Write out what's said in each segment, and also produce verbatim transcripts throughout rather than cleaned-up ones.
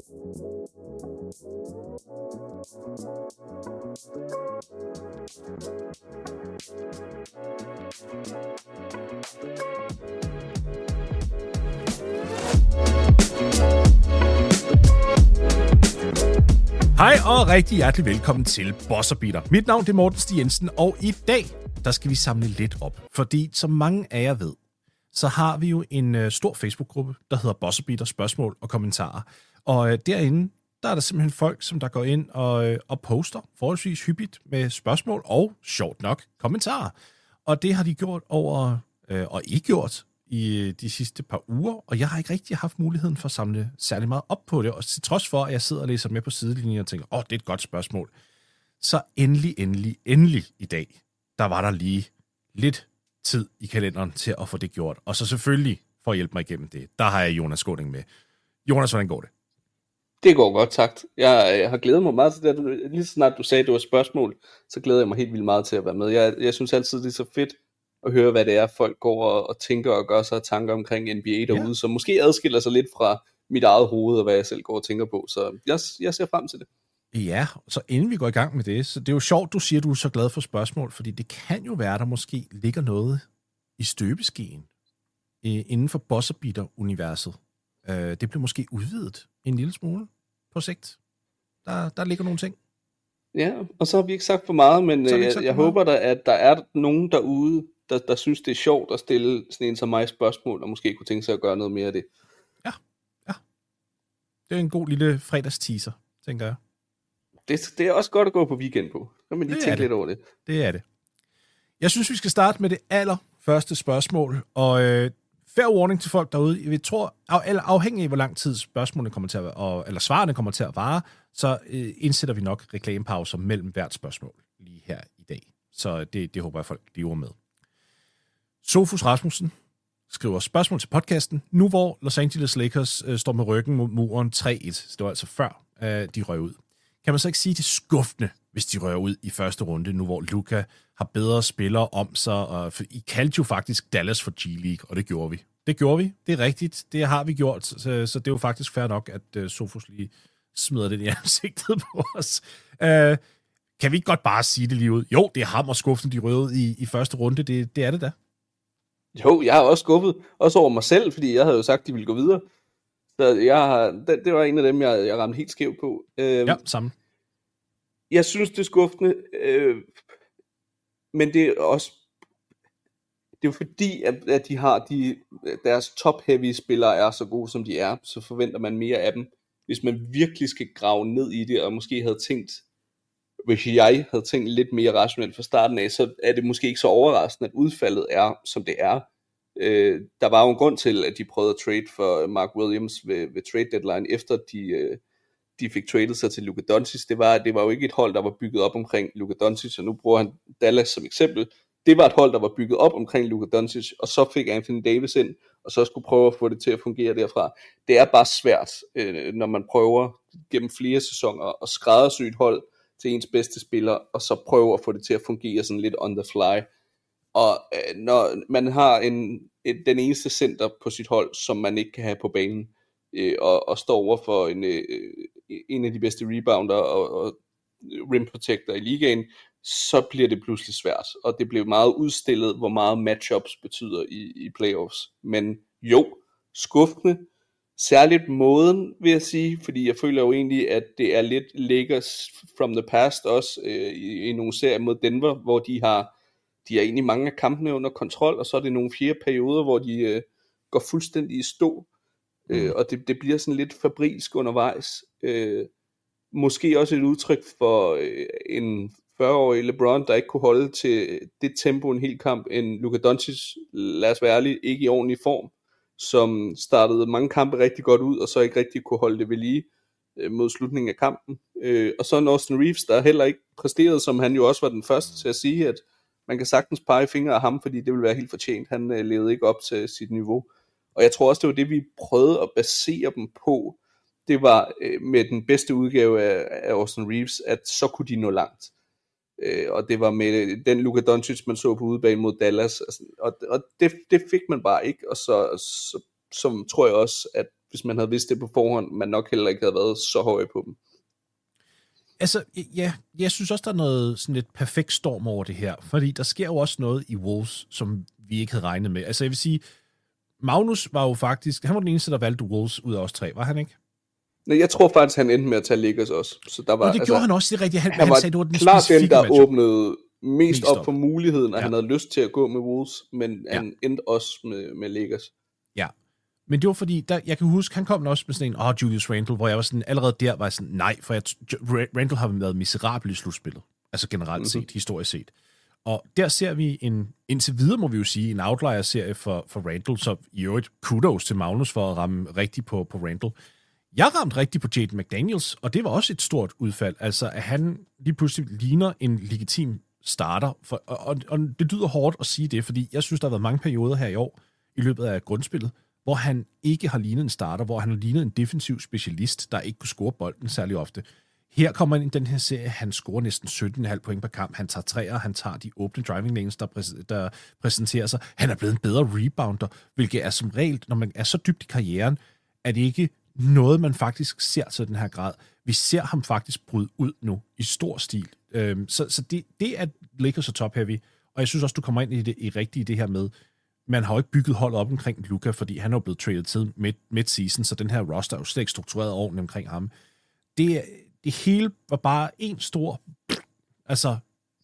Hej og rigtig hjertelig velkommen til Boss og Beater. Mit navn er Morten Stig Jensen, og i dag der skal vi samle lidt op. Fordi som mange af jer ved, så har vi jo en uh, stor Facebook-gruppe, der hedder Boss og Beater spørgsmål og kommentarer. Og uh, derinde, der er der simpelthen folk, som der går ind og, uh, og poster forholdsvis hyppigt med spørgsmål og, sjovt nok, kommentarer. Og det har de gjort over, uh, og ikke gjort, i de sidste par uger, og jeg har ikke rigtig haft muligheden for at samle særlig meget op på det, og til trods for, at jeg sidder og læser med på sidelinjen og tænker, åh, oh, det er et godt spørgsmål. Så endelig, endelig, endelig i dag, der var der lige lidt tid i kalenderen til at få det gjort. Og så selvfølgelig, for at hjælpe mig igennem det, der har jeg Jonas Skåning med. Jonas, hvordan går det? Det går godt, sagt. Jeg, jeg har glædet mig meget til det. Lige så snart du sagde, at det var et spørgsmål, så glæder jeg mig helt vildt meget til at være med. Jeg, jeg synes altid, det er så fedt og høre, hvad det er, folk går og, og tænker og gør sig tanker omkring N B A derude, ja. Som måske adskiller sig lidt fra mit eget hoved, og hvad jeg selv går og tænker på. Så jeg, jeg ser frem til det. Ja, så inden vi går i gang med det, så det er jo sjovt, du siger, at du er så glad for spørgsmål, fordi det kan jo være, der måske ligger noget i støbeskeen inden for Boss og Beater-universet. Det bliver måske udvidet en lille smule på sigt. Der, der ligger nogle ting. Ja, og så har vi ikke sagt for meget, men jeg, jeg, jeg håber da, at der er nogen derude, Der, der synes, det er sjovt at stille sådan en som mig spørgsmål, og måske kunne tænke sig at gøre noget mere af det. Ja, ja. Det er en god lille fredagsteaser, tænker jeg. Det, det er også godt at gå på weekend på. Så kan man lige det tænke lidt over det. Det er det. Jeg synes, vi skal starte med det allerførste spørgsmål, og øh, fair warning til folk derude. Jeg tror, af, eller afhængig af, hvor lang tid spørgsmålene kommer til at, og, eller svarene kommer til at vare, så øh, indsætter vi nok reklamepauser mellem hvert spørgsmål lige her i dag. Så det, det håber jeg, folk lever med. Sofus Rasmussen skriver spørgsmål til podcasten, nu hvor Los Angeles Lakers øh, står med ryggen mod muren tre et, det var altså før øh, de røg ud. Kan man så ikke sige, det er skuffende, hvis de røger ud i første runde, nu hvor Luka har bedre spillere om sig, og for I kaldte jo faktisk Dallas for G-League, og det gjorde vi. Det gjorde vi, det er rigtigt, det har vi gjort, så, så det er jo faktisk fair nok, at øh, Sofus lige smider det i ansigtet på os. Øh, kan vi ikke godt bare sige det lige ud? Jo, det er hammer skuffende, de røg ud i, i første runde, det, det er det da. Jo, jeg har også skuffet, også over mig selv, fordi jeg havde jo sagt, at de ville gå videre. Så jeg har, det, det var en af dem, jeg, jeg ramte helt skæv på. Øhm, ja, samme. Jeg synes, det er skuffende, øh, men det er også, det er jo fordi, at, at de har de, deres top-heavy spillere er så gode, som de er, så forventer man mere af dem. Hvis man virkelig skal grave ned i det, og måske havde tænkt, hvis jeg havde tænkt lidt mere rationelt fra starten af, så er det måske ikke så overraskende, at udfaldet er, som det er. Øh, der var jo en grund til, at de prøvede at trade for Mark Williams ved, ved trade deadline, efter de, øh, de fik tradet sig til Luka Doncic. Det var, det var jo ikke et hold, der var bygget op omkring Luka Doncic, og nu bruger han Dallas som eksempel. Det var et hold, der var bygget op omkring Luka Doncic, og så fik Anthony Davis ind, og så skulle prøve at få det til at fungere derfra. Det er bare svært, øh, når man prøver gennem flere sæsoner at skræddersy et hold til ens bedste spiller, og så prøve at få det til at fungere sådan lidt on the fly. Og øh, når man har en, et, den eneste center på sit hold, som man ikke kan have på banen, øh, og, og står over for en, øh, en af de bedste rebounder og, og rim protector i ligaen, så bliver det pludselig svært. Og det bliver meget udstillet, hvor meget matchups betyder i, i playoffs. Men jo, skuffende. Særligt måden, vil jeg sige, fordi jeg føler jo egentlig, at det er lidt Lakers from the past også, øh, i, i nogle serier mod Denver, hvor de har, de har egentlig mange af kampene under kontrol, og så er det nogle fjerde perioder, hvor de øh, går fuldstændig i stå, øh, mm. og det, det bliver sådan lidt fabrilsk undervejs. Øh, måske også et udtryk for øh, en fyrre-årig LeBron, der ikke kunne holde til det tempo en hel kamp, en Luka Doncic, lad os være ærlige, ikke i ordentlig form, som startede mange kampe rigtig godt ud, og så ikke rigtig kunne holde det ved lige øh, mod slutningen af kampen. Øh, og så en Austin Reeves, der heller ikke præsterede, som han jo også var den første til at sige, at man kan sagtens pege fingre af ham, fordi det ville være helt fortjent. Han øh, levede ikke op til sit niveau. Og jeg tror også, det var det, vi prøvede at basere dem på. Det var øh, med den bedste udgave af, af Austin Reeves, at så kunne de nå langt. Øh, og det var med den Luka Doncic, man så på udebane mod Dallas. Altså, og og det, det fik man bare ikke. Og så, så, så tror jeg også, at hvis man havde vidst det på forhånd, man nok heller ikke havde været så høje på dem. Altså, ja, jeg synes også, der er noget sådan lidt perfekt storm over det her, fordi der sker jo også noget i Wolves, som vi ikke havde regnet med. Altså, jeg vil sige, Magnus var jo faktisk, han var den eneste, der valgte Wolves ud af os tre, var han ikke? Nej, jeg tror faktisk, han endte med at tage Lakers også. Så der var, og det altså, gjorde han også, det rigtigt. Han, han, han var sagde, det var den klart den, der matchup. åbnede mest, mest op, op for muligheden, og ja. han havde lyst til at gå med Wolves, men ja. han endte også med, med Lakers. Ja, men det var fordi, der, jeg kan huske, han kom også med sådan en, åh, oh, Julius Randle, hvor jeg var sådan, allerede der var jeg sådan, nej, for jeg, Randle har været miserabel i slutspillet, altså generelt set, mm-hmm. historisk set. Og der ser vi en, indtil videre må vi jo sige, en outlier-serie for, for Randle, så i øvrigt kudos til Magnus for at ramme rigtigt på, på Randle. Jeg ramte rigtigt på Jaden McDaniels, og det var også et stort udfald, altså at han lige pludselig ligner en legitim starter, for, og, og, og det lyder hårdt at sige det, fordi jeg synes, der har været mange perioder her i år, i løbet af grundspillet, hvor han ikke har lignet en starter, hvor han har lignet en defensiv specialist, der ikke kunne score bolden særlig ofte. Her kommer han i den her serie, han scorer næsten sytten komma fem point per kamp, han tager træer, han tager de åbne driving lanes, der, præs- der præsenterer sig. Han er blevet en bedre rebounder, hvilket er som regel, når man er så dybt i karrieren, er det ikke noget, man faktisk ser til den her grad. Vi ser ham faktisk bryde ud nu i stor stil. Øhm, så så det, det er Lakers og top-heavy, og jeg synes også, du kommer ind i det i rigtigt i det her med, man har jo ikke bygget hold op omkring Luka, fordi han er jo blevet traded til mid, mid-season, så den her roster er jo slet ikke struktureret ordentligt omkring ham. Det, det hele var bare en stor altså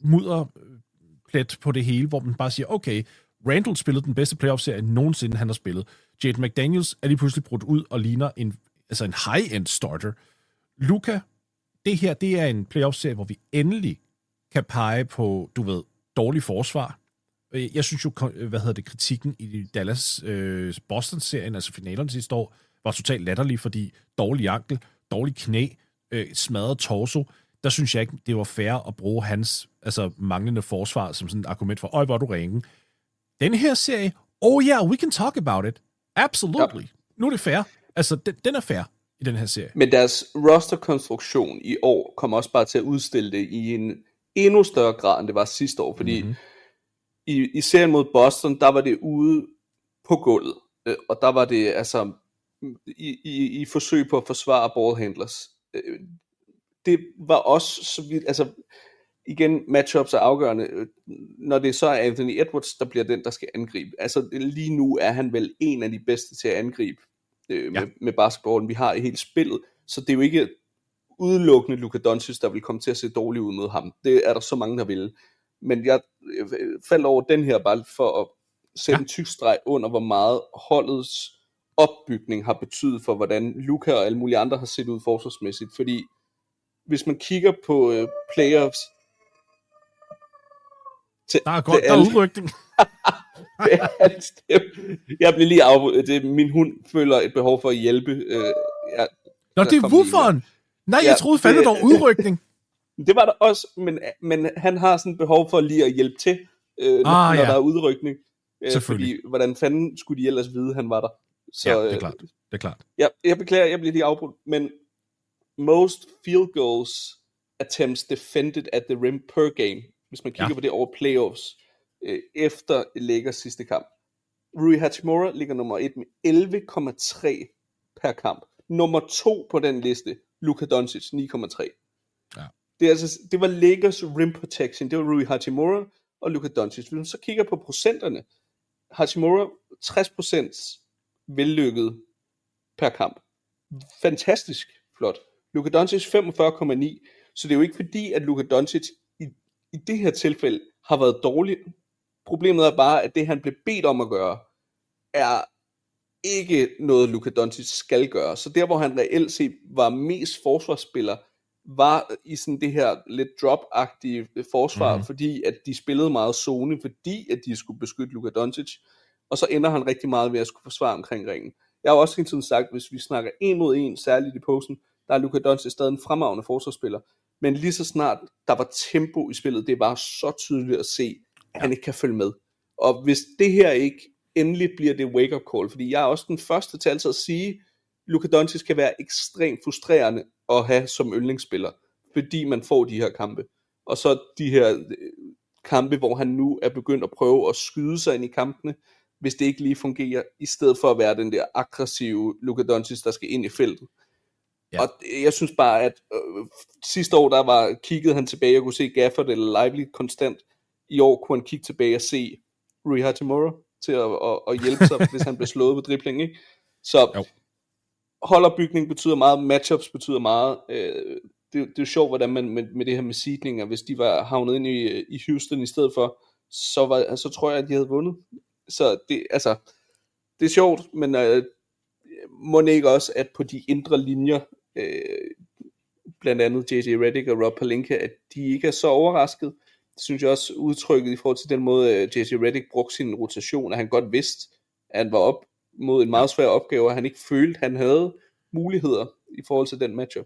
mudderplet på det hele, hvor man bare siger, okay, Randle spillede den bedste playoff-serie nogensinde, han har spillet. Jaden McDaniels er lige pludselig brudt ud og ligner en, altså en high-end starter. Luka, det her, det er en playoff-serie, hvor vi endelig kan pege på, du ved, dårlig forsvar. Jeg synes jo, hvad hedder det, kritikken i Dallas øh, Boston-serien, altså finalerne sidste år, var totalt latterlig, fordi dårlig ankel, dårlig knæ, øh, smadret torso, der synes jeg ikke, det var fair at bruge hans altså manglende forsvar som sådan et argument for, øj, hvor er du ringen. Den her serie, oh yeah, we can talk about it. Absolutely. Ja. Nu er det fair. Altså, den, den er fair i den her serie. Men deres roster-konstruktion i år kommer også bare til at udstille det i en endnu større grad, end det var sidste år, fordi mm-hmm. I, i serien mod Boston, der var det ude på gulvet, øh, og der var det altså i, i, i forsøg på at forsvare ballhandlers. Øh, det var også, så vi, altså igen, matchups er afgørende, når det så er Anthony Edwards, der bliver den, der skal angribe. Altså lige nu er han vel en af de bedste til at angribe øh, ja. med, med basketballen, vi har i hele spillet, så det er jo ikke udelukkende Luka Doncic, der vil komme til at se dårligt ud med ham. Det er der så mange, der vil. Men jeg faldt over den her bare for at sætte ja. en tyk streg under, hvor meget holdets opbygning har betydet for, hvordan Luka og alle mulige andre har set ud forsvarsmæssigt. Fordi hvis man kigger på uh, playoffs... Til, der er godt, der er udrykning. Jeg bliver lige afbrudt. Det, min hund føler et behov for at hjælpe. Uh, jeg, Nå, det er wooferen! Nej, ja, jeg troede fandme, der var udrykning. Det var der også, men, men han har sådan et behov for lige at hjælpe til, øh, når, ah, ja. når der er udrykning. Øh, fordi, hvordan fanden skulle de ellers vide, han var der? Så, ja, det er klart. Det er klart. Ja, jeg beklager, jeg bliver lige afbrudt, men most field goals attempts defended at the rim per game, hvis man kigger ja. på det over playoffs, øh, efter Lakers sidste kamp. Rui Hachimura ligger nummer et med elleve komma tre per kamp. Nummer to på den liste, Luka Doncic, ni komma tre. Ja. Det, er altså, det var Lakers rim protection, det var Rui Hachimura og Luka Doncic. Hvis man så kigger på procenterne, Hachimura tres procent vellykket per kamp. Fantastisk flot. Luka Doncic femogfyrre komma ni, så det er jo ikke fordi, at Luka Doncic i, i det her tilfælde har været dårlig. Problemet er bare, at det han blev bedt om at gøre, er ikke noget Luka Doncic skal gøre. Så der hvor han reelt set var mest forsvarsspiller, var i sådan det her lidt drop-agtige forsvar, mm. fordi at de spillede meget zone, fordi at de skulle beskytte Luka Doncic, og så ender han rigtig meget ved at skulle forsvare omkring ringen. Jeg har også hele tiden sagt, hvis vi snakker en mod en, særligt i posten, der er Luka Doncic stadig en fremragende forsvarsspiller, men lige så snart der var tempo i spillet, det var så tydeligt at se, at han ikke kan følge med. Og hvis det her ikke endelig bliver det wake-up call, fordi jeg er også den første til altid at sige, Luka Doncic kan være ekstremt frustrerende at have som yndlingsspiller, fordi man får de her kampe. Og så de her kampe, hvor han nu er begyndt at prøve at skyde sig ind i kampene, hvis det ikke lige fungerer, i stedet for at være den der aggressive Luka Doncic, der skal ind i feltet. Ja. Og jeg synes bare, at øh, sidste år, der var kiggede han tilbage og kunne se Gafford eller Lively konstant. I år kunne han kigge tilbage og se Rui Hachimura til at, at, at hjælpe sig, hvis han blev slået på dribling, ikke? Så jo. Holderbygning betyder meget, matchups betyder meget. Øh, det, det er jo sjovt, hvordan man med, med det her med seedninger, hvis de var havnet ind i, i Houston i stedet for, så, var, så tror jeg, at de havde vundet. Så det, altså, det er sjovt, men øh, må ikke også, at på de indre linjer, øh, blandt andet J J Redick og Rob Pelinka, at de ikke er så overrasket. Det synes jeg også udtrykket i forhold til den måde, J J Redick brugte sin rotation, at han godt vidste, at han var op mod en meget svær opgave, og han ikke følte, at han havde muligheder i forhold til den matchup.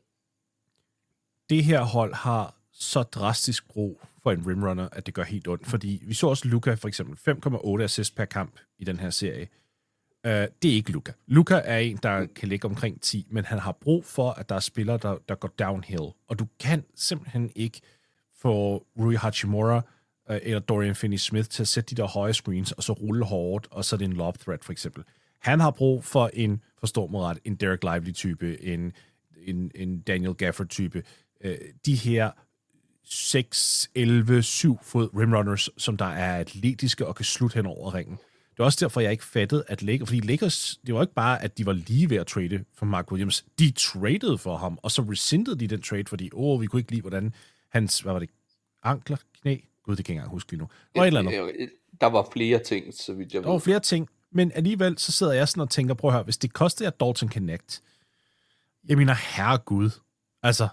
Det her hold har så drastisk brug for en rimrunner, at det gør helt ondt, fordi vi så også Luka for eksempel fem komma otte assist per kamp i den her serie. Uh, det er ikke Luka. Luka er en, der kan ligge omkring ti, men han har brug for, at der er spillere, der, der går downhill, og du kan simpelthen ikke få Rui Hachimura uh, eller Dorian Finney-Smith til at sætte de der høje screens, og så rulle hårdt, og så er det en lob threat for eksempel. Han har brug for en, forstår mig ret, en Derek Lively-type, en, en, en Daniel Gafford-type, uh, de her seks, elleve, syv fod rimrunners, som der er atletiske og kan slutte hen over ringen. Det er også derfor, jeg ikke fattede, at Lakers, fordi Lakers, det var ikke bare, at de var lige ved at trade for Mark Williams. De traded for ham, og så rescindede de den trade, fordi, åh, vi kunne ikke lide, hvordan hans, hvad var det, ankler, knæ? Gud, det kan jeg ikke engang huske lige nu. Og et eller andet. Der var flere ting, så vidt jeg ved. Der var flere ting, men alligevel, så sidder jeg sådan og tænker, prøv at høre, hvis det koster jer Dalton Connect, jeg mener, herregud, altså.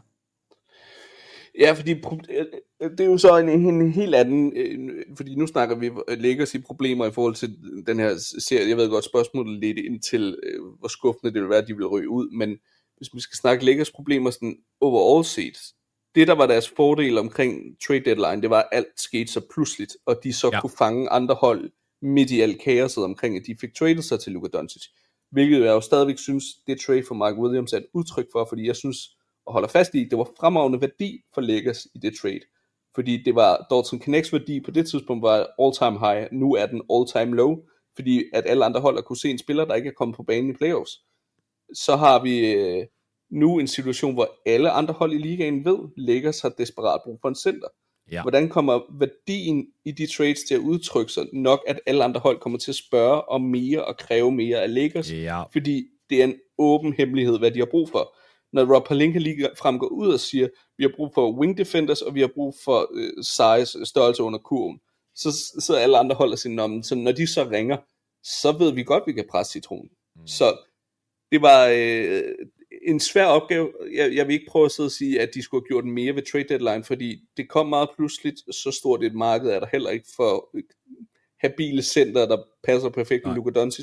Ja, fordi det er jo så en, en helt anden, fordi nu snakker vi Lakers i problemer i forhold til den her serie. Jeg ved godt, spørgsmålet lidt ind til, hvor skuffende det vil være, at de vil ryge ud, men hvis vi skal snakke Lakers problemer sådan overall set, det der var deres fordel omkring trade deadline, det var, at alt skete så pludseligt, og de så ja. kunne fange andre hold midt i alt kaoset omkring, at de fik tradet sig til Luka Doncic, hvilket jeg jo stadigvæk synes, det trade for Mark Williams er et udtryk for, fordi jeg synes, og holder fast i, det var fremragende værdi for Lakers i det trade. Fordi det var Dalton Connects værdi på det tidspunkt var all-time high, nu er den all-time low, fordi at alle andre hold kunne se en spiller, der ikke er kommet på banen i playoffs. Så har vi øh, nu en situation, hvor alle andre hold i ligaen ved, Lakers har desperat brug for en center. Ja. Hvordan kommer værdien i de trades til at udtrykke sig nok, at alle andre hold kommer til at spørge om mere og kræve mere af Lakers? Ja. Fordi det er en åben hemmelighed, hvad de har brug for. Når Rob Pelinka lige frem går ud og siger, vi har brug for wing defenders, og vi har brug for øh, size, størrelse under kurven, så sidder alle andre hold og siger, Nå, så når de så ringer, så ved vi godt, vi kan presse citronen. Mm. Så det var øh, en svær opgave. Jeg, jeg vil ikke prøve at sidde og sige, at de skulle have gjort mere ved trade deadline, fordi det kom meget pludseligt, så stort et marked er der heller ikke for habile center, der passer perfekt med Luka Doncic.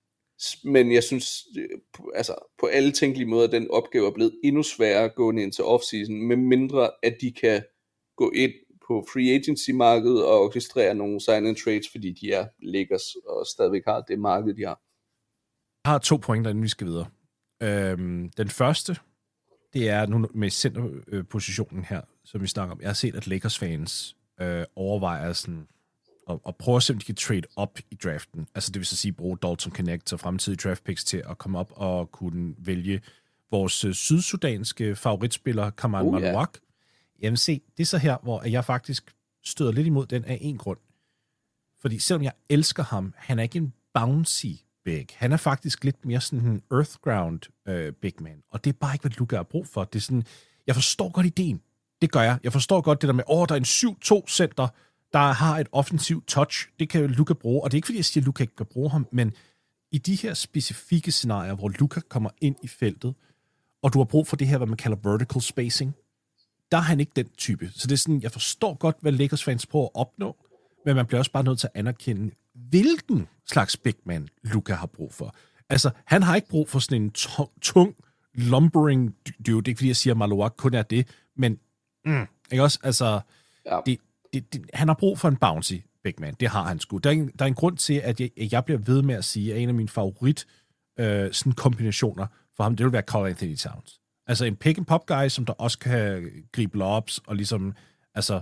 Men jeg synes, altså på alle tænkelige måder, den opgave er blevet endnu sværere gående ind til offseason, med mindre at de kan gå ind på free agency-markedet og orkestrere nogle sign-in trades, fordi de er Lakers og stadigvæk har det marked, de har. Jeg har to pointer, inden vi skal videre. Øhm, den første, det er nu med centerpositionen her, som vi snakker om. Jeg har set, at Lakers-fans øh, overvejer sådan og, og prøve at se, om de kan trade op i draften. Altså det vil så sige, bruge Dalton Connect og fremtidige draft picks til at komme op og kunne vælge vores øh, sydsudanske favoritspiller, Kamal oh, Maluak. Yeah. Jamen se, det er så her, hvor jeg faktisk støder lidt imod den af en grund. Fordi selvom jeg elsker ham, han er ikke en bouncy big. Han er faktisk lidt mere sådan en earthground øh, big man. Og det er bare ikke, hvad Luka har brug for. Det er sådan, jeg forstår godt ideen. Det gør jeg. Jeg forstår godt det der med, åh, der er en syv to center, der har et offensivt touch. Det kan Luka bruge. Og det er ikke, fordi jeg siger, at Luka ikke kan bruge ham, men i de her specifikke scenarier, hvor Luka kommer ind i feltet, og du har brug for det her, hvad man kalder vertical spacing, der er han ikke den type. Så det er sådan, jeg forstår godt, hvad Lakers fans prøver at opnå, men man bliver også bare nødt til at anerkende, hvilken slags big man Luka har brug for. Altså, han har ikke brug for sådan en tung, tung lumbering dude. Det er ikke, fordi jeg siger, at Maluak kun er det, men mm, ikke også? Altså, ja. det, det, det, han har brug for en bouncy big man. Det har han sgu. Der er en, der er en grund til, at jeg, jeg bliver ved med at sige, at en af mine favorit øh, sådan kombinationer for ham, det vil være Karl Anthony Towns. Altså en pick-and-pop guy, som der også kan gribe lobs og ligesom altså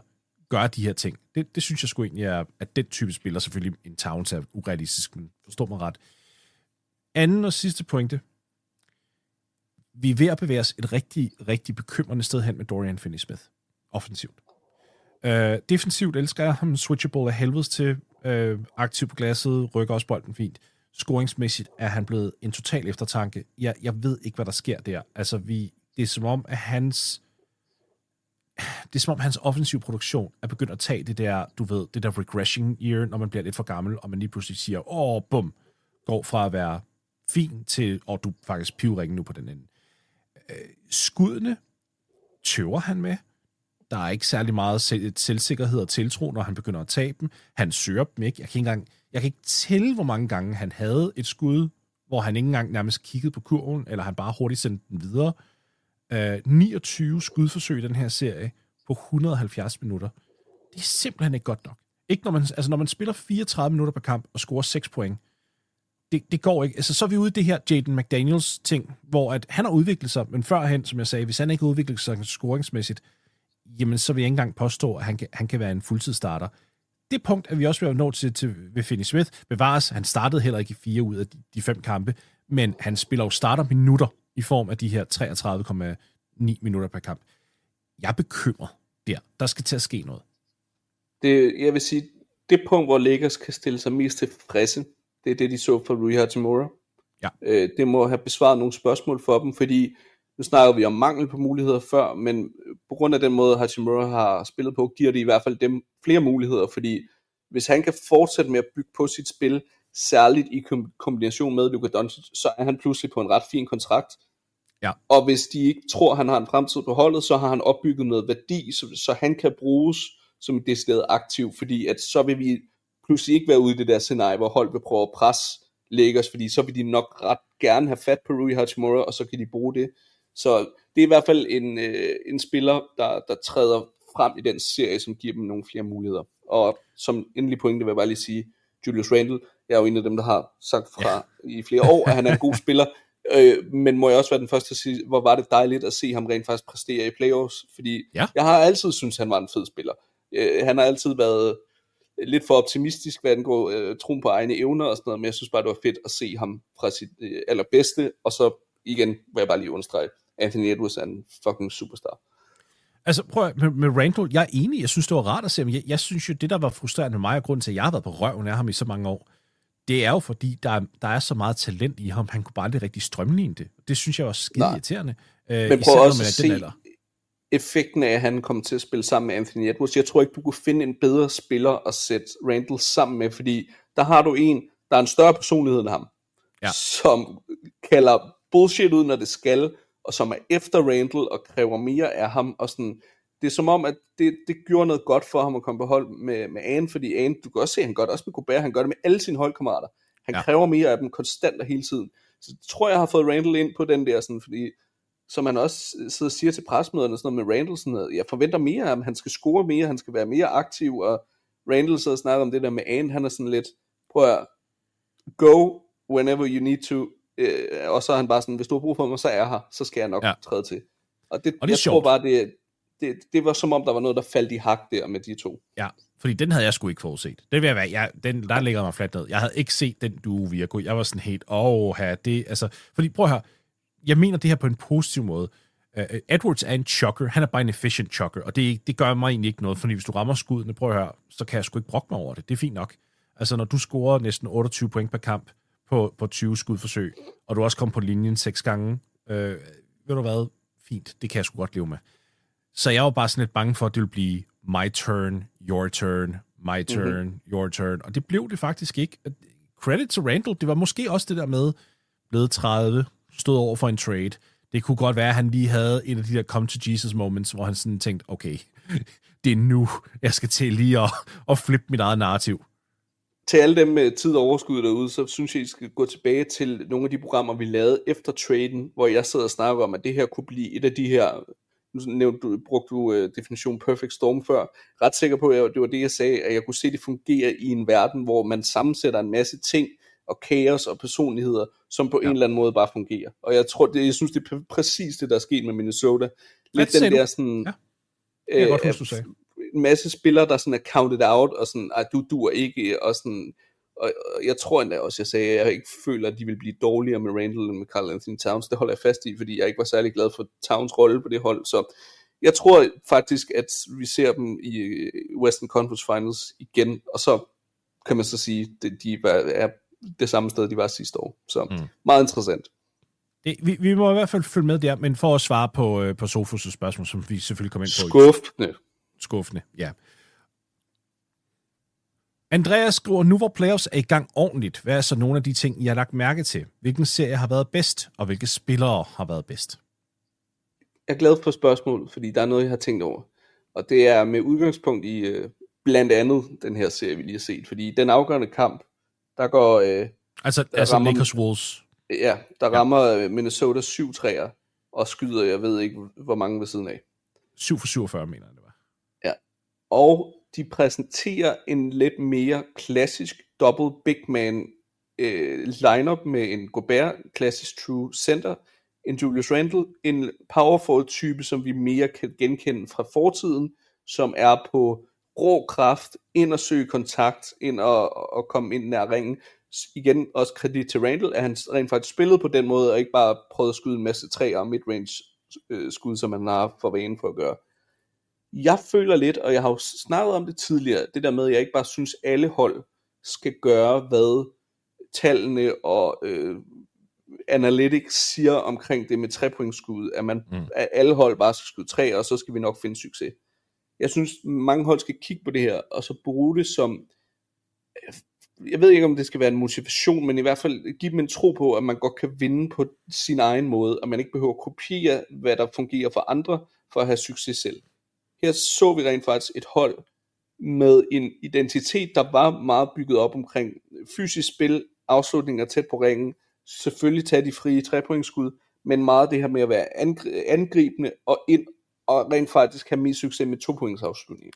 gøre de her ting. Det, det synes jeg sgu egentlig er, at den type spiller, selvfølgelig en Towns er urealistisk, men forstår mig ret. Anden og sidste pointe. Vi er ved at bevæge os et rigtig, rigtig bekymrende sted hen med Dorian Finney-Smith. Offensivt. Øh, defensivt elsker jeg ham, switchable af helvedes til, øh, aktiv på glasset, rykker også bolden fint. Scoringsmæssigt er han blevet en total eftertanke. Jeg, jeg ved ikke, hvad der sker der. Altså, vi, det er som om, at hans det er som om, hans offensiv produktion er begyndt at tage det der, du ved, det der regression year, når man bliver lidt for gammel, og man lige pludselig siger, åh, bum, går fra at være fin til, og du faktisk pivringen nu på den ende. Øh, skuddene tøver han med. Der er ikke særlig meget selv- selvsikkerhed og tiltro, når han begynder at tage dem. Han søger dem ikke. Jeg kan ikke engang, jeg kan ikke tælle, hvor mange gange han havde et skud, hvor han ikke engang nærmest kiggede på kurven, eller han bare hurtigt sendte den videre. Øh, niogtyve skudforsøg i den her serie på et hundrede og halvfjerds minutter. Det er simpelthen ikke godt nok. Ikke når man, altså når man spiller fireogtredive minutter per kamp og scorer seks point. Det, det går ikke. Altså, så er vi ude i det her Jaden McDaniels ting, hvor at han har udviklet sig, men førhen, som jeg sagde, hvis han ikke har udviklet sig scoringsmæssigt, jamen så vil jeg ikke engang påstå, at han kan, han kan være en fuldtidsstarter. Det punkt er vi også ved at nå til, til ved Finney-Smith. Bevares, han startede heller ikke i fire ud af de, de fem kampe, men han spiller jo starter-minutter i form af de her treogtredive komma ni minutter per kamp. Jeg er bekymret der. Der skal til at ske noget. Det, jeg vil sige, det punkt, hvor Lakers kan stille sig mest tilfredse, det er det, de så for Rui Hachimura. Ja. Øh, det må have besvaret nogle spørgsmål for dem, fordi nu snakker vi om mangel på muligheder før, men på grund af den måde, Hachimura har spillet på, giver det i hvert fald dem flere muligheder, fordi hvis han kan fortsætte med at bygge på sit spil, særligt i kombination med Luka Doncic, så er han pludselig på en ret fin kontrakt. Ja. Og hvis de ikke tror, han har en fremtid på holdet, så har han opbygget noget værdi, så, så han kan bruges som et decideret aktiv, fordi at så vil vi pludselig ikke være ude i det der scenarie, hvor hold vil prøve at presse Lakers, fordi så vil de nok ret gerne have fat på Rui Hachimura, og så kan de bruge det. Så det er i hvert fald en, øh, en spiller, der, der træder frem i den serie, som giver dem nogle flere muligheder. Og som endelig pointe vil jeg bare lige sige, Julius Randle, jeg er jo en af dem, der har sagt fra ja. i flere år, at han er en god spiller, øh, men må jeg også være den første at sige, hvor var det dejligt at se ham rent faktisk præstere i playoffs, fordi ja. jeg har altid syntes, han var en fed spiller. Øh, han har altid været lidt for optimistisk, hvad den går øh, troen på egne evner og sådan noget, men jeg synes bare, det var fedt at se ham fra sit øh, allerbedste, og så igen, vil jeg bare lige understrege, Anthony Edwards er en fucking superstar. Altså prøv at, med, med Randle, jeg er enig, jeg synes det var rart at se, men jeg, jeg synes jo, det der var frustrerende med mig, og grunden til, at jeg har været på røven af ham i så mange år, det er jo fordi, der er, der er så meget talent i ham, han kunne bare aldrig rigtig strømligne det. Det synes jeg var skide irriterende. Øh, men prøv også at se alder. effekten af, at han kom til at spille sammen med Anthony Edwards. Jeg tror ikke, du kunne finde en bedre spiller at sætte Randle sammen med, fordi der har du en, der er en større personlighed end ham, ja. som kalder bullshit ud, når det skal, og som er efter Randle og kræver mere af ham, og sådan, det er som om, at det, det gjorde noget godt for ham at komme på hold med, med Ane, fordi Ane, du kan også se, han gør det også med Gobert, han gør det med alle sine holdkammerater, han ja. kræver mere af dem konstant og hele tiden, så jeg tror jeg har fået Randle ind på den der, sådan, fordi, som han også sidder og siger til pressemøderne, sådan noget med Randle, sådan noget, jeg forventer mere af ham, han skal score mere, han skal være mere aktiv, og Randle sidder og snakker om det der med Ane, han er sådan lidt, prøv at go whenever you need to, Øh, og så er han bare sådan, hvis du har brug for mig, så er jeg her, så skal jeg nok ja. træde til. Og det, og det jeg sjovt. tror bare, det, det, det var som om, der var noget, der faldt i hak der med de to. Ja, fordi den havde jeg sgu ikke forudset. Det vil jeg være, jeg, den, der ligger mig fladt ned. Jeg havde ikke set den duo virke. Jeg var sådan helt, åh, her, det, altså, fordi prøv at høre, jeg mener det her på en positiv måde. Uh, Edwards er en choker, han er bare en efficient choker, og det, det gør mig egentlig ikke noget, fordi hvis du rammer skuddene, prøv at høre, så kan jeg sgu ikke brokke mig over det. Det er fint nok. Altså, når du scorer næsten otteogtyve point per kamp, På, på tyve skudforsøg, og du også kom på linjen seks gange. Øh, ved du hvad? Fint, det kan jeg sgu godt leve med. Så jeg var bare sådan lidt bange for, at det ville blive my turn, your turn, my turn, mm-hmm. your turn, og det blev det faktisk ikke. Credit to Randle, det var måske også det der med, blevet tredive, stod over for en trade. Det kunne godt være, at han lige havde en af de der come to Jesus moments, hvor han sådan tænkte, okay, det er nu, jeg skal til lige at, at flippe mit eget narrativ. Til alle dem med tid og overskud derude, så synes jeg, I skal gå tilbage til nogle af de programmer, vi lavede efter traden, hvor jeg sidder og snakker om, at det her kunne blive et af de her, nu nævnte du, brugte du uh, definition perfect storm før, ret sikker på, at det var det, jeg sagde, at jeg kunne se det fungere i en verden, hvor man sammensætter en masse ting, og kaos og personligheder, som på ja. en eller anden måde bare fungerer. Og jeg tror, det, jeg synes, det er præcis det, der er sket med Minnesota. Lidt den der sådan... Ja. Det er godt, huske, du sagde. en masse spillere, der sådan er counted out, og sådan, at du duer ikke, og sådan, og, og jeg tror endda også, jeg sagde, at jeg ikke føler, at de vil blive dårligere med Randall end med Karl Anthony Towns. Det holder jeg fast i, fordi jeg ikke var særlig glad for Towns rolle på det hold, så jeg tror faktisk, at vi ser dem i Western Conference Finals igen, og så kan man så sige, at de er det samme sted, de var sidste år. Så mm. meget interessant. Det, vi, vi må i hvert fald følge med der, men for at svare på, på Sofus' spørgsmål, som vi selvfølgelig kommer ind på. Skuffende. Skuffende, ja. Andreas skriver, nu hvor playoffs er i gang ordentligt, hvad er så nogle af de ting, I har lagt mærke til? Hvilken serie har været bedst, og hvilke spillere har været bedst? Jeg er glad for spørgsmålet, fordi der er noget, jeg har tænkt over. Og det er med udgangspunkt i øh, blandt andet den her serie, vi lige har set. Fordi den afgørende kamp, der går... Øh, altså altså rammer, Lakers Wolves. Ja, der ja. rammer Minnesota syv træer og skyder, jeg ved ikke, hvor mange ved siden af. syv for syvogfyrre, mener jeg, det var. Ja, og de præsenterer en lidt mere klassisk double big man øh, lineup med en Gobert, klassisk true center, en Julius Randle, en power forward type, som vi mere kan genkende fra fortiden, som er på rå kraft, ind og søge kontakt, ind og, og komme ind nær ringen. Igen også kredit til Randle, at han rent faktisk spillede på den måde, og ikke bare prøvede at skyde en masse træer og midrange øh, skud, som han har for vane for at gøre. Jeg føler lidt, og jeg har jo snakket om det tidligere, det der med, at jeg ikke bare synes, at alle hold skal gøre, hvad tallene og øh, analytics siger omkring det med trepointsskud, at, man, mm. at alle hold bare skal skyde tre, og så skal vi nok finde succes. Jeg synes, mange hold skal kigge på det her, og så bruge det som, jeg ved ikke, om det skal være en motivation, men i hvert fald give dem en tro på, at man godt kan vinde på sin egen måde, og man ikke behøver at kopiere, hvad der fungerer for andre, for at have succes selv. Her så vi rent faktisk et hold med en identitet, der var meget bygget op omkring fysisk spil, afslutninger tæt på ringen, selvfølgelig tage de frie trepointsskud, men meget det her med at være angribende og ind, og rent faktisk have mest succes med to points afslutninger.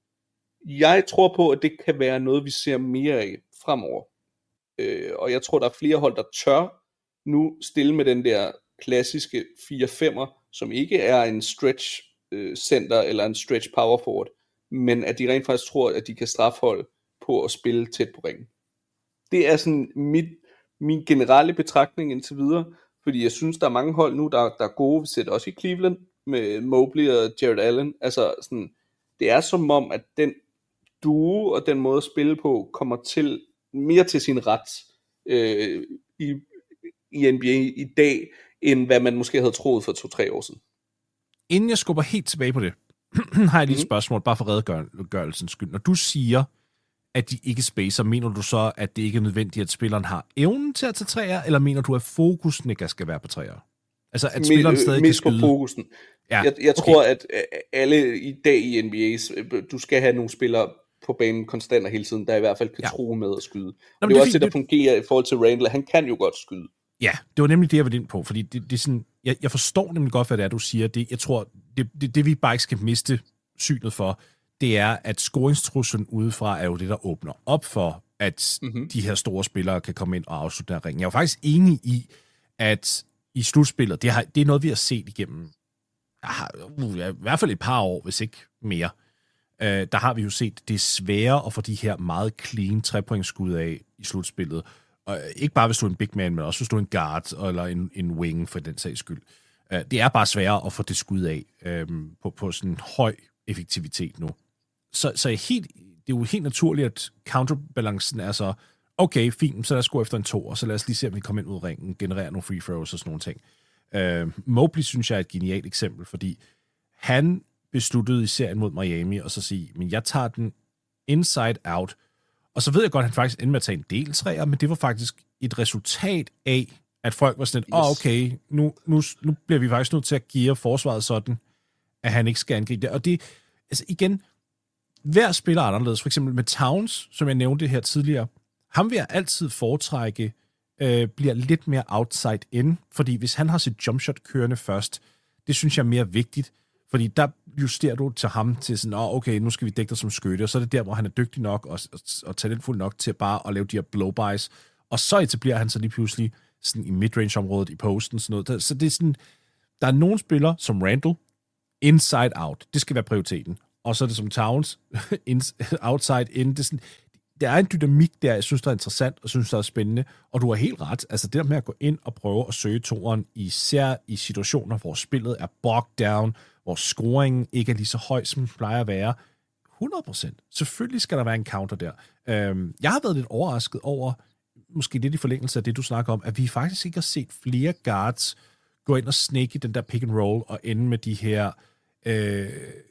Jeg tror på, at det kan være noget, vi ser mere af fremover. Øh, og jeg tror, der er flere hold, der tør nu stille med den der klassiske fire femmer, som ikke er en stretch øh, center eller en stretch power forward, men at de rent faktisk tror, at de kan strafholde på at spille tæt på ringen. Det er sådan mit, min generelle betragtning indtil videre, fordi jeg synes, der er mange hold nu, der, der er gode. Vi ser det også i Cleveland med Mobley og Jared Allen. Altså sådan, det er som om, at den duo og den måde at spille på kommer til mere til sin ret øh, i, i N B A i dag, end hvad man måske havde troet for to-tre år siden. Inden jeg skubber helt tilbage på det, har jeg lige et mm. spørgsmål, bare for redegørelsens skyld. Når du siger, at de ikke spacer, mener du så, at det ikke er nødvendigt, at spilleren har evnen til at tage træer, eller mener du, at fokusen ikke skal være på træer? Altså, at spilleren stadig mest kan skyde? På fokusen. Ja, jeg jeg okay. tror, at alle i dag i N B A, du skal have nogle spillere på banen konstant og hele tiden, der i hvert fald kan ja. tro med at skyde. Nå, det er det også det, der fungerer i forhold til Randle. Han kan jo godt skyde. Ja, det var nemlig det, jeg var inde på, fordi det, det er sådan, jeg, jeg forstår nemlig godt, hvad det er, du siger. Det, jeg tror, det, det, det vi bare ikke skal miste synet for, det er, at scoringstruslen udefra er jo det, der åbner op for, at mm-hmm. de her store spillere kan komme ind og afslutte der ringen. Jeg er faktisk enig i, at i slutspillet, det, har, det er noget, vi har set igennem uh, i hvert fald et par år, hvis ikke mere. Uh, der har vi jo set, det er sværere at få de her meget clean trepointsskud af i slutspillet. Og ikke bare, hvis du er en big man, men også hvis du er en guard eller en, en wing, for den sags skyld. Uh, det er bare sværere at få det skud af um, på, på sådan en høj effektivitet nu. Så, så helt, det er jo helt naturligt, at counterbalancen er så, okay, fint, så lad os gå efter en to, og så lad os lige se, om vi kommer ind ud af ringen, generere nogle free throws og sådan nogle ting. Uh, Mobley synes jeg er et genialt eksempel, fordi han besluttede i serien mod Miami, og så sige, men jeg tager den inside out, og så ved jeg godt, at han faktisk endte med at tage en del træer, men det var faktisk et resultat af, at folk var sådan, åh, yes. oh, okay, nu, nu, nu bliver vi faktisk nødt til at geare forsvaret sådan, at han ikke skal angribe det. Og det, altså igen, hver spiller er anderledes. For eksempel med Towns, som jeg nævnte her tidligere, ham vil jeg altid foretrække, øh, bliver lidt mere outside in, fordi hvis han har sit jumpshot kørende først, det synes jeg er mere vigtigt, fordi der justerer du til ham til sådan, åh, okay, nu skal vi dække dig som skytte, og så er det der, hvor han er dygtig nok og, og, og talentfuld nok til bare at lave de her blow-bys, og så etablerer han sig lige pludselig sådan i midrange-området, i posten, sådan noget. Så det er sådan, der er nogle spillere, som Randle, inside out, det skal være prioriteten. og så er det som Towns, outside in. Det er sådan, der er en dynamik der, jeg synes, der er interessant, og synes, der er spændende, og du har helt ret. Altså det der med at gå ind og prøve at søge toeren, især i situationer, hvor spillet er bogged down, hvor scoringen ikke er lige så høj, som den plejer at være. hundrede procent. Selvfølgelig skal der være en counter der. Øhm, jeg har været lidt overrasket over, måske lidt i forlængelse af det, du snakker om, at vi faktisk ikke har set flere guards gå ind og snake i den der pick and roll, og ende med de her øh,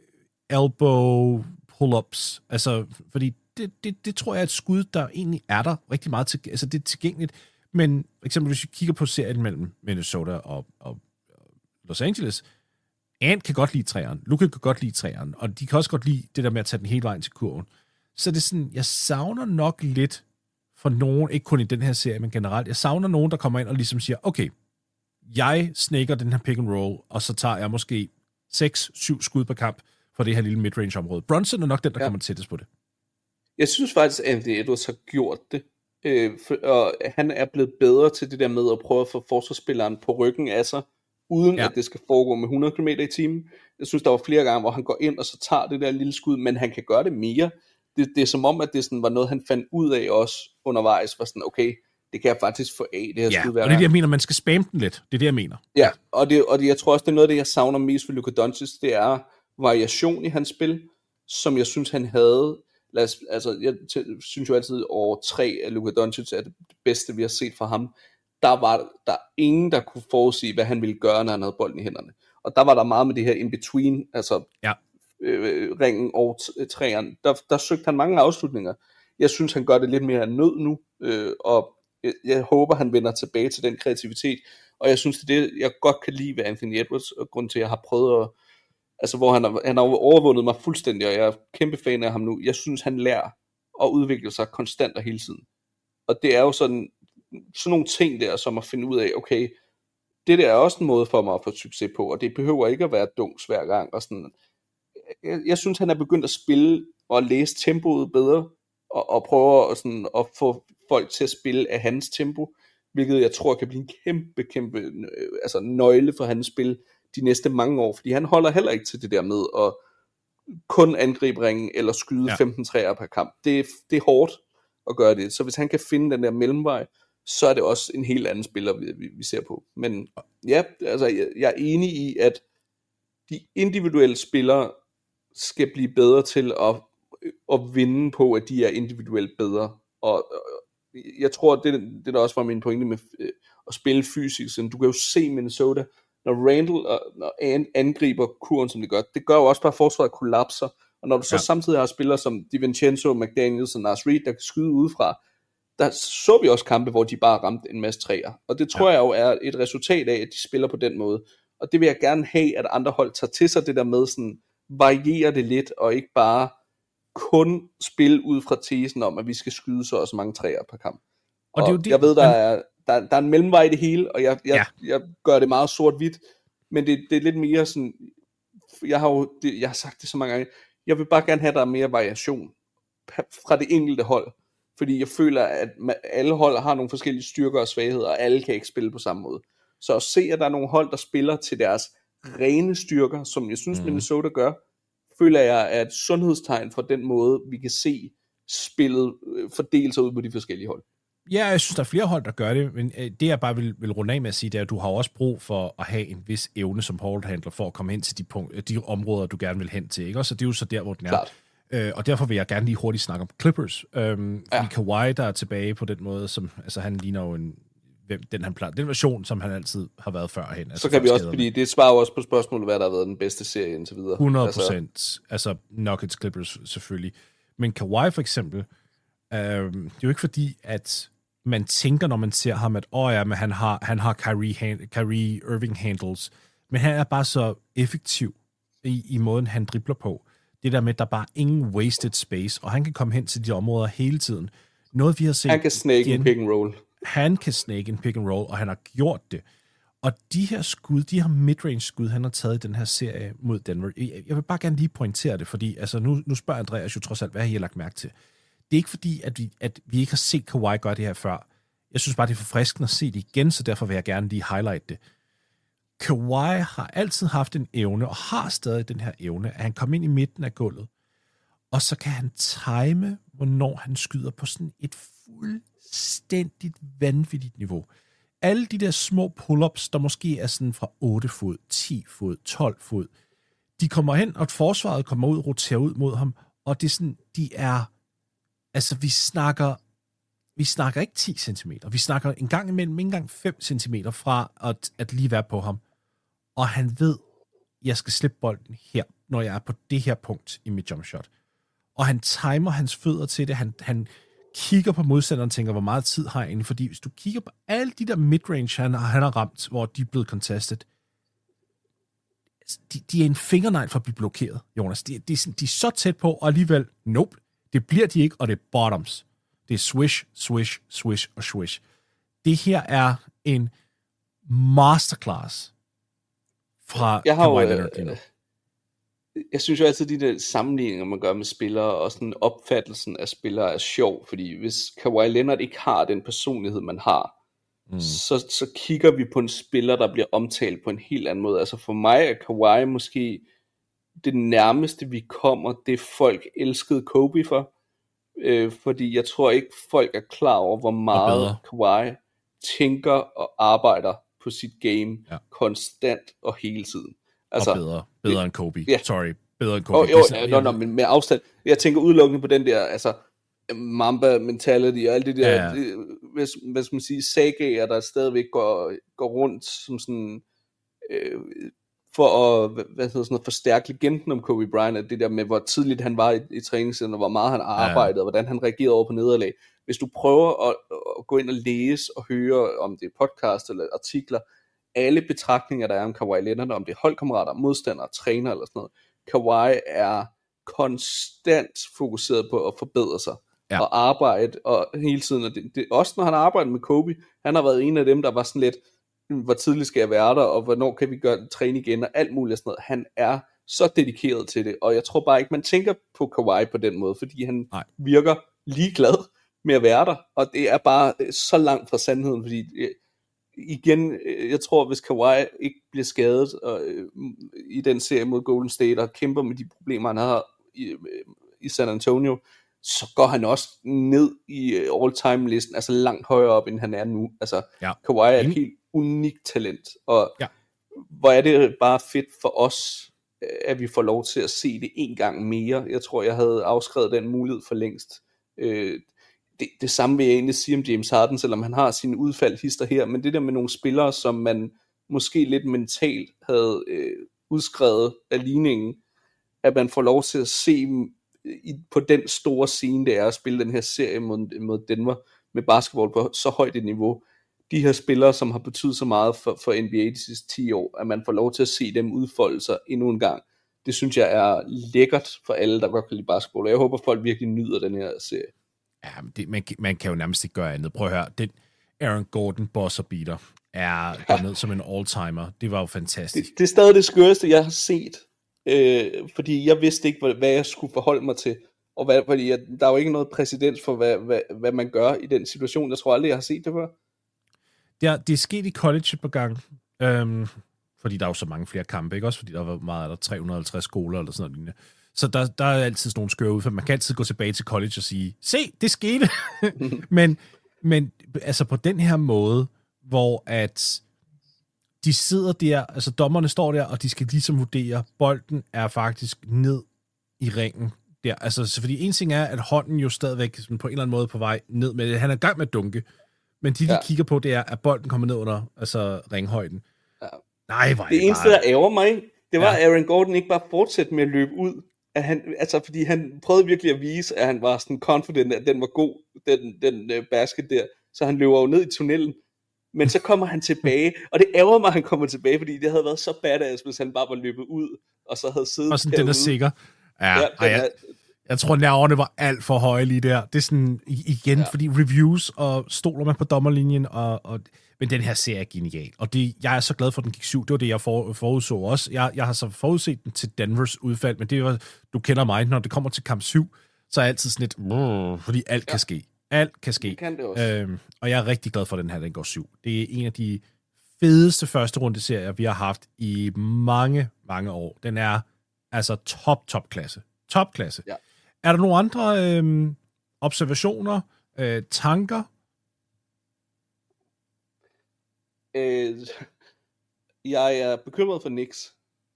elbow pull-ups. Altså, fordi det, det, det tror jeg er et skud, der egentlig er der rigtig meget til, altså det er tilgængeligt, men for eksempel hvis vi kigger på serien mellem Minnesota og, og Los Angeles, Ant kan godt lide træeren, Luka kan godt lide træeren, og de kan også godt lide det der med at tage den hele vejen til kurven. Så det er sådan, jeg savner nok lidt for nogen, ikke kun i den her serie, men generelt, jeg savner nogen, der kommer ind og ligesom siger, okay, jeg snaker den her pick and roll, og så tager jeg måske seks syv skud per kamp for det her lille midrange område. Brunson er nok den, der ja. kommer tættest på det. Jeg synes faktisk, at Anthony Edwards har gjort det. Øh, for, og han er blevet bedre til det der med at prøve at få forsvarsspilleren på ryggen af sig, uden ja. at det skal foregå med hundrede kilometer i timen. Jeg synes, der var flere gange, hvor han går ind og så tager det der lille skud, men han kan gøre det mere. Det, det er som om, at det sådan var noget, han fandt ud af også undervejs, var sådan, okay, det kan jeg faktisk få af, det her ja, skud hver og det er det, jeg mener, man skal spamme den lidt. Det er det, jeg mener. Ja, og, det, og det, jeg tror også, det er noget af det, jeg savner mest for Luka Doncic, det er variation i hans spil, som jeg synes, han havde. Lad os, altså, jeg t- synes jo altid, at år tre af Luka Doncic er det bedste, vi har set fra ham. Der var der ingen, der kunne forudsige, hvad han ville gøre, når han havde bolden i hænderne. Og der var der meget med det her in-between, altså ja. øh, ringen og t- træerne. Der, der søgte han mange afslutninger. Jeg synes, han gør det lidt mere af nød nu, øh, og jeg, jeg håber, han vender tilbage til den kreativitet. Og jeg synes, det er det, jeg godt kan lide ved Anthony Edwards, og grund til, at jeg har prøvet at altså hvor han har, han har overvundet mig fuldstændig, og jeg er kæmpe fan af ham nu. Jeg synes, han lærer at udvikle sig konstant og hele tiden. Og det er jo sådan, sådan nogle ting der, som at finde ud af, okay, det der er også en måde for mig at få succes på, og det behøver ikke at være dunks hver gang. Og sådan. Jeg, jeg synes, han er begyndt at spille og læse tempoet bedre, og, og prøve at, sådan, at få folk til at spille af hans tempo, hvilket jeg tror kan blive en kæmpe, kæmpe altså nøgle for hans spil de næste mange år, fordi han holder heller ikke til det der med at kun angribe ringen eller skyde ja. femten træer per kamp. Det, det er hårdt at gøre det. Så hvis han kan finde den der mellemvej, så er det også en helt anden spiller, vi, vi, vi ser på. Men ja, altså jeg, jeg er enig i, at de individuelle spillere skal blive bedre til at, at vinde på, at de er individuelt bedre. Og jeg tror, det, det der også var min pointe med at spille fysisk. Du kan jo se Minnesota, når Randall og når angriber kurven, som det gør, det gør jo også bare, at forsvaret kollapser. Og når du så ja. samtidig har spillere som DiVincenzo, McDaniels og Naz Reid, der kan skyde udefra, der så vi også kampe, hvor de bare ramte en masse træer. Og det tror ja. jeg jo er et resultat af, at de spiller på den måde. Og det vil jeg gerne have, at andre hold tager til sig det der med, sådan variere det lidt, og ikke bare kun spille ud fra tesen om, at vi skal skyde så også mange træer per kamp. Og, og det er jo det, jeg ved, der er Der, der er en mellemvej i det hele, og jeg, jeg, ja. jeg gør det meget sort-hvidt, men det, det er lidt mere sådan, jeg har jo det, jeg har sagt det så mange gange, jeg vil bare gerne have, der er mere variation fra det enkelte hold, fordi jeg føler, at alle hold har nogle forskellige styrker og svagheder, og alle kan ikke spille på samme måde. Så at se, at der er nogle hold, der spiller til deres rene styrker, som jeg synes, mm. Minnesota gør, føler jeg er et sundhedstegn for den måde, vi kan se spillet fordele sig ud på de forskellige hold. Ja, jeg synes, der er flere hold, der gør det, men det, jeg bare vil, vil runde af med at sige, det er, at du har også brug for at have en vis evne som ballhandler, for at komme hen til de, punkt, de områder, du gerne vil hen til, ikke? Og så det er jo så der, hvor den er. Klart. Øh, og derfor vil jeg gerne lige hurtigt snakke om Clippers. Øhm, ja. Kawhi, der er tilbage på den måde, som, altså han ligner jo en, den, han plejer, den version, som han altid har været førhen. Altså så kan vi også, fordi det svarer jo også på spørgsmålet, hvad der har været den bedste serie indtil videre. hundrede procent. Altså, altså Nuggets, Clippers selvfølgelig. Men Kawhi for eksempel, øh, det er jo ikke fordi, at man tænker, når man ser ham, at åh ja, men han har, han har Kyrie, Kyrie Irving handles, men han er bare så effektiv i, i måden, han dribler på. Det der med, at der bare er ingen wasted space, og han kan komme hen til de områder hele tiden. Noget, vi har set... Han kan snake en pick and roll. Han kan snake en pick and roll, og han har gjort det. Og de her skud, de her midrange skud, han har taget i den her serie mod Denver, jeg vil bare gerne lige pointere det, fordi altså, nu, nu spørger Andreas jo trods alt, hvad har I lagt mærke til? Det er ikke fordi, at vi, at vi ikke har set Kawhi gøre det her før. Jeg synes bare, det er forfriskende at se det igen, så derfor vil jeg gerne lige highlight det. Kawhi har altid haft en evne, og har stadig den her evne, at han kommer ind i midten af gulvet, og så kan han time, hvornår han skyder på sådan et fuldstændigt vanvittigt niveau. Alle de der små pull-ups, der måske er sådan fra otte fod, ti fod, tolv fod, de kommer hen, og forsvaret kommer ud, roterer ud mod ham, og det er sådan, de er, altså vi snakker, vi snakker ikke ti centimeter, vi snakker en gang imellem, ikke engang fem centimeter fra at, at lige være på ham, og han ved, jeg skal slippe bolden her, når jeg er på det her punkt i mit jump shot. Og han timer hans fødder til det, han, han kigger på modstanderen og tænker, hvor meget tid har jeg egentlig, fordi hvis du kigger på alle de der midrange, han, han har ramt, hvor de er blevet contested, de, de er en fingernegl for at blive blokeret, Jonas. De, de, de er så tæt på, og alligevel, nope, det bliver de ikke, og det er bottoms. Det er swish, swish, swish og swish. Det her er en masterclass fra Kawhi Leonard. Øh, jeg synes jo altid, de der sammenligninger, man gør med spillere, og sådan opfattelsen af spillere er sjov, fordi hvis Kawhi Leonard ikke har den personlighed, man har, mm. så, så kigger vi på en spiller, der bliver omtalt på en helt anden måde. Altså for mig er Kawhi måske det nærmeste, vi kommer, det folk elskede Kobe for, øh, fordi jeg tror ikke, folk er klar over, hvor meget Kawhi tænker og arbejder på sit game, ja. Konstant og hele tiden. Altså, og bedre, bedre end Kobe. Ja. Sorry, bedre end Kobe. Oh, jo, ja, no, no, men med afstand. Jeg tænker udelukkende på den der, altså, Mamba mentality og alt det der, ja, ja. Det, hvis, hvad skal man sige, sagaer, der stadigvæk går, går rundt som sådan, øh, for at, hvad hedder sådan noget, forstærke legenden om Kobe Bryant, det der med, hvor tidligt han var i, i træningscenteret, hvor meget han arbejdede, ja, ja. Og hvordan han reagerede over på nederlag. Hvis du prøver at, at gå ind og læse og høre, om det er podcast eller artikler, alle betragtninger, der er om Kawhi Leonard, om det er holdkammerater, modstandere, træner eller sådan noget, Kawhi er konstant fokuseret på at forbedre sig, ja. Og arbejde, og hele tiden, og det, det, også når han har arbejdet med Kobe, han har været en af dem, der var sådan lidt, hvor tidligt skal jeg være der, og hvornår kan vi gøre træne igen, og alt muligt sådan noget. Han er så dedikeret til det, og jeg tror bare ikke, man tænker på Kawhi på den måde, fordi han Nej. virker ligeglad med at være der, og det er bare så langt fra sandheden, fordi igen, jeg tror, hvis Kawhi ikke bliver skadet og, øh, i den serie mod Golden State og kæmper med de problemer, han har i, i San Antonio, så går han også ned i all-time-listen, altså langt højere op, end han er nu. Altså, ja. Kawhi er et helt unikt talent, og ja. Hvor er det bare fedt for os, at vi får lov til at se det en gang mere. Jeg tror, jeg havde afskrevet den mulighed for længst. Øh, Det, det samme vil jeg egentlig sige om James Harden, selvom han har sine udfald hister her, men det der med nogle spillere, som man måske lidt mentalt havde øh, udskrevet af ligningen, at man får lov til at se i, på den store scene, det er at spille den her serie mod, mod Denver med basketball på så højt et niveau. De her spillere, som har betydet så meget for, for N B A de sidste ti år, at man får lov til at se dem udfolde sig endnu en gang. Det synes jeg er lækkert for alle, der godt kan lide basketball, og jeg håber, folk virkelig nyder den her serie. Ja, det, man, man kan jo nærmest ikke gøre andet. Prøv at høre, den Aaron Gordon buzzer beater er ja. ned som en all-timer. Det var jo fantastisk. Det, det er stadig det skøreste, jeg har set. Øh, fordi jeg vidste ikke, hvad, hvad jeg skulle forholde mig til. Og hvad, fordi jeg, der er jo ikke noget præcedens for, hvad, hvad, hvad man gør i den situation. Jeg tror aldrig, jeg har set det før. Det er, det er sket i college på gang. Øhm, fordi der er jo så mange flere kampe, ikke? Også fordi der var meget, der tre hundrede og halvtreds skoler eller sådan noget. Så der, der er altid sådan nogle skøre ud, for man kan altid gå tilbage til college og sige, se, det skete. men, men altså på den her måde, hvor at de sidder der, altså dommerne står der, og de skal ligesom vurdere, bolden er faktisk ned i ringen der. Altså, fordi en ting er, at hånden jo stadigvæk sådan på en eller anden måde på vej ned med det. Han er i gang med at dunke, men de, de ja. kigger på, det er, at bolden kommer ned under altså ringhøjden. Ja. Nej, hvor er det, det eneste, bare... der ærger mig, det var, ja. at Aaron Gordon ikke bare fortsatte med at løbe ud. At han, altså fordi han prøvede virkelig at vise, at han var sådan confident, at den var god, den, den uh, basket der, så han løber jo ned i tunnelen, men så kommer han tilbage, og det ærger mig, at han kommer tilbage, fordi det havde været så badass, hvis han bare var løbet ud, og så havde siddet og sådan, derude. Den er sikker. Ja, ja, ej, jeg, jeg tror, nerverne var alt for høje lige der. Det er sådan, igen, ja. fordi reviews, og stoler man på dommerlinjen, og, og men den her serie er genial, og det, jeg er så glad for, at den gik syv. Det var det, jeg for, forudså også. Jeg, jeg har så forudset den til Denvers udfald, men det var, du kender mig, når det kommer til kamp syv, så er jeg altid sådan lidt, fordi alt ja. kan ske. Alt kan ske. Det kan det også. Øhm, og jeg er rigtig glad for, at den her, den går syv. Det er en af de fedeste første runde serie, vi har haft i mange, mange år. Den er altså top, top klasse. Top klasse. Ja. Er der nogle andre øh, observationer, øh, tanker? Øh, jeg er bekymret for Knicks.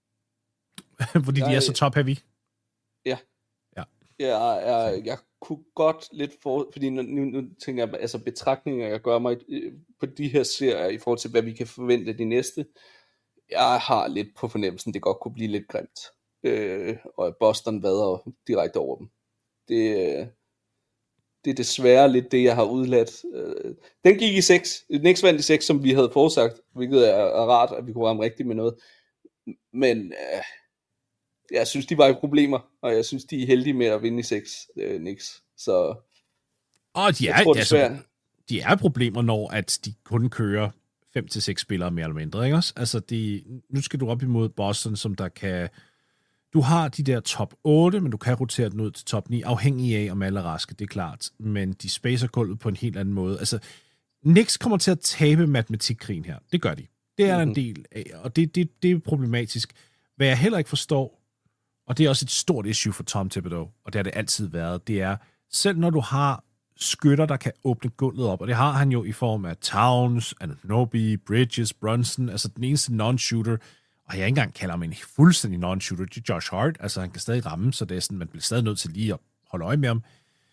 Fordi jeg, de er så top-heavy? Ja. Ja. Jeg, jeg, jeg kunne godt lidt for... Fordi nu, nu tænker jeg, altså betragtninger, jeg gør mig på de her serier, i forhold til, hvad vi kan forvente de næste. Jeg har lidt på fornemmelsen, det godt kunne blive lidt grimt. Øh, og Boston vader direkte over dem. Det, det er desværre lidt det, jeg har udladt. Øh, den gik i seks. Knicks vandt i seks, som vi havde forudsagt, hvilket er, er rart, at vi kunne ramme rigtigt med noget. Men øh, jeg synes, de var i problemer, og jeg synes, de er heldige med at vinde i seks, øh, Knicks. Så og de er, jeg tror, altså, de er problemer, når at de kun kører fem til seks spillere mere eller mindre, ikke også? Altså, de, nu skal du op imod Boston, som der kan... Du har de der top otte, men du kan rotere den ud til top ni, afhængig af, om alle er raske, det er klart. Men de spacer gulvet på en helt anden måde. Altså, Knicks kommer til at tabe matematikkrigen her. Det gør de. Det er mm-hmm. en del af, og det, det, det er problematisk. Hvad jeg heller ikke forstår, og det er også et stort issue for Tom Thibodeau, og det har det altid været, det er, selv når du har skytter, der kan åbne gulvet op, og det har han jo i form af Towns, Anunoby, Bridges, Brunson, altså den eneste non-shooter, og jeg ikke engang kalder ham en fuldstændig non-shooter, det er Josh Hart, altså han kan stadig ramme, så det er sådan, man bliver stadig nødt til lige at holde øje med ham.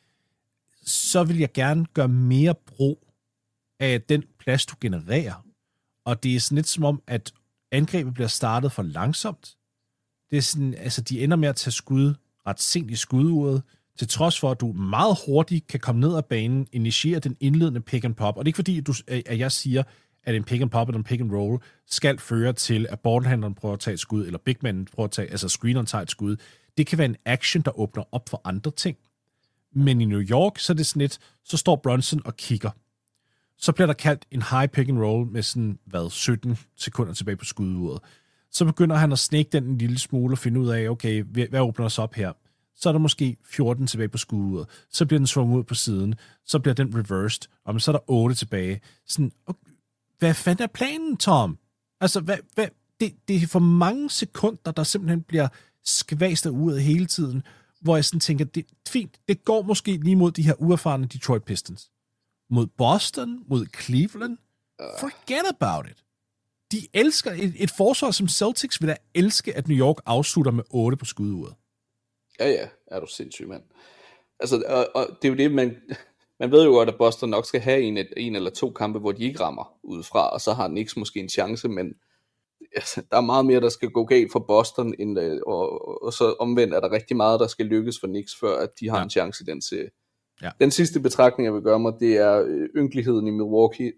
Så vil jeg gerne gøre mere brug af den plads, du genererer. Og det er sådan lidt som om, at angrebet bliver startet for langsomt. Det er sådan, altså de ender med at tage skud ret sent i skuduret, til trods for, at du meget hurtigt kan komme ned ad banen, initiere den indledende pick and pop. Og det er ikke fordi, at, du, at jeg siger, at en pick and pop eller en pick and roll skal føre til, at ballhandleren prøver at tage et skud, eller bigmanen prøver at tage, altså screeneren tager et skud. Det kan være en action, der åbner op for andre ting. Men i New York, så er det sådan lidt, så står Brunson og kigger. Så bliver der kaldt en high pick and roll med sådan, hvad, sytten sekunder tilbage på skuduret. Så begynder han at snake den en lille smule og finde ud af, okay, hvad åbner os op her? Så er der måske fjorten tilbage på skuduret. Så bliver den svunget ud på siden. Så bliver den reversed. Og så er der otte tilbage. Sådan, okay, hvad fanden er planen, Tom? Altså, hvad, hvad, det, det er for mange sekunder, der simpelthen bliver skvæst af uret hele tiden, hvor jeg sådan tænker, det er fint, det går måske lige mod de her uerfarne Detroit Pistons. Mod Boston, mod Cleveland. Forget about it. De elsker, et, et forsvar som Celtics vil da elske, at New York afslutter med otte på skuduret. Ja, ja, er du sindssyg, mand. Altså, og, og det er jo det, man, man ved jo godt, at Boston nok skal have en, en eller to kampe, hvor de ikke rammer udefra, og så har Knicks måske en chance, men altså, der er meget mere, der skal gå galt for Boston, end, og, og så omvendt er der rigtig meget, der skal lykkes for Knicks, før at de har ja. en chance i den serie. Ja. Den sidste betragtning, jeg vil gøre mig, det er ynkeligheden i Milwaukee.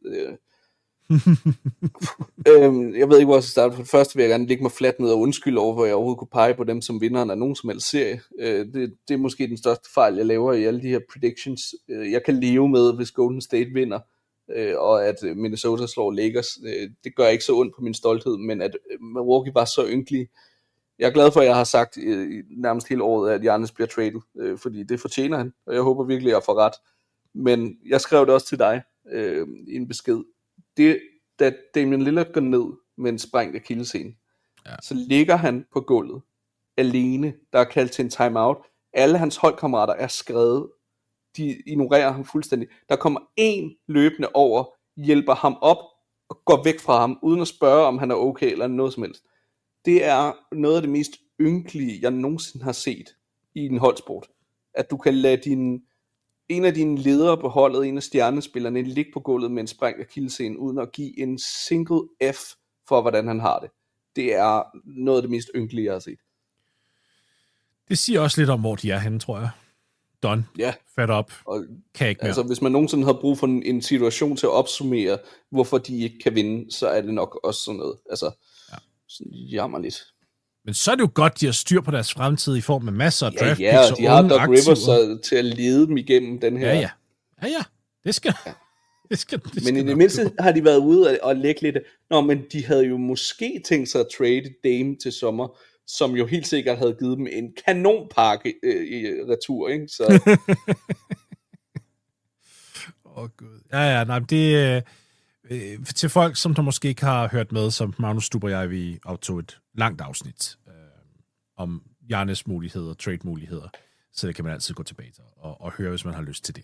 øhm, jeg ved ikke, hvor jeg skal starte. For det første vil jeg gerne ligge mig fladt ned og undskylde over, hvor jeg overhovedet kunne pege på dem som vinderen af nogen som helst serie. Øh, det, det er måske den største fejl, jeg laver i alle de her predictions. Øh, jeg kan leve med, hvis Golden State vinder, øh, og at Minnesota slår Lakers. Øh, det gør ikke så ondt på min stolthed, men at Milwaukee var så ynkelig. Jeg er glad for, at jeg har sagt øh, nærmest hele året, at Giannis bliver traded, øh, fordi det fortjener han, og jeg håber virkelig, at jeg får ret. Men jeg skrev det også til dig øh, i en besked. Det, da Damian Lillard går ned med en sprængt akillescene, ja. så ligger han på gulvet alene. Der er kaldt til en timeout. Alle hans holdkammerater er skrevet. De ignorerer ham fuldstændig. Der kommer en løbende over, hjælper ham op og går væk fra ham, uden at spørge, om han er okay eller noget som helst. Det er noget af det mest ynkelige, jeg nogensinde har set i en holdsport. At du kan lade din, en af dine ledere på holdet, en af stjernespillerne, ligge på gulvet med en sprængt akillescene, uden at give en single F for, hvordan han har det. Det er noget af det mest ynkelige, jeg har set. Det siger også lidt om, hvor de er henne, tror jeg. Done. Ja. Fed up. Og, kan ikke mere. Altså, hvis man nogensinde har brug for en, en situation til at opsummere, hvorfor de ikke kan vinde, så er det nok også sådan noget. Altså, ja. sådan jammer lidt. Men så er det jo godt, de har styr på deres fremtid i form af masser af draft ja, ja, picks og de har Doc Rivers til at lede dem igennem den her. Ja, ja. Ja, ja. Det skal... Ja. Det skal, det men skal i det mindste har de været ude og lægge lidt. Nå, men de havde jo måske tænkt sig at trade Dame til sommer, som jo helt sikkert havde givet dem en kanonpakke øh, i retur, ikke? Så... Åh, oh, gud. Ja, ja, nej, det... Øh, til folk, som der måske ikke har hørt med, som Magnus Stub og jeg, vi optog et langt afsnit øh, om Giannis muligheder, trade-muligheder, så det kan man altid gå tilbage til og, og høre, hvis man har lyst til det.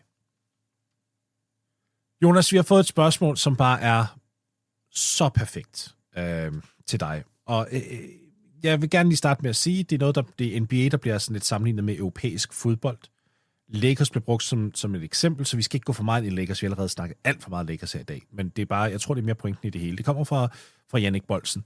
Jonas, vi har fået et spørgsmål, som bare er så perfekt øh, til dig. Og øh, jeg vil gerne lige starte med at sige, det er noget, der det er N B A, der bliver sådan lidt sammenlignet med europæisk fodbold. Lakers bliver brugt som, som et eksempel, så vi skal ikke gå for meget i Lakers. Vi har allerede snakket alt for meget Lakers her i dag. Men det er bare, jeg tror, det er mere pointen i det hele. Det kommer fra, fra Jannik Bolsen.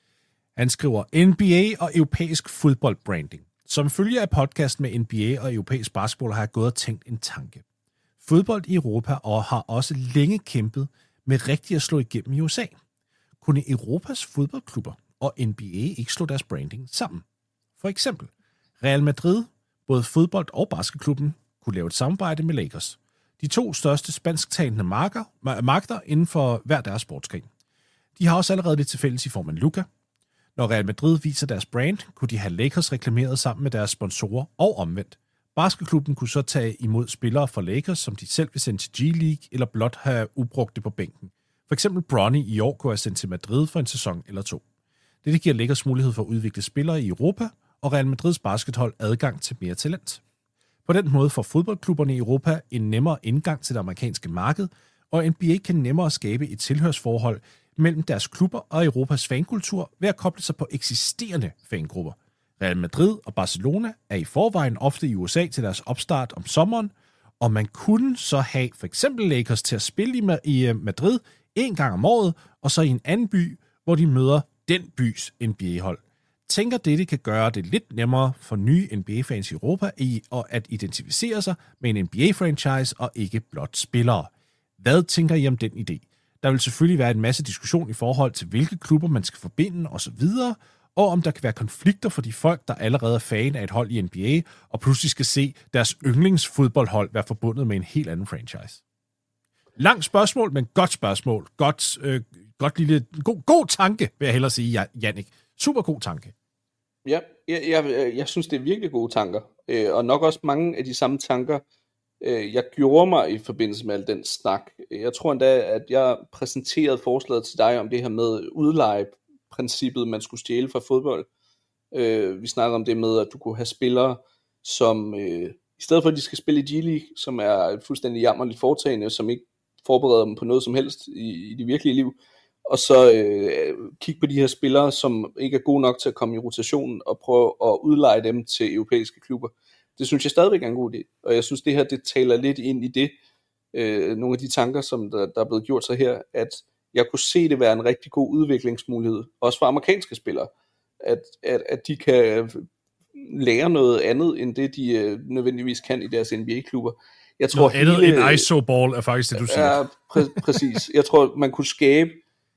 Han skriver, N B A og europæisk fodboldbranding. Som følge af podcast med N B A og europæisk basketball har jeg gået og tænkt en tanke. Fodbold i Europa og har også længe kæmpet med rigtig at slå igennem i U S A. Kunne Europas fodboldklubber og N B A ikke slå deres branding sammen? For eksempel, Real Madrid, både fodbold- og basketklubben, kunne lave et samarbejde med Lakers. De to største spansktalende marker, magter inden for hver deres sportsgren. De har også allerede lidt til fælles i form af Luka. Når Real Madrid viser deres brand, kunne de have Lakers reklameret sammen med deres sponsorer og omvendt. Basketklubben kunne så tage imod spillere fra Lakers, som de selv vil sende til G-League, eller blot have ubrugte på bænken. For eksempel Bronny i år kunne have sendt til Madrid for en sæson eller to. Dette giver Lakers mulighed for at udvikle spillere i Europa, og Real Madrids baskethold adgang til mere talent. På den måde får fodboldklubberne i Europa en nemmere indgang til det amerikanske marked, og N B A kan nemmere skabe et tilhørsforhold mellem deres klubber og Europas fankultur ved at koble sig på eksisterende fangrupper. Real Madrid og Barcelona er i forvejen ofte i U S A til deres opstart om sommeren, og man kunne så have for eksempel Lakers til at spille i Madrid en gang om året, og så i en anden by, hvor de møder den bys N B A-hold. Tænker dette kan gøre det lidt nemmere for nye N B A-fans i Europa i og at identificere sig med en N B A-franchise og ikke blot spillere. Hvad tænker I om den idé? Der vil selvfølgelig være en masse diskussion i forhold til, hvilke klubber man skal forbinde osv., og om der kan være konflikter for de folk, der allerede er fan af et hold i N B A, og pludselig skal se deres yndlingsfodboldhold være forbundet med en helt anden franchise. Langt spørgsmål, men godt spørgsmål. Godt, øh, godt lille, god, god tanke, vil jeg hellere sige, Jannik. Super god tanke. Ja, jeg, jeg, jeg synes, det er virkelig gode tanker. Øh, og nok også mange af de samme tanker, øh, jeg gjorde mig i forbindelse med al den snak. Jeg tror endda, at jeg præsenterede forslaget til dig om det her med udlejeprincippet, man skulle stjæle fra fodbold. Øh, vi snakkede om det med, at du kunne have spillere, som øh, i stedet for, at de skal spille i G-League, som er et fuldstændig jammerligt foretagende, som ikke forbereder dem på noget som helst i, i det virkelige liv, og så øh, kigge på de her spillere, som ikke er gode nok til at komme i rotationen, og prøve at udleje dem til europæiske klubber. Det synes jeg stadigvæk er en god idé, og jeg synes, det her det taler lidt ind i det, øh, nogle af de tanker, som der, der er blevet gjort sig her, at jeg kunne se det være en rigtig god udviklingsmulighed, også for amerikanske spillere, at, at, at de kan lære noget andet, end det de øh, nødvendigvis kan i deres N B A-klubber. Jeg tror, noget andet end isoball er faktisk det, du siger. Ja, præ- præcis. Jeg tror, man kunne skabe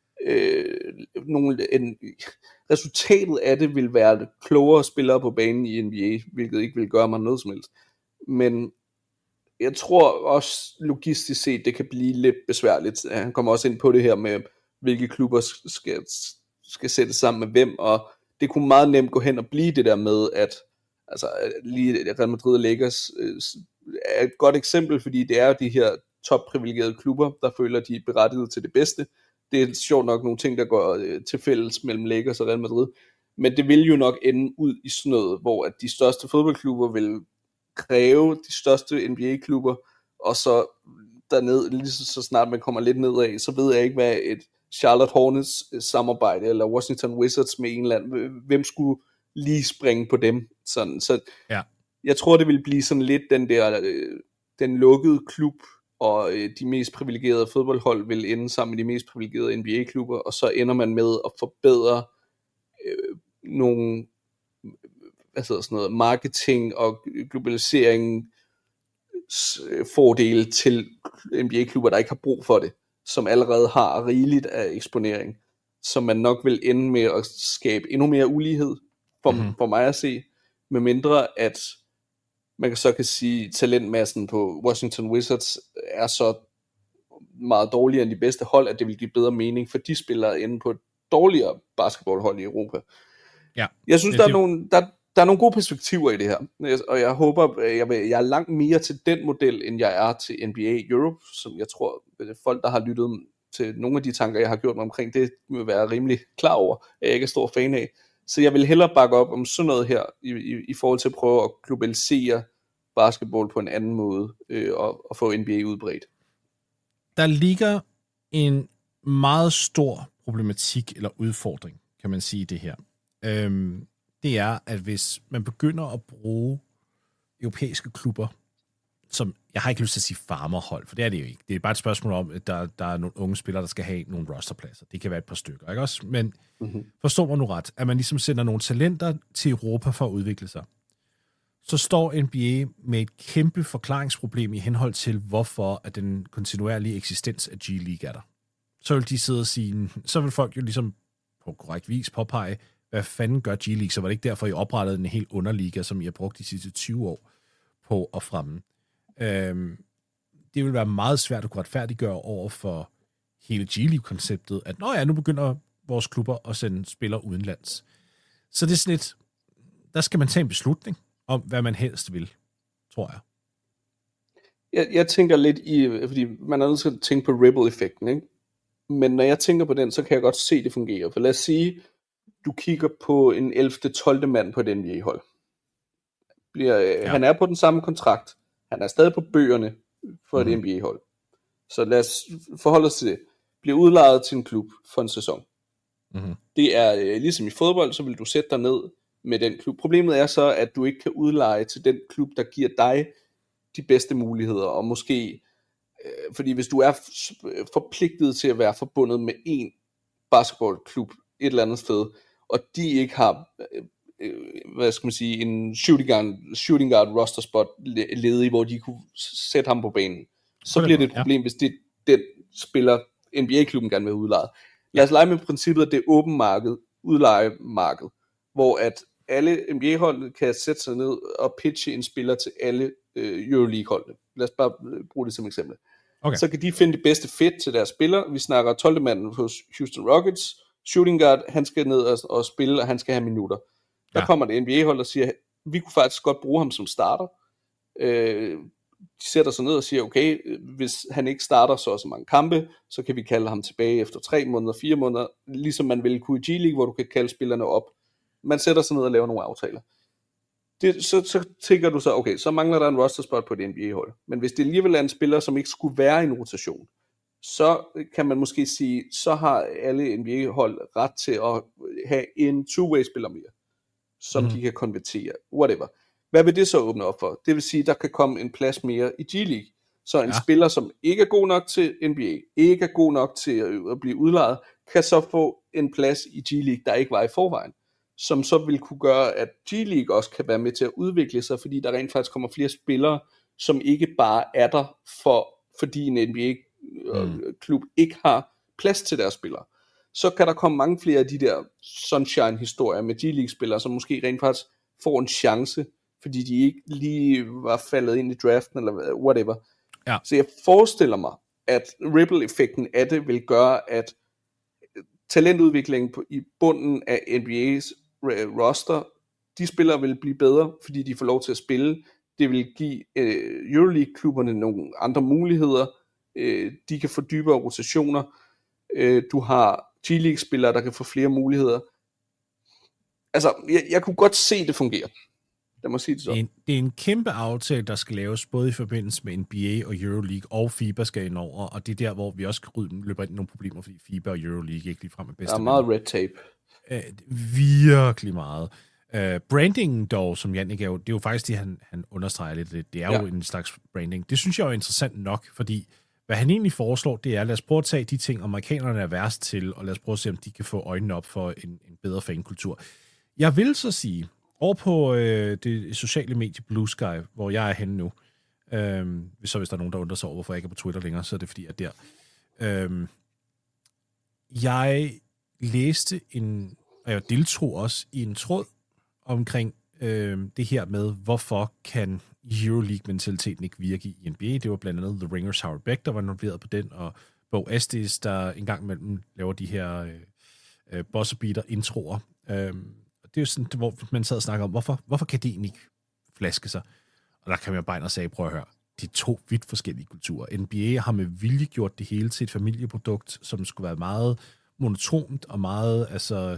øh, nogle, en, resultatet af det vil være klogere spillere på banen i N B A, hvilket ikke vil gøre mig noget som helst. Men jeg tror også logistisk set, det kan blive lidt besværligt. Han kommer også ind på det her med, hvilke klubber skal, skal sættes sammen med hvem, og det kunne meget nemt gå hen og blive det der med, at altså, lige Real Madrid og Lakers øh, er et godt eksempel, fordi det er de her topprivilegerede klubber, der føler, at de er berettiget til det bedste. Det er sjovt nok nogle ting, der går øh, til fælles mellem Lakers og Real Madrid, men det vil jo nok ende ud i sådan noget, hvor at de største fodboldklubber vil kræve de største N B A-klubber, og så derned, lige så, så snart man kommer lidt nedad, så ved jeg ikke, hvad et Charlotte Hornets samarbejde, eller Washington Wizards med en eller anden, hvem skulle lige springe på dem. Sådan. Så ja. Jeg tror, det vil blive sådan lidt den der, øh, den lukkede klub, og øh, de mest privilegerede fodboldhold vil ende sammen med de mest privilegerede N B A-klubber, og så ender man med at forbedre øh, nogle hvad hedder sådan noget, marketing og globalisering fordele til N B A-klubber, der ikke har brug for det, som allerede har rigeligt af eksponering, som man nok vil ende med at skabe endnu mere ulighed, for, mm-hmm. for mig at se, med mindre at man så kan sige, at talentmassen på Washington Wizards er så meget dårligere end de bedste hold, at det vil give bedre mening for de spillere inde på et dårligere basketballhold i Europa. Ja. Jeg synes, der er, nogle, der, der er nogle gode perspektiver i det her, og jeg håber, jeg, vil, jeg er langt mere til den model, end jeg er til N B A Europe, som jeg tror, folk, der har lyttet til nogle af de tanker, jeg har gjort mig omkring, det vil være rimelig klar over, at jeg ikke er stor fan af. Så jeg vil hellere bakke op om sådan noget her, i, i, i forhold til at prøve at globalisere basketball på en anden måde, øh, og, og få N B A udbredt. Der ligger en meget stor problematik eller udfordring, kan man sige det her. Øhm, det er, at hvis man begynder at bruge europæiske klubber, som, jeg har ikke lyst til at sige farmerhold, for det er det jo ikke. Det er bare et spørgsmål om, at der, der er nogle unge spillere, der skal have nogle rosterpladser. Det kan være et par stykker, ikke også? Men mm-hmm. forstår man nu ret, at man ligesom sender nogle talenter til Europa for at udvikle sig, så står N B A med et kæmpe forklaringsproblem i henhold til, hvorfor at den kontinuerlige eksistens af G-League er der. Så vil de sidde og sige, så vil folk jo ligesom på korrekt vis påpege, hvad fanden gør G-League, så var det ikke derfor, I oprettede en helt underliga, som I har brugt de sidste tyve år på at fremme. Øhm, det vil være meget svært at kunne retfærdiggøre over for hele G-League-konceptet, at nå ja, nu begynder vores klubber at sende spillere udenlands. Så det er sådan lidt, der skal man tage en beslutning om, hvad man helst vil, tror jeg. Jeg, jeg tænker lidt i, fordi man er nødt til at tænke på ripple-effekten, ikke? Men når jeg tænker på den, så kan jeg godt se, det fungerer. For lad os sige, du kigger på en ellevte tolvte mand på et N B A-hold. Bliver, ja. Han er på den samme kontrakt. Han er stadig på bøgerne for et mm-hmm. N B A-hold. Så lad os forholde os til det. Bliver udlejet til en klub for en sæson. Mm-hmm. Det er øh, ligesom i fodbold, så vil du sætte dig ned med den klub. Problemet er så, at du ikke kan udleje til den klub, der giver dig de bedste muligheder, og måske, øh, fordi hvis du er forpligtet til at være forbundet med en basketballklub et eller andet sted, og de ikke har, øh, hvad skal man sige, en shooting guard, shooting guard roster spot ledig, hvor de kunne sætte ham på banen, så bliver det et problem, ja. Hvis det den spiller N B A-klubben gerne vil udleje. Lad os lege med princippet, at det er åben marked, udlejemarked, hvor at alle N B A-holdene kan sætte sig ned og pitche en spiller til alle øh, Euroleague-holdene. Lad os bare bruge det som eksempel. Okay. Så kan de finde det bedste fit til deres spillere. Vi snakker tolvte manden hos Houston Rockets. Shooting guard, han skal ned og, og spille, og han skal have minutter. Der ja. Kommer det N B A-hold, der siger, vi kunne faktisk godt bruge ham som starter. Øh, de sætter sig ned og siger, okay, hvis han ikke starter så så mange kampe, så kan vi kalde ham tilbage efter tre måneder, fire måneder, ligesom man ville kunne i G-League, hvor du kan kalde spillerne op. Man sætter sig ned og laver nogle aftaler. Det, så, så tænker du så, okay, så mangler der en roster spot på et N B A-hold. Men hvis det alligevel er en spiller, som ikke skulle være i en rotation, så kan man måske sige, så har alle N B A-hold ret til at have en two-way-spiller mere, som mm. de kan konvertere, whatever. Hvad vil det så åbne op for? Det vil sige, der kan komme en plads mere i G-League. Så en ja. Spiller, som ikke er god nok til N B A, ikke er god nok til at blive udlejet, kan så få en plads i G-League, der ikke var i forvejen, som så vil kunne gøre, at G-League også kan være med til at udvikle sig, fordi der rent faktisk kommer flere spillere, som ikke bare er der, for, fordi en N B A-klub mm. ikke har plads til deres spillere. Så kan der komme mange flere af de der sunshine-historier med G-League-spillere, som måske rent faktisk får en chance, fordi de ikke lige var faldet ind i draften, eller whatever. Ja. Så jeg forestiller mig, at ripple-effekten af det vil gøre, at talentudviklingen på, i bunden af N B A's roster, de spillere vil blive bedre, fordi de får lov til at spille. Det vil give øh, Euroleague-klubberne nogle andre muligheder. Øh, de kan få dybere rotationer. Øh, du har G-League-spillere, der kan få flere muligheder. Altså, jeg, jeg kunne godt se, det fungerer. Lad mig sige det så. Det er, en, det er en kæmpe aftale, der skal laves, både i forbindelse med N B A og Euroleague, og FIBA skal ind over, og det er der, hvor vi også løber ind i nogle problemer, fordi FIBA og Euroleague ikke ligefrem er bedste. Der er meget red tape. Uh, virkelig meget. Uh, brandingen dog, som Jannik er jo, det er jo faktisk det, han, han understreger lidt. Det er ja. jo en slags branding. Det synes jeg er interessant nok, fordi hvad han egentlig foreslår, det er, lad os prøve at tage de ting, amerikanerne er værst til, og lad os prøve at se, om de kan få øjnene op for en, en bedre fankultur. Jeg vil så sige, over på øh, det sociale medie Blue Sky, hvor jeg er henne nu, øh, så hvis der er nogen, der undrer sig over, hvorfor jeg ikke er på Twitter længere, så er det fordi, jeg er der. Øh, jeg læste en, og jeg deltog også i en tråd omkring øh, det her med, hvorfor kan Euroleague-mentaliteten ikke virke i N B A. Det var blandt andet The Ringers Howard Beck, der var involveret på den, og Bo Estes, der en gang imellem laver de her øh, øh, buzzer beater introer. Øh, det er jo sådan, hvor man sad og snakker om, hvorfor, hvorfor kan det egentlig ikke flaske sig? Og der kan man jo bare ind og sige, prøv at høre, de to vidt forskellige kulturer. N B A har med vilje gjort det hele til et familieprodukt, som skulle være meget monotont og meget altså,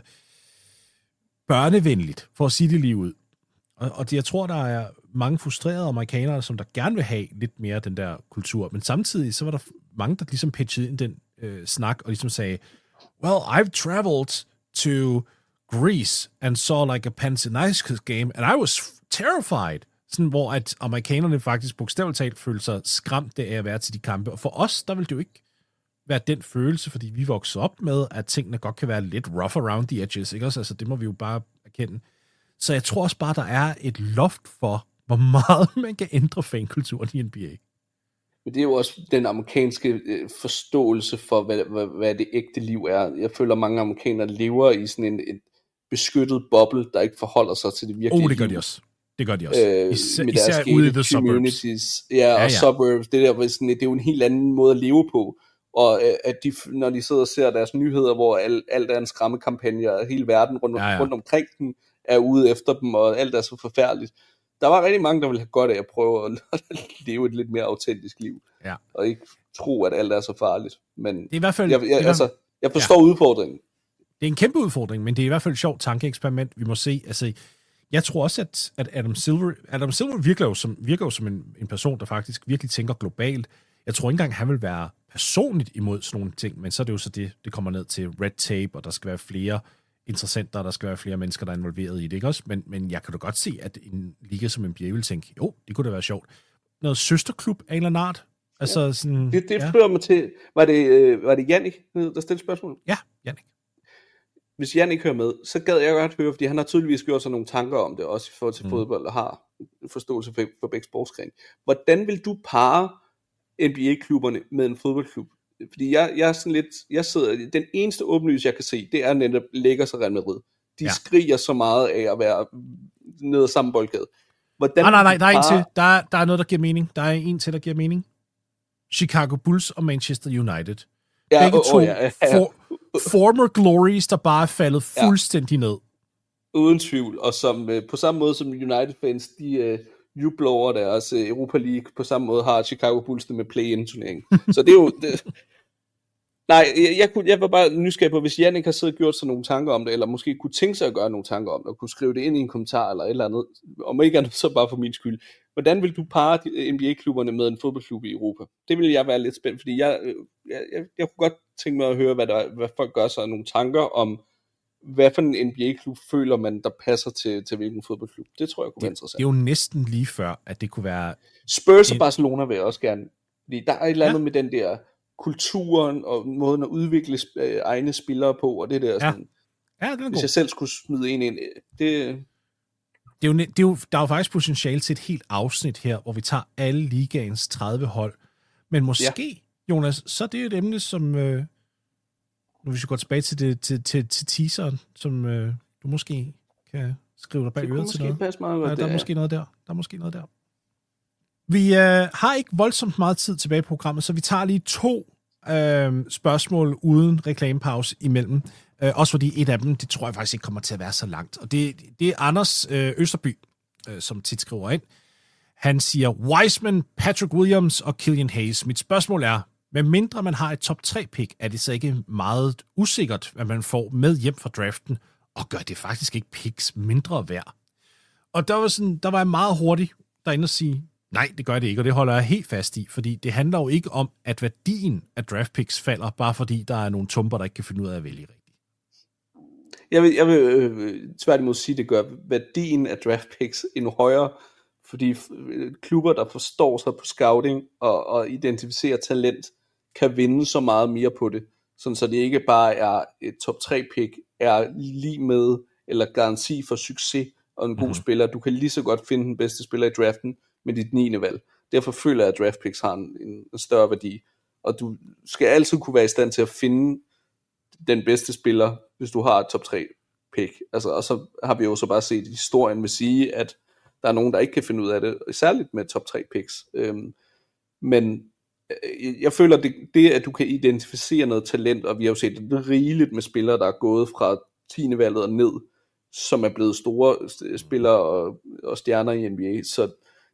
børnevenligt, for at sige det lige ud. Og, og det, jeg tror, der er mange frustrerede amerikanere, som der gerne vil have lidt mere den der kultur, men samtidig så var der mange, der ligesom pitchede ind den øh, snak, og ligesom sagde, well, I've traveled to Greece and saw like a Panathinaikos game, and I was terrified. Sådan, hvor at amerikanerne faktisk bogstaveligt talt følte sig skræmte af at være til de kampe. Og for os, der vil det jo ikke være den følelse, fordi vi voksede op med, at tingene godt kan være lidt rough around the edges, ikke også? Altså, det må vi jo bare erkende. Så jeg tror også bare, der er et loft for, hvor meget man kan ændre fankulturen i N B A. Men det er jo også den amerikanske forståelse for, hvad, hvad, hvad det ægte liv er. Jeg føler, mange amerikanere lever i sådan en, en beskyttet boble, der ikke forholder sig til det virkelige liv. Oh, det gør de også. Det gør de også. Øh, især især ude i the communities. suburbs. Ja, og ja, ja. suburbs. Det, der, sådan, det er jo en helt anden måde at leve på. Og at de, når de sidder og ser deres nyheder, hvor alt, alt er en skræmmekampagne, og hele verden rundt, ja, ja. rundt omkring dem er ude efter dem, og alt er så forfærdeligt. Der var rigtig mange, der ville have godt af at prøve at leve et lidt mere autentisk liv. Ja. Og ikke tro, at alt er så farligt. Men det er i hvert fald, jeg, jeg, det er, altså, jeg forstår ja. udfordringen. Det er en kæmpe udfordring, men det er i hvert fald et sjovt tankeeksperiment, vi må se. Altså, jeg tror også, at, at Adam Silver, Adam Silver virker jo som, virker jo som en, en person, der faktisk virkelig tænker globalt. Jeg tror ikke engang, han vil være personligt imod sådan nogle ting, men så er det jo så det, det kommer ned til red tape, og der skal være flere interessenter, og der skal være flere mennesker, der er involveret i det, ikke også? Men, men jeg kan da godt se, at en liga som N B A vil tænke, jo, det kunne da være sjovt. Noget søsterklub af en eller anden art. Altså, ja. sådan, det det ja. fører mig til, var det, øh, var det Jannik, der stillede spørgsmål? Ja, Jannik. Hvis Jannik hører med, så gad jeg godt høre, fordi han har tydeligvis gjort sig nogle tanker om det, også i forhold til mm. fodbold, og har forståelse for, for begge sportsgrene. Hvordan vil du parre N B A-klubberne med en fodboldklub? Fordi jeg, jeg er sådan lidt, jeg sidder, den eneste åbenlys, jeg kan se, det er netop Lakers og Real Madrid. De ja. skriger så meget af at være nede af samme boldgade. Hvordan nej, nej, nej, der er en til. Der er, der er noget, der giver mening. Der er en til, der giver mening. Chicago Bulls og Manchester United. Ja, Begge oh, to oh, ja, ja, ja. For, former glories, der bare er faldet fuldstændig ja. ned. Uden tvivl. Og som, på samme måde som United-fans, de uh, jubler over deres uh, Europa League, på samme måde har Chicago Bulls det med play-in-turnering. Så det er jo... Det, nej, jeg, jeg, kunne, jeg var bare nysgerrig på, hvis Jannik har siddet og gjort sig nogle tanker om det, eller måske kunne tænke sig at gøre nogle tanker om det, og kunne skrive det ind i en kommentar, eller et eller andet, om ikke andet, så bare for min skyld. Hvordan vil du parre N B A-klubberne med en fodboldklub i Europa? Det vil jeg være lidt spændt, fordi jeg, jeg, jeg, jeg kunne godt tænke mig at høre, hvad, der, hvad folk gør sig nogle tanker om, hvad for en N B A-klub føler man, der passer til, til hvilken fodboldklub. Det tror jeg kunne være interessant. Det er jo næsten lige før, at det kunne være... Spurs og Barcelona vil jeg også gerne, fordi der er et eller andet ja. med den der kulturen og måden at udvikle øh, egne spillere på, og det der sådan... Ja, ja, det er hvis god. jeg selv skulle smide en ind, det... Det er, jo, det er jo, der er jo faktisk potentiale til et helt afsnit her, hvor vi tager alle ligaens tredive hold. Men måske, ja. Jonas, så er det et emne, som... Øh, nu hvis vi går tilbage til, det, til, til, til teaseren, som øh, du måske kan skrive dig bag øret til noget. Passe meget godt, ja, der er det, måske ja. noget der. Der er måske noget der. Vi øh, har ikke voldsomt meget tid tilbage i programmet, så vi tager lige to øh, spørgsmål uden reklamepause imellem. Øh, også fordi et af dem, det tror jeg faktisk ikke kommer til at være så langt. Og det, det er Anders øh, Østerby, øh, som tit skriver ind. Han siger, Wiseman, Patrick Williams og Killian Hayes. Mit spørgsmål er, med mindre man har et top tre pick, er det så ikke meget usikkert, hvad man får med hjem fra draften, og gør det faktisk ikke picks mindre værd? Og der var, sådan, der var jeg meget hurtig derinde at sige, nej, det gør det ikke, og det holder jeg helt fast i, fordi det handler jo ikke om, at værdien af draft picks falder, bare fordi der er nogle tumper, der ikke kan finde ud af at vælge rigtigt. Jeg vil, jeg vil øh, tværtimod sige, at det gør værdien af draft picks endnu højere, fordi klubber, der forstår sig på scouting og, og identificerer talent, kan vinde så meget mere på det, sådan så det ikke bare er et top tre pick, er lige med, eller garanti for succes og en god mm-hmm. spiller. Du kan lige så godt finde den bedste spiller i draften med dit niende valg. Derfor føler jeg, at draft picks har en, en større værdi, og du skal altid kunne være i stand til at finde den bedste spiller, hvis du har et top tre pick. Altså, og så har vi jo så bare set historien med sige, at der er nogen, der ikke kan finde ud af det, særligt med top tre picks. Øhm, men øh, jeg føler, det, det, at du kan identificere noget talent, og vi har jo set det rigeligt med spillere, der er gået fra tiende valget og ned, som er blevet store spillere og, og stjerner i N B A. Så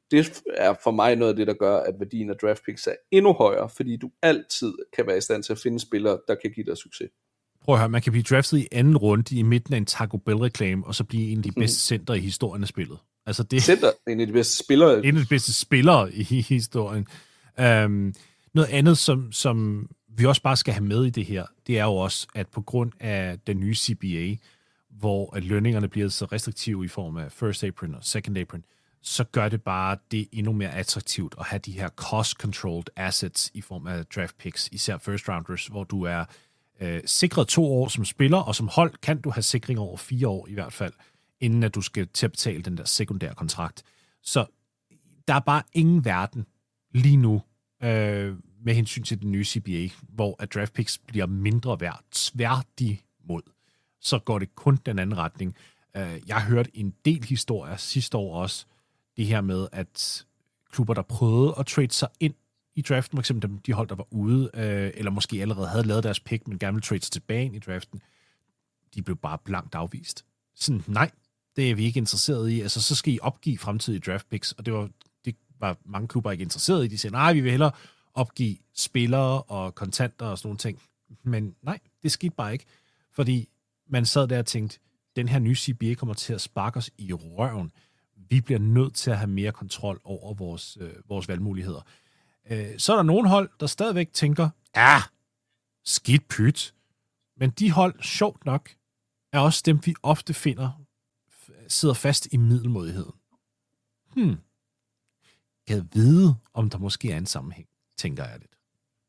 det er for mig noget af det, der gør, at værdien af draft picks er endnu højere, fordi du altid kan være i stand til at finde spillere, der kan give dig succes. Prøv at høre, man kan blive draftet i anden runde i midten af en Taco Bell-reklame, og så blive en af de bedste center i historien af spillet. Altså det, center, en af de bedste spillere. En af de bedste spillere i historien. Um, noget andet, som, som vi også bare skal have med i det her, det er jo også, at på grund af den nye C B A, hvor at lønningerne bliver så restriktive i form af first apron og second apron, så gør det bare det endnu mere attraktivt at have de her cost-controlled assets i form af draft picks, især first rounders, hvor du er øh, sikret to år som spiller, og som hold kan du have sikring over fire år i hvert fald, inden at du skal til at betale den der sekundære kontrakt. Så der er bare ingen verden lige nu øh, med hensyn til den nye C B A, hvor at draft picks bliver mindre værd, tværtimod. Så går det kun den anden retning. Øh, jeg har hørt en del historier sidste år også, det her med, at klubber, der prøvede at trade sig ind i draften, for eksempel de hold, der var ude, øh, eller måske allerede havde lavet deres pick, men gerne ville trade sig tilbage ind i draften, de blev bare blankt afvist. Sådan, nej, det er vi ikke interesseret i. Altså, så skal I opgive fremtidige draft picks, og det var, det var mange klubber ikke interesseret i. De siger, nej, vi vil hellere opgive spillere og kontanter og sådan nogle ting. Men nej, det skete bare ikke, fordi man sad der og tænkte, den her nye C B A kommer til at sparke os i røven. Vi bliver nødt til at have mere kontrol over vores, øh, vores valgmuligheder. Øh, så er der nogle hold, der stadigvæk tænker, ah, skidt pyt. Men de hold, sjovt nok, er også dem, vi ofte finder, sidder fast i middelmådigheden. Hmm. Kan jeg vide, om der måske er en sammenhæng, tænker jeg lidt.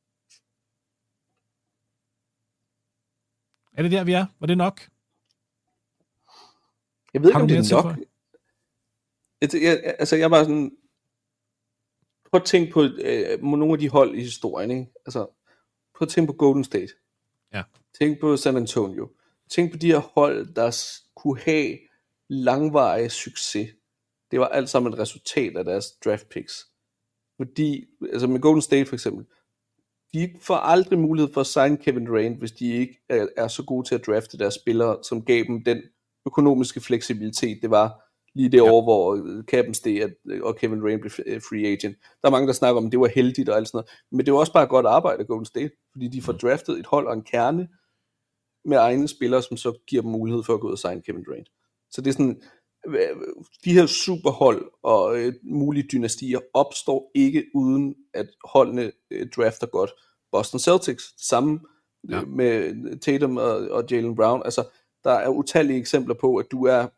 Er det der, vi er? Var det nok? Jeg ved ikke, om det er nok. Jeg, altså, jeg var sådan... Prøv at tænke på øh, nogle af de hold i historien, ikke? Altså, prøv at tænke på Golden State. Ja. Tænk på San Antonio. Tænk på de her hold, der kunne have langvarig succes. Det var alt sammen et resultat af deres draft picks. Fordi, altså med Golden State for eksempel, de får aldrig mulighed for at signe Kevin Durant, hvis de ikke er, er så gode til at drafte deres spillere, som gav dem den økonomiske fleksibilitet, det var lige det år, ja. Hvor Cap'n steg, og Kevin Durant blev free agent. Der er mange, der snakker om, at det var heldigt og alt sådan noget. Men det var også bare godt arbejde af Golden State, fordi de får draftet et hold og en kerne med egne spillere, som så giver dem mulighed for at gå ud og signe Kevin Durant. Så det er sådan, de her superhold og øh, mulige dynastier opstår ikke uden, at holdene øh, drafter godt. Boston Celtics, det samme ja. med Tatum og, og Jaylen Brown. Altså, der er utallige eksempler på, at du er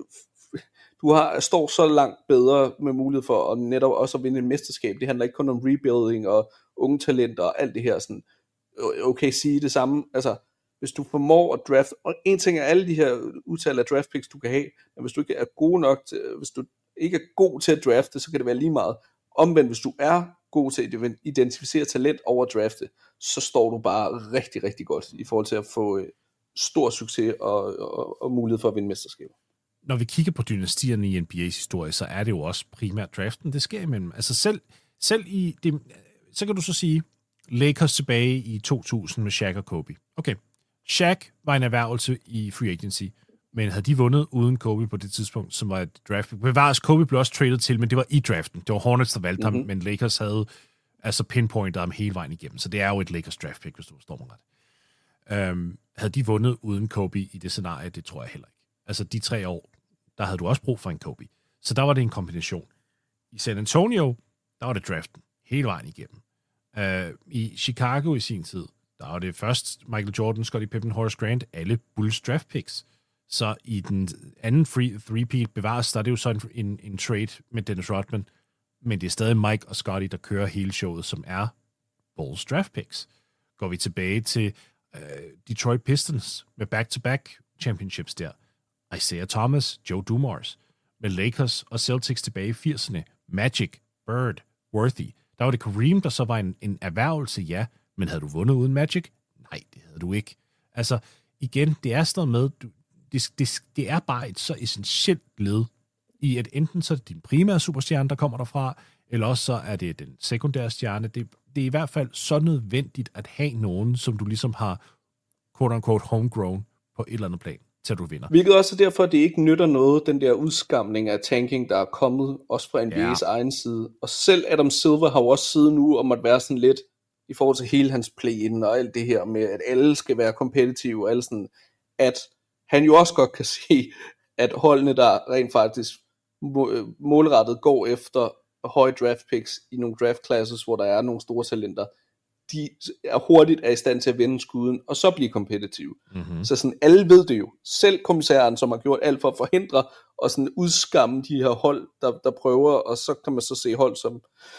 du har, står så langt bedre med mulighed for at netop også at vinde et mesterskab. Det handler ikke kun om rebuilding og unge talenter og alt det her. Sådan, okay, sige det samme. Altså, hvis du formår at draft, og en ting er alle de her udtal af draft picks, du kan have, men hvis du ikke er god nok til, hvis du ikke er god til at drafte, så kan det være lige meget. Omvendt, hvis du er god til at identificere talent over drafte, så står du bare rigtig, rigtig godt i forhold til at få stor succes og, og, og mulighed for at vinde mesterskaber. Når vi kigger på dynastierne i N B A's historie, så er det jo også primært draften, det sker imellem. Altså selv, selv i det, så kan du så sige, Lakers tilbage i to tusind med Shaq og Kobe. Okay, Shaq var en erhvervelse i free agency, men havde de vundet uden Kobe på det tidspunkt, som var et draft pick. Bevares, Kobe blev også traded til, men det var i draften. Det var Hornets, der valgte mm-hmm. ham, men Lakers havde altså pinpointet ham hele vejen igennem. Så det er jo et Lakers draft pick, hvis du forstår mig ret. Um, havde de vundet uden Kobe i det scenarie, det tror jeg heller ikke. Altså de tre år, der havde du også brug for en Kobe. Så der var det en kombination. I San Antonio, der var det draften hele vejen igennem. Uh, I Chicago i sin tid, der var det først Michael Jordan, Scottie Pippen, Horace Grant, alle Bulls draft picks. Så i den anden free three-peat bevares, der er det jo så en, en, en trade med Dennis Rodman, men det er stadig Mike og Scottie, der kører hele showet, som er Bulls draft picks. Går vi tilbage til uh, Detroit Pistons med back-to-back championships der. Isaiah Thomas, Joe Dumars. Med Lakers og Celtics tilbage i firserne. Magic, Bird, Worthy. Der var det Kareem, der så var en, en erhvervelse, ja, men havde du vundet uden Magic? Nej, det havde du ikke. Altså, igen, det er stadig med, du, det, det, det er bare et så essentielt led i, at enten så er det din primære superstjerne, der kommer derfra, eller også så er det den sekundære stjerne. Det, det er i hvert fald så nødvendigt at have nogen, som du ligesom har quote-unquote homegrown på et eller andet plan. til du vinder. Hvilket også er derfor, at det ikke nytter noget, den der udskamning af tanking, der er kommet, også fra N B A's ja. egen side. Og selv Adam Silver har jo også siddet nu om at være sådan lidt, i forhold til hele hans play-in og alt det her med, at alle skal være kompetitive, og alle sådan, at han jo også godt kan se, at holdene, der rent faktisk målrettet går efter høje draft picks i nogle draft classes, hvor der er nogle store talenter, de er hurtigt er i stand til at vende skuden, og så blive kompetitive. Mm-hmm. Så sådan, alle ved det jo. Selv kommissæren, som har gjort alt for at forhindre, og sådan udskamme de her hold, der, der prøver, og så kan man så se hold som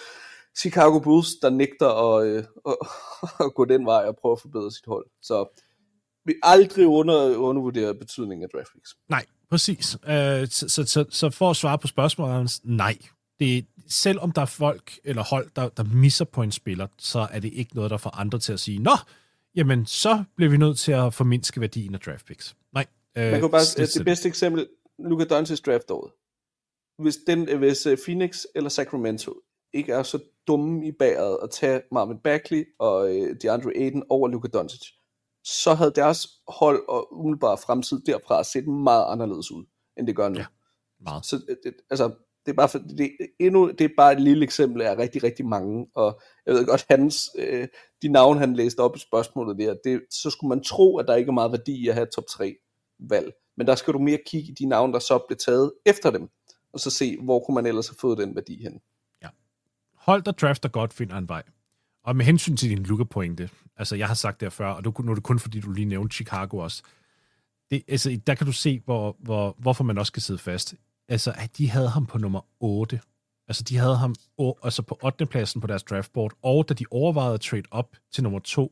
Chicago Bulls, der nægter at, øh, at, at gå den vej og prøve at forbedre sit hold. Så vi aldrig under, undervurdere betydningen af draft picks. Nej, præcis. Uh, så, så, så, så for at svare på spørgsmålet, nej. Det, selvom der er folk eller hold, der, der misser på en spiller, så er det ikke noget, der får andre til at sige, nå, jamen, så bliver vi nødt til at formindske værdien af draft picks. Nej. Øh, Man kan bare, det, det bedste eksempel, Luka Doncic draftåret. Hvis, den, hvis Phoenix eller Sacramento ikke er så dumme i bæret at tage Marvin Bagley og øh, DeAndre Ayton over Luka Doncic, så havde deres hold og umiddelbare fremtid derfra set meget anderledes ud, end det gør nu. Ja, meget. Så det, altså, det er bare for, det, endnu, det er bare et lille eksempel af rigtig, rigtig mange, og jeg ved godt, hans, øh, de navne, han læste op i spørgsmålet der, det, så skulle man tro, at der ikke er meget værdi i at have top tre valg, men der skal du mere kigge i de navne, der så blev taget efter dem, og så se, hvor kunne man ellers have fået den værdi hen. Ja. Hold, der drafter godt, finder en vej. Og med hensyn til din Luka-pointe, altså jeg har sagt det før, og nu er det kun fordi, du lige nævnte Chicago også, det, altså, der kan du se, hvor, hvor, hvorfor man også skal sidde fast. Altså, at de havde ham på nummer otte. Altså, de havde ham altså på ottende pladsen på deres draftboard, og da de overvejede at trade op til nummer to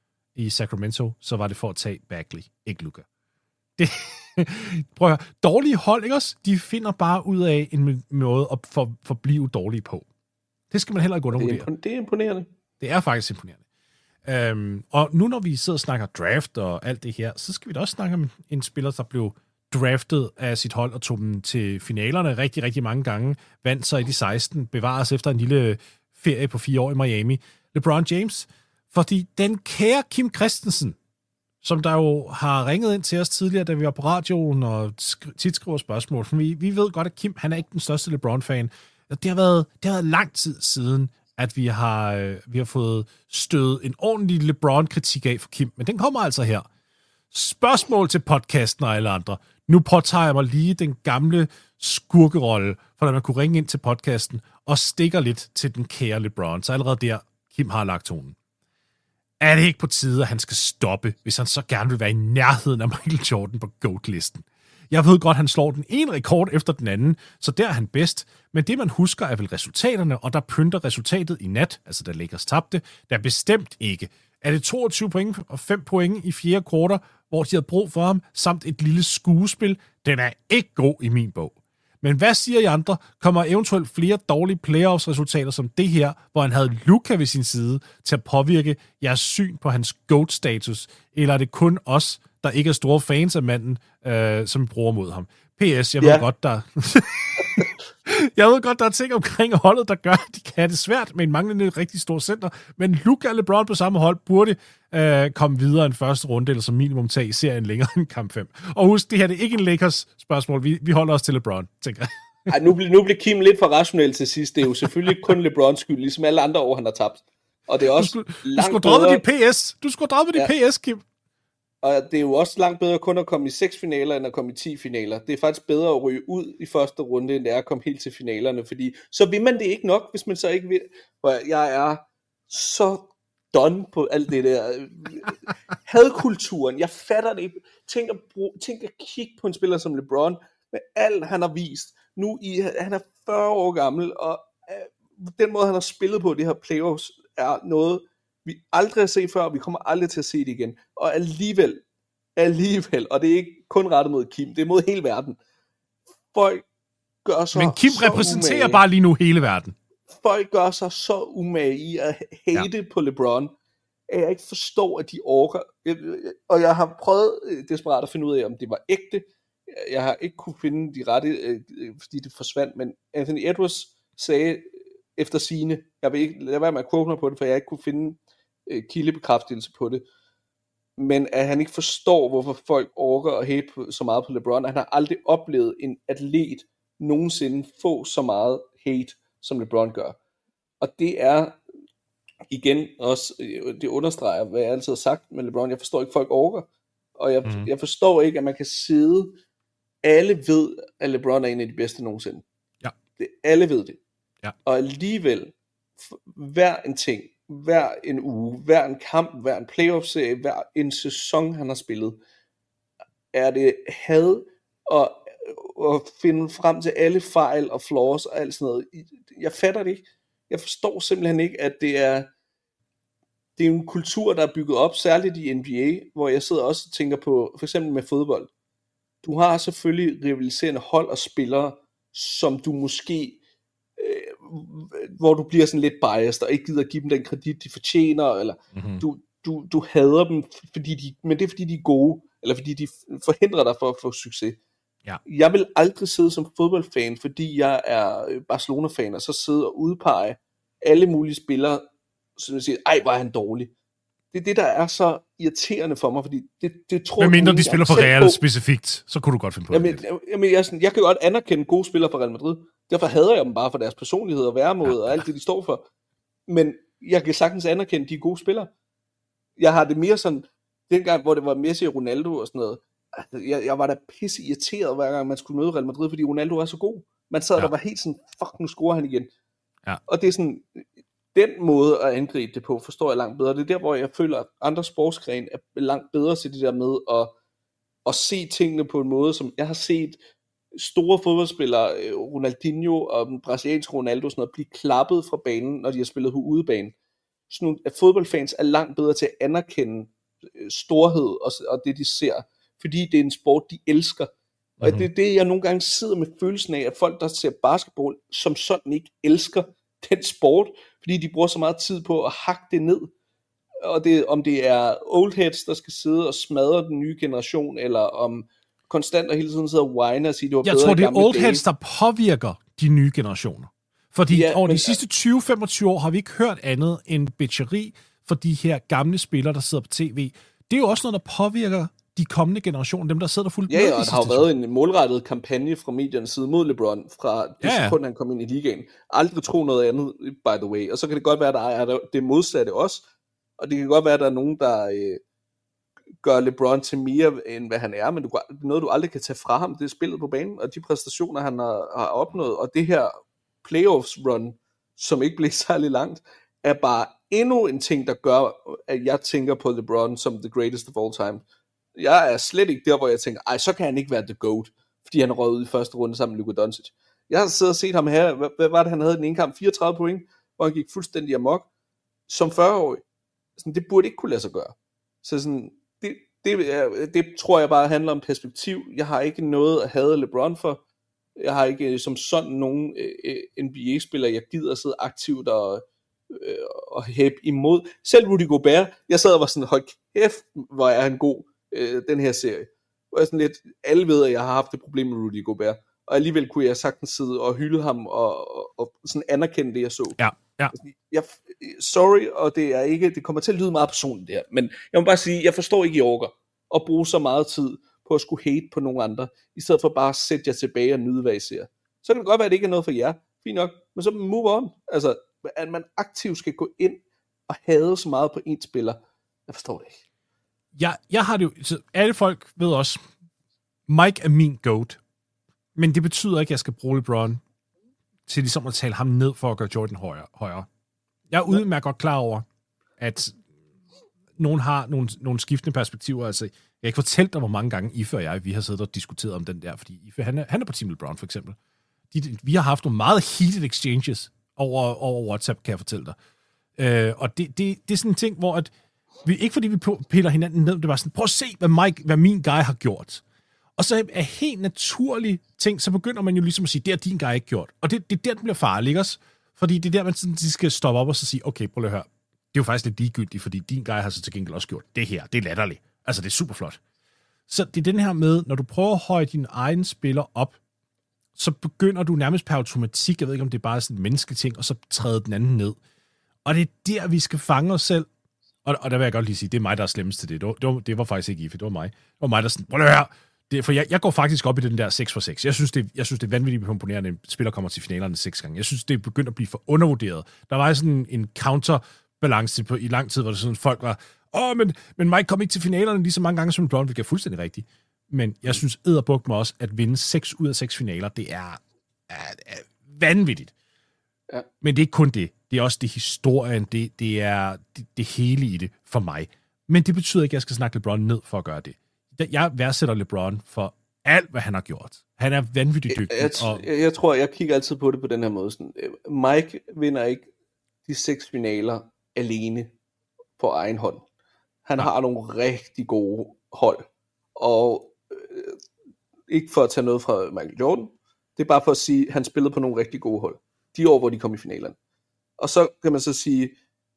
i Sacramento, så var det for at tage Bagley, ikke Luka. Det, prøv at høre, dårlige hold, ikke også? De finder bare ud af en måde at for, forblive dårlige på. Det skal man heller ikke undervurdere. Det er, det er imponerende. Det er faktisk imponerende. Øhm, og nu når vi sidder og snakker draft og alt det her, så skal vi da også snakke om en spiller, der blev draftet af sit hold og tog dem til finalerne rigtig, rigtig mange gange, vandt så i de seksten, bevares efter en lille ferie på fire år i Miami. LeBron James, fordi den kære Kim Christensen, som der jo har ringet ind til os tidligere, da vi var på radioen og sk- tit skriver spørgsmål, for vi, vi ved godt, at Kim, han er ikke den største LeBron-fan. Det har været, det har været lang tid siden, at vi har, øh, vi har fået stødet en ordentlig LeBron-kritik af for Kim, men den kommer altså her. Spørgsmål til podcasten og alle andre. Nu påtager jeg mig lige den gamle skurkerolle, for at man kunne ringe ind til podcasten og stikker lidt til den kære LeBron. Så allerede der, Kim har lagt tonen. Er det ikke på tide, at han skal stoppe, hvis han så gerne vil være i nærheden af Michael Jordan på GOAT-listen? Jeg ved godt, at han slår den ene rekord efter den anden, så der er han bedst. Men det, man husker, er vel resultaterne, og der pynter resultatet i nat, altså der Lakers tabte, der bestemt ikke. Er det toogtyve point og fem point i fjerde kvartal, hvor de havde brug for ham, samt et lille skuespil? Den er ikke god i min bog. Men hvad siger I andre? Kommer eventuelt flere dårlige playoffs-resultater som det her, hvor han havde Luka ved sin side til at påvirke jeres syn på hans GOAT-status? Eller er det kun os, der ikke er store fans af manden, øh, som bruger mod ham? P S, jeg ved ja. godt, der... Jeg ved godt, der er ting omkring holdet, der gør, at de kan have det svært med en manglende rigtig stor center, men Luka og LeBron på samme hold burde øh, komme videre en første runde, eller som minimum tage i serien længere end kamp fem. Og husk, det her det er ikke en Lakers spørgsmål. Vi, vi holder os til LeBron, tænker jeg. Ej, nu, nu blev Kim lidt for rationel til sidst. Det er jo selvfølgelig kun LeBrons skyld, ligesom alle andre år, han har tabt. Og det er også du skulle, langt du skulle bedre... dit P S. Du skulle droppe dit ja. P S, Kim. Og det er jo også langt bedre kun at komme i seks finaler, end at komme i ti finaler. Det er faktisk bedre at ryge ud i første runde, end det er at komme helt til finalerne, fordi så vil man det ikke nok, hvis man så ikke vil. For jeg er så done på alt det der. Hadkulturen, jeg fatter det ikke. Tænk at, bruge, tænk at kigge på en spiller som LeBron, med alt han har vist. Nu i, han er fyrre år gammel, og øh, den måde han har spillet på det her playoffs, er noget, vi aldrig har set før, og vi kommer aldrig til at se det igen. Og alligevel, alligevel, og det er ikke kun rettet mod Kim, det er mod hele verden. Folk gør sig Men Kim så repræsenterer umage. bare lige nu hele verden. Folk gør sig så umage i at hate ja. på LeBron, at jeg ikke forstår, at de orker. Og jeg har prøvet desperat at finde ud af, om det var ægte. Jeg har ikke kunne finde de rette, fordi det forsvandt, men Anthony Edwards sagde efter sigende, jeg vil ikke lade være med at quote mig på det, for jeg ikke kunne finde øh, kildebekræftelse på det, men at han ikke forstår, hvorfor folk orker at hate på, så meget på LeBron. Han har aldrig oplevet en atlet nogensinde få så meget hate, som LeBron gør. Og det er, igen også, det understreger, hvad jeg altid har sagt med LeBron, jeg forstår ikke, folk orker. Og jeg, mm. jeg forstår ikke, at man kan sidde, alle ved, at LeBron er en af de bedste nogensinde. Ja. Det, alle ved det. Ja. Og alligevel, hver en ting, hver en uge, hver en kamp, hver en playoff-serie, hver en sæson, han har spillet, er det had og, og finde frem til alle fejl og flaws og alt sådan noget. Jeg fatter det ikke. Jeg forstår simpelthen ikke, at det er, det er en kultur, der er bygget op, særligt i N B A, hvor jeg sidder også og tænker på, for eksempel med fodbold. Du har selvfølgelig rivaliserende hold og spillere, som du måske, øh, hvor du bliver sådan lidt biased, og ikke gider at give dem den kredit, de fortjener, eller mm-hmm. du, du, du hader dem, fordi de, men det er fordi de er gode, eller fordi de forhindrer dig for at få succes. Ja. Jeg vil aldrig sidde som fodboldfan, fordi jeg er Barcelona-fan, og så sidde og udpege alle mulige spillere, som jeg siger, ej, hvor er han dårlig. Det er det, der er så irriterende for mig, fordi det, det tror jeg... Men mindre de spiller for Real på. Specifikt, så kunne du godt finde på jamen, det. Jamen, jeg, sådan, jeg kan godt anerkende gode spillere for Real Madrid. Derfor hader jeg dem bare for deres personlighed og væremåde ja. og alt det, de står for. Men jeg kan sagtens anerkende, de er gode spillere. Jeg har det mere sådan, dengang, hvor det var Messi og Ronaldo og sådan noget, jeg, jeg var da pisse irriteret, hver gang man skulle møde Real Madrid, fordi Ronaldo er så god. Man sad ja. der var helt sådan, fuck, nu scorer han igen. Ja. Og det er sådan, den måde at angribe det på, forstår jeg langt bedre. Det er der, hvor jeg føler, at andre sportsgrene er langt bedre til det der med at, at se tingene på en måde, som jeg har set store fodboldspillere, Ronaldinho og den brasilianske Ronaldo, sådan noget, blive klappet fra banen, når de har spillet på udebane. Sådan nogle, at fodboldfans er langt bedre til at anerkende storhed og, og det, de ser, fordi det er en sport, de elsker. Og mm-hmm. det er det, jeg nogle gange sidder med følelsen af, at folk, der ser basketball, som sådan ikke elsker den sport, fordi de bruger så meget tid på at hakke det ned. Og det, om det er old heads, der skal sidde og smadre den nye generation, eller om konstant og hele tiden sidder og whine og sige, det var jeg bedre tror, det er old dage. heads, der påvirker de nye generationer. Fordi ja, over men, de sidste tyve til femogtyve år har vi ikke hørt andet end bitcheri for de her gamle spillere, der sidder på tv. Det er jo også noget, der påvirker de kommende generationer, dem der sidder fuldt ja, med. Ja, og der har jo været en målrettet kampagne fra mediernes side mod LeBron, fra det ja, ja. sekund, han kom ind i ligaen. Aldrig tro noget andet, by the way. Og så kan det godt være, der er det modsatte også. Og det kan godt være, at der er nogen, der øh, gør LeBron til mere, end hvad han er, men du, noget, du aldrig kan tage fra ham, det er spillet på banen, og de præstationer, han har, har opnået. Og det her playoffs run, som ikke blev særlig langt, er bare endnu en ting, der gør, at jeg tænker på LeBron som the greatest of all time. Jeg er slet ikke der, hvor jeg tænker, ej, så kan han ikke være the GOAT, fordi han røg ud i første runde sammen med Luka Doncic. Jeg har siddet og set ham her, hvad, hvad var det, han havde i den ene kamp? fireogtredive point, hvor han gik fuldstændig amok, som fyrre-årig. Sådan, det burde ikke kunne lade sig gøre. Så sådan, det, det, det tror jeg bare handler om perspektiv. Jeg har ikke noget at hade LeBron for. Jeg har ikke som sådan nogen øh, N B A-spiller, jeg gider at sidde aktivt og, øh, og hæppe imod. Selv Rudy Gobert, jeg sad og var sådan, hold kæft, hvor er han god, øh, den her serie. Og sådan lidt, alle ved, at jeg har haft et problem med Rudy Gobert, og alligevel kunne jeg sagtens sidde og hylde ham, og, og, og sådan anerkende det, jeg så. Ja, ja. Jeg, sorry, og det er ikke, det kommer til at lyde meget personligt det her, men jeg må bare sige, jeg forstår ikke, I orker at bruge så meget tid på at skulle hate på nogle andre, i stedet for bare at sætte jer tilbage og nyde, hvad I ser. Så kan det godt være, at det ikke er noget for jer, fint nok, men så move on. Altså, at man aktivt skal gå ind og hade så meget på en spiller, jeg forstår det ikke. Jeg, jeg har det jo, så alle folk ved også, Mike er min GOAT, men det betyder ikke, at jeg skal bruge LeBron til ligesom at tale ham ned for at gøre Jordan højere. Jeg er udmærket godt klar over, at nogen har nogle, nogle skiftende perspektiver. Altså, jeg har ikke fortalt dig, hvor mange gange Ife og jeg, vi har siddet og diskuteret om den der, fordi Ife, han er, han er på Team LeBron for eksempel. De, vi har haft nogle meget heated exchanges over, over WhatsApp, kan jeg fortælle dig. Øh, og det, det, det er sådan en ting, hvor at vi, ikke fordi vi piller hinanden ned, det var sådan, prøv at se, hvad, Mike, hvad min guy har gjort. Og så er helt naturlige ting, så begynder man jo ligesom at sige, det har din guy ikke gjort. Og det, det er der, den bliver farlig, ikke også? Fordi det er der, man sådan, de skal stoppe op og så sige, okay, prøv lige at høre, det er jo faktisk lidt ligegyldigt, fordi din guy har så til gengæld også gjort det her. Det er latterligt. Altså, det er super flot. Så det er den her med, når du prøver at høje din egen spiller op, så begynder du nærmest per automatik, jeg ved ikke, om det er bare sådan en menneskelig ting, og så træde den anden ned. Og det er der, vi skal fange os selv, Og, og der vil jeg godt lige sige, det er mig, der er slemmest til det. Det var, det var faktisk ikke Ife, det var mig. Det var mig, der sådan, prøv at høre. Det, for jeg, jeg går faktisk op i den der seks for seks. Jeg synes, det, jeg synes, det er vanvittigt imponerende, at en spiller kommer til finalerne seks gange. Jeg synes, det er begyndt at blive for undervurderet. Der var sådan en counterbalance på i lang tid, hvor det sådan folk var, åh, men, men Mike kom ikke til finalerne lige så mange gange som LeBron, hvilket er fuldstændig rigtigt. Men jeg synes edderbuk mig også, at vinde seks ud af seks finaler, det er, er, er vanvittigt. Ja. Men det er ikke kun det. Det er også det historien, det, det er det, det hele i det for mig. Men det betyder ikke, at jeg skal snakke LeBron ned for at gøre det. Jeg værdsætter LeBron for alt, hvad han har gjort. Han er vanvittigt dygtig. Jeg, jeg, og... jeg, jeg tror, jeg kigger altid på det på den her måde. Sådan, Mike vinder ikke de seks finaler alene på egen hånd. Han ja. har nogle rigtig gode hold. Og øh, ikke for at tage noget fra Michael Jordan, det er bare for at sige, at han spillede på nogle rigtig gode hold. De år, hvor de kom i finalerne. Og så kan man så sige,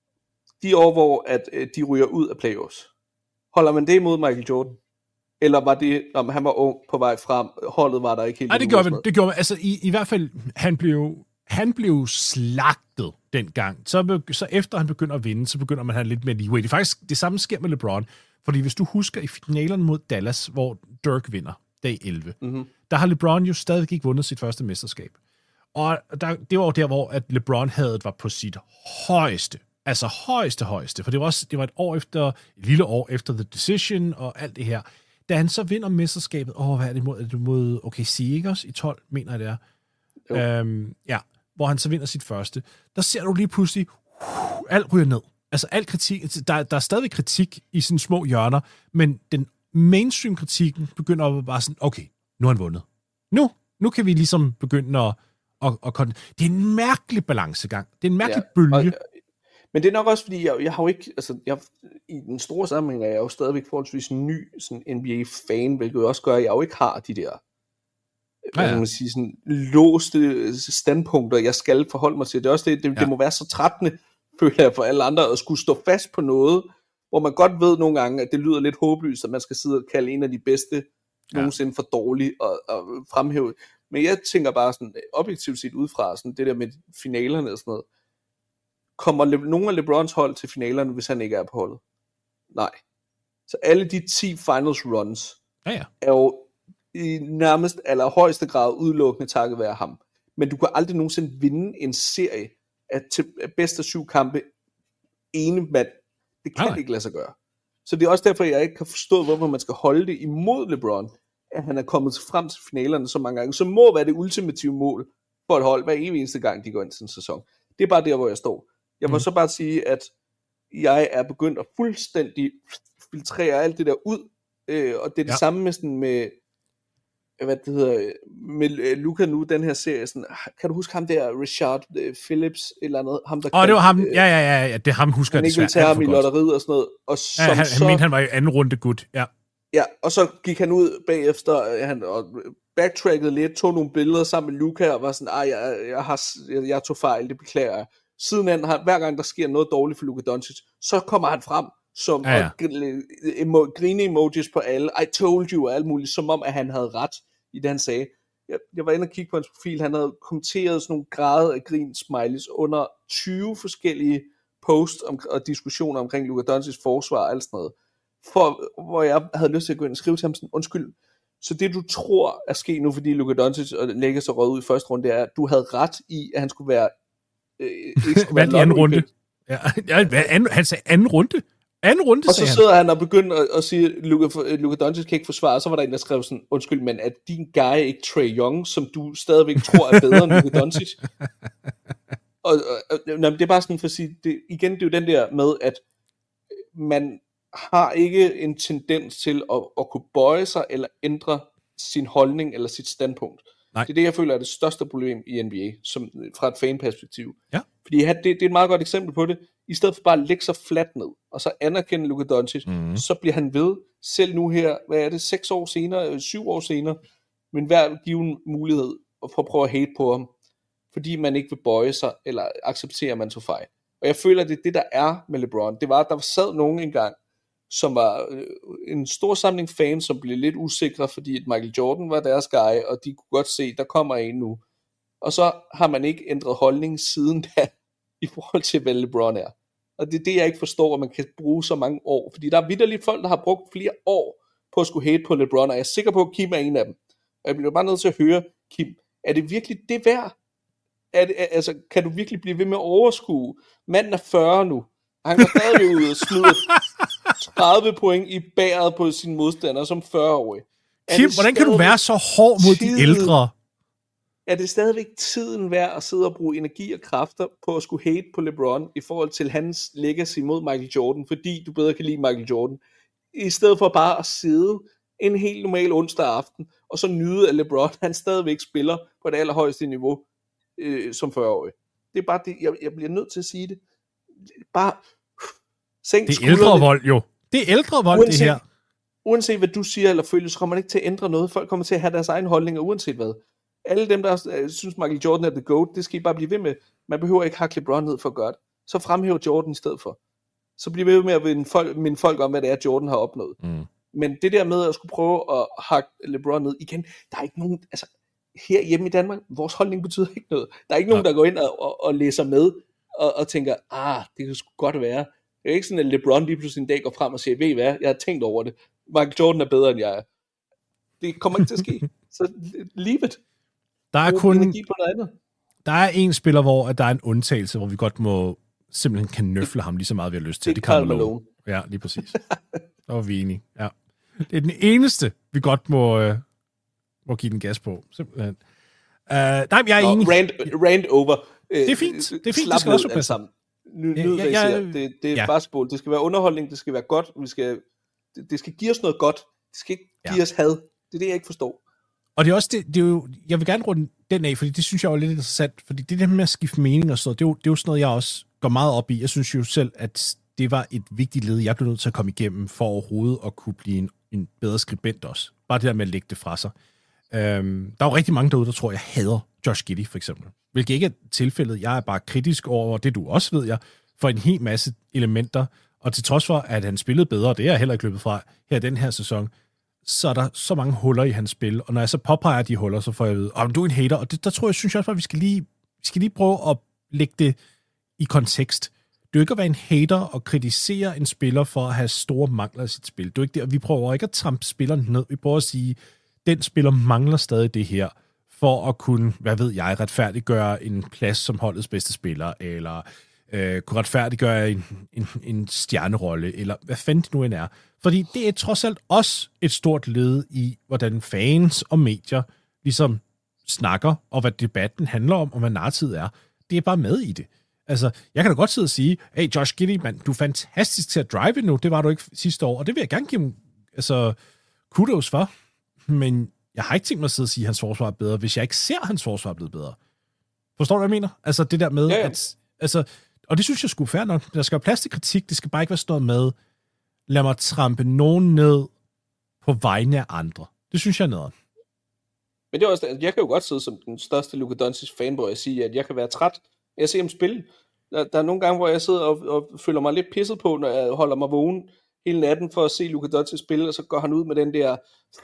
de år, hvor at, øh, de ryger ud af playoffs. Holder man det imod Michael Jordan? Eller var det, om han var ung på vej frem, holdet var der ikke helt... Nej, det gjorde man. Det gjorde man. Altså, i, i hvert fald, han blev, han blev slagtet dengang. Så, så efter han begynder at vinde, så begynder man at have lidt mere leeway. Det er faktisk det samme sker med LeBron. Fordi hvis du husker i finalerne mod Dallas, hvor Dirk vinder, dag elleve, mm-hmm. der har LeBron jo stadig ikke vundet sit første mesterskab. Og der, det var jo der, hvor at LeBron havde var på sit højeste. Altså højeste, højeste. For det var, også, det var et år efter, et lille år efter The Decision og alt det her. Da han så vinder mesterskabet, åh, hvad er det mod, er det mod O K C, ikke også? I tolv, mener jeg det er. Øhm, ja, hvor han så vinder sit første. Der ser du lige pludselig, uh, alt ryger ned. Altså alt kritik, der, der er stadig kritik i sådan små hjørner, men den mainstream-kritikken begynder at bare sådan, okay, nu har han vundet. Nu, nu kan vi ligesom begynde at, at, at, at det er en mærkelig balancegang. Det er en mærkelig ja, bølge. Og, men det er nok også, fordi jeg, jeg har jo ikke, altså jeg, i den store sammenhæng er jeg jo stadigvæk forholdsvis ny sådan N B A-fan, hvilket også gør, at jeg jo ikke har de der, hvad ja, ja. man sige, sådan låste standpunkter, jeg skal forholde mig til. Det er også det, det, ja. det må være så trættende, føler jeg, for alle andre, at skulle stå fast på noget, hvor man godt ved nogle gange, at det lyder lidt håbløst, at man skal sidde og kalde en af de bedste ja. nogensinde for dårlig og, og fremhæve. Men jeg tænker bare sådan, objektivt set udefra, sådan det der med finalerne og sådan noget, kommer Le- nogle af LeBrons hold til finalerne, hvis han ikke er på holdet? Nej. Så alle de ti finals runs ja, ja. er jo i nærmest allerhøjeste grad udelukkende takket være ham. Men du kan aldrig nogensinde vinde en serie af, til, af bedste syv kampe ene mand. Det kan ja. ikke lade sig gøre. Så det er også derfor, jeg ikke kan forstå, hvorfor man skal holde det imod LeBron, at han er kommet frem til finalerne så mange gange. Så må være det ultimative mål for et hold, hver eneste gang, de går ind til en sæson. Det er bare der, hvor jeg står. Jeg må mm. så bare sige, at jeg er begyndt at fuldstændig filtrere alt det der ud, øh, og det er det ja. samme med sådan med, hvad det hedder, med Luka nu, den her serie, sådan, kan du huske ham der, Richard øh, Phillips, eller andet, ham der Åh, oh, det var ham, øh, ja, ja, ja, ja, det er ham, husker han ikke ville tage ham i lotteriet og sådan noget, og som ja, han, så, han mente, han var i anden runde gut, ja. Ja, og så gik han ud bagefter, han og backtrackede lidt, tog nogle billeder sammen med Luka, og var sådan, ej, jeg, jeg, har, jeg, jeg tog fejl, det beklager jeg. Siden han, hver gang der sker noget dårligt for Luka Doncic, så kommer han frem som ja, ja. Og grine emojis på alle, I told you og alt muligt, som om at han havde ret i det han sagde. Jeg, jeg var inde og kigge på hans profil, han havde kommenteret sådan nogle grader af grin smileys under tyve forskellige posts om, og diskussioner omkring Luka Doncic forsvar og alt sådan noget, for, hvor jeg havde lyst til at gå ind og skrive til ham sådan, undskyld, så det du tror er sket nu, fordi Luka Doncic og Lakers er røget ud i første runde, det er, at du havde ret i, at han skulle være hvad er anden runde? Ja, ja, anden, han sagde anden runde. Anden runde, og så sidder han og begynder at, at sige, Luka, Luka Doncic kan ikke forsvare, og så var der en, der skrev sådan, undskyld, men er din guy ikke Trae Young, som du stadigvæk tror er bedre end Luka Doncic? og, og, og det er bare sådan for at sige, det, igen, det er jo den der med, at man har ikke en tendens til at, at kunne bøje sig, eller ændre sin holdning, eller sit standpunkt. Nej. Det er det, jeg føler er det største problem i N B A, som, fra et fanperspektiv. Ja. Fordi det, det er et meget godt eksempel på det. I stedet for bare at lægge sig fladt ned, og så anerkende Luka Doncic, mm. så bliver han ved, selv nu her, hvad er det, seks år senere, syv år senere, men hver given mulighed for at prøve at hate på ham, fordi man ikke vil bøje sig, eller acceptere, at man tog fejl. Og jeg føler, at det er det, der er med LeBron. Det var, at der sad nogen engang, som var øh, en stor samling fans, som blev lidt usikre, fordi at Michael Jordan var deres guy, og de kunne godt se, der kommer en nu. Og så har man ikke ændret holdning siden da, i forhold til, hvad LeBron er. Og det er det, jeg ikke forstår, at man kan bruge så mange år. Fordi der er vitterligt folk, der har brugt flere år på at skulle hate på LeBron, og jeg er sikker på, at Kim er en af dem. Og jeg bliver bare nødt til at høre, Kim, er det virkelig det værd? Er det, altså, kan du virkelig blive ved med at overskue? Manden er fyrre nu. Han går stadig ud og smider tredive point i bæret på sine modstandere som fyrre-årig. Kim, hvordan kan du være så hård mod tiden, de ældre? Er det stadigvæk tiden værd at sidde og bruge energi og kræfter på at skulle hate på LeBron i forhold til hans legacy mod Michael Jordan, fordi du bedre kan lide Michael Jordan, i stedet for bare at sidde en helt normal onsdag aften, og så nyde af LeBron, han stadigvæk spiller på det allerhøjeste niveau øh, som fyrre-årig. Det er bare det, jeg, jeg bliver nødt til at sige det. Bare sænk det er ældrevold jo. Det er ældrevold, uanset, det her. Uanset hvad du siger eller føler, så kommer det ikke til at ændre noget. Folk kommer til at have deres egen holdninger, uanset hvad. Alle dem, der øh, synes Michael Jordan er the GOAT, det skal I bare blive ved med. Man behøver ikke hakke LeBron ned for at gøre det. Så fremhæv Jordan i stedet for. Så bliver ved med at minde folk, minde folk om, hvad det er, Jordan har opnået. Mm. Men det der med at skulle prøve at hakke LeBron ned igen, der er ikke nogen, altså her hjemme i Danmark, vores holdning betyder ikke noget. Der er ikke nogen, der går ind og, og, og læser med, og, og tænker, ah, det kan sgu godt være. Det er ikke sådan, at LeBron lige pludselig en dag går frem og siger, ved I hvad, jeg har tænkt over det. Michael Jordan er bedre, end jeg er. Det kommer ikke til at ske. Så leave it. Der er kun energi på noget andet. Der er en spiller, hvor at der er en undtagelse, hvor vi godt må simpelthen kan nøfle ham lige så meget, vi har lyst til. Det er Karl Malone. Ja, lige præcis. Der var vi enige. Ja. Det er den eneste, vi godt må, øh, må give den gas på. Simpelthen. Uh, nej, jeg er Nå, enig. Rand, rand over. Det er fint. Det er fint. Det skal også passe sammen. Nyd, ja, ja, ja, det, det er ja. basketball. Det skal være underholdning. Det skal være godt. Vi skal, det, det skal give os noget godt. Det skal ikke give ja. os had. Det er det, jeg ikke forstår. Og det er også det, det er jo, jeg vil gerne runde den af, fordi det synes jeg er lidt interessant, fordi det der med at skifte mening og sådan noget, det er jo, det er jo sådan noget, jeg også går meget op i. Jeg synes jo selv, at det var et vigtigt led, jeg blev nødt til at komme igennem, for overhovedet at kunne blive en, en bedre skribent også. Bare det der med at lægge det fra sig. Øhm, der er jo rigtig mange derude, der tror, jeg hader Josh Giddey, for eksempel. Hvilket ikke er tilfældet. Jeg er bare kritisk over det, du også ved jeg, for en hel masse elementer, og til trods for, at han spillede bedre, det er jeg heller ikke løbet fra her den her sæson, så er der så mange huller i hans spil, og når jeg så påpeger de huller, så får jeg at vide, om du er en hater, og det, der tror jeg, synes jeg også, at vi skal lige, vi skal lige prøve at lægge det i kontekst. Det er jo ikke at være en hater og kritisere en spiller for at have store mangler i sit spil. Det er ikke det, og vi prøver ikke at trampe spilleren ned. Vi prøver at sige, den spiller mangler stadig det her, for at kunne, hvad ved jeg, retfærdiggøre en plads som holdets bedste spiller, eller øh, kunne retfærdiggøre en, en, en stjernerolle, eller hvad fanden det nu end er. Fordi det er trods alt også et stort led i, hvordan fans og medier ligesom snakker, og hvad debatten handler om, og hvad narrativet er. Det er bare med i det. Altså, jeg kan da godt sidde og sige, hey Josh Giddey, man, du er fantastisk til at drive nu, det var du ikke sidste år, og det vil jeg gerne give ham altså, kudos for. Men jeg har ikke tænkt mig at sidde og sige, at hans forsvar er bedre, hvis jeg ikke ser, at hans forsvar er blevet bedre. Forstår du, hvad jeg mener? Altså, det der med, ja, ja. at... Altså, og det synes jeg sgu fair nok. Der skal være plads til kritik, det skal bare ikke være sådan noget med, lad mig trampe nogen ned på vegne af andre. Det synes jeg er nederen. Men det er også, jeg kan jo godt sidde som den største Luka Doncic fanboy og sige, at jeg kan være træt. Jeg ser ham spille. Der, der er nogle gange, hvor jeg sidder og, og føler mig lidt pisset på, når jeg holder mig vågen hele natten for at se Luka Doncic spille, og så går han ud med den der,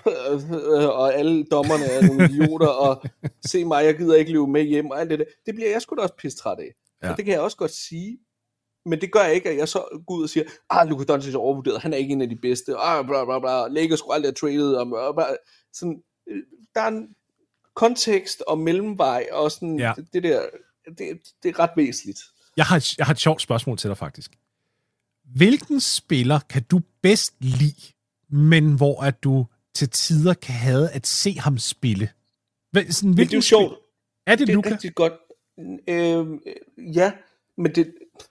og alle dommerne er nogle idioter, og se mig, jeg gider ikke løbe med hjem, og alt det der. Det bliver jeg sgu da også pistræt af. Ja. Og det kan jeg også godt sige. Men det gør jeg ikke, at jeg så går ud og siger, ah, Luka Doncic er overvurderet, han er ikke en af de bedste, ah, bla bla bla, Lakers skulle aldrig have traded, og, og, og, sådan, der er en kontekst og mellemvej, og sådan, ja. det, det der, det, det er ret væsentligt. Jeg har, et, jeg har et sjovt spørgsmål til dig, faktisk. Hvilken spiller kan du bedst lide, men hvor at du til tider kan have at se ham spille? Sådan, men det er jo sjovt. Er det, det er Luka? rigtig godt. Øh, ja, men det...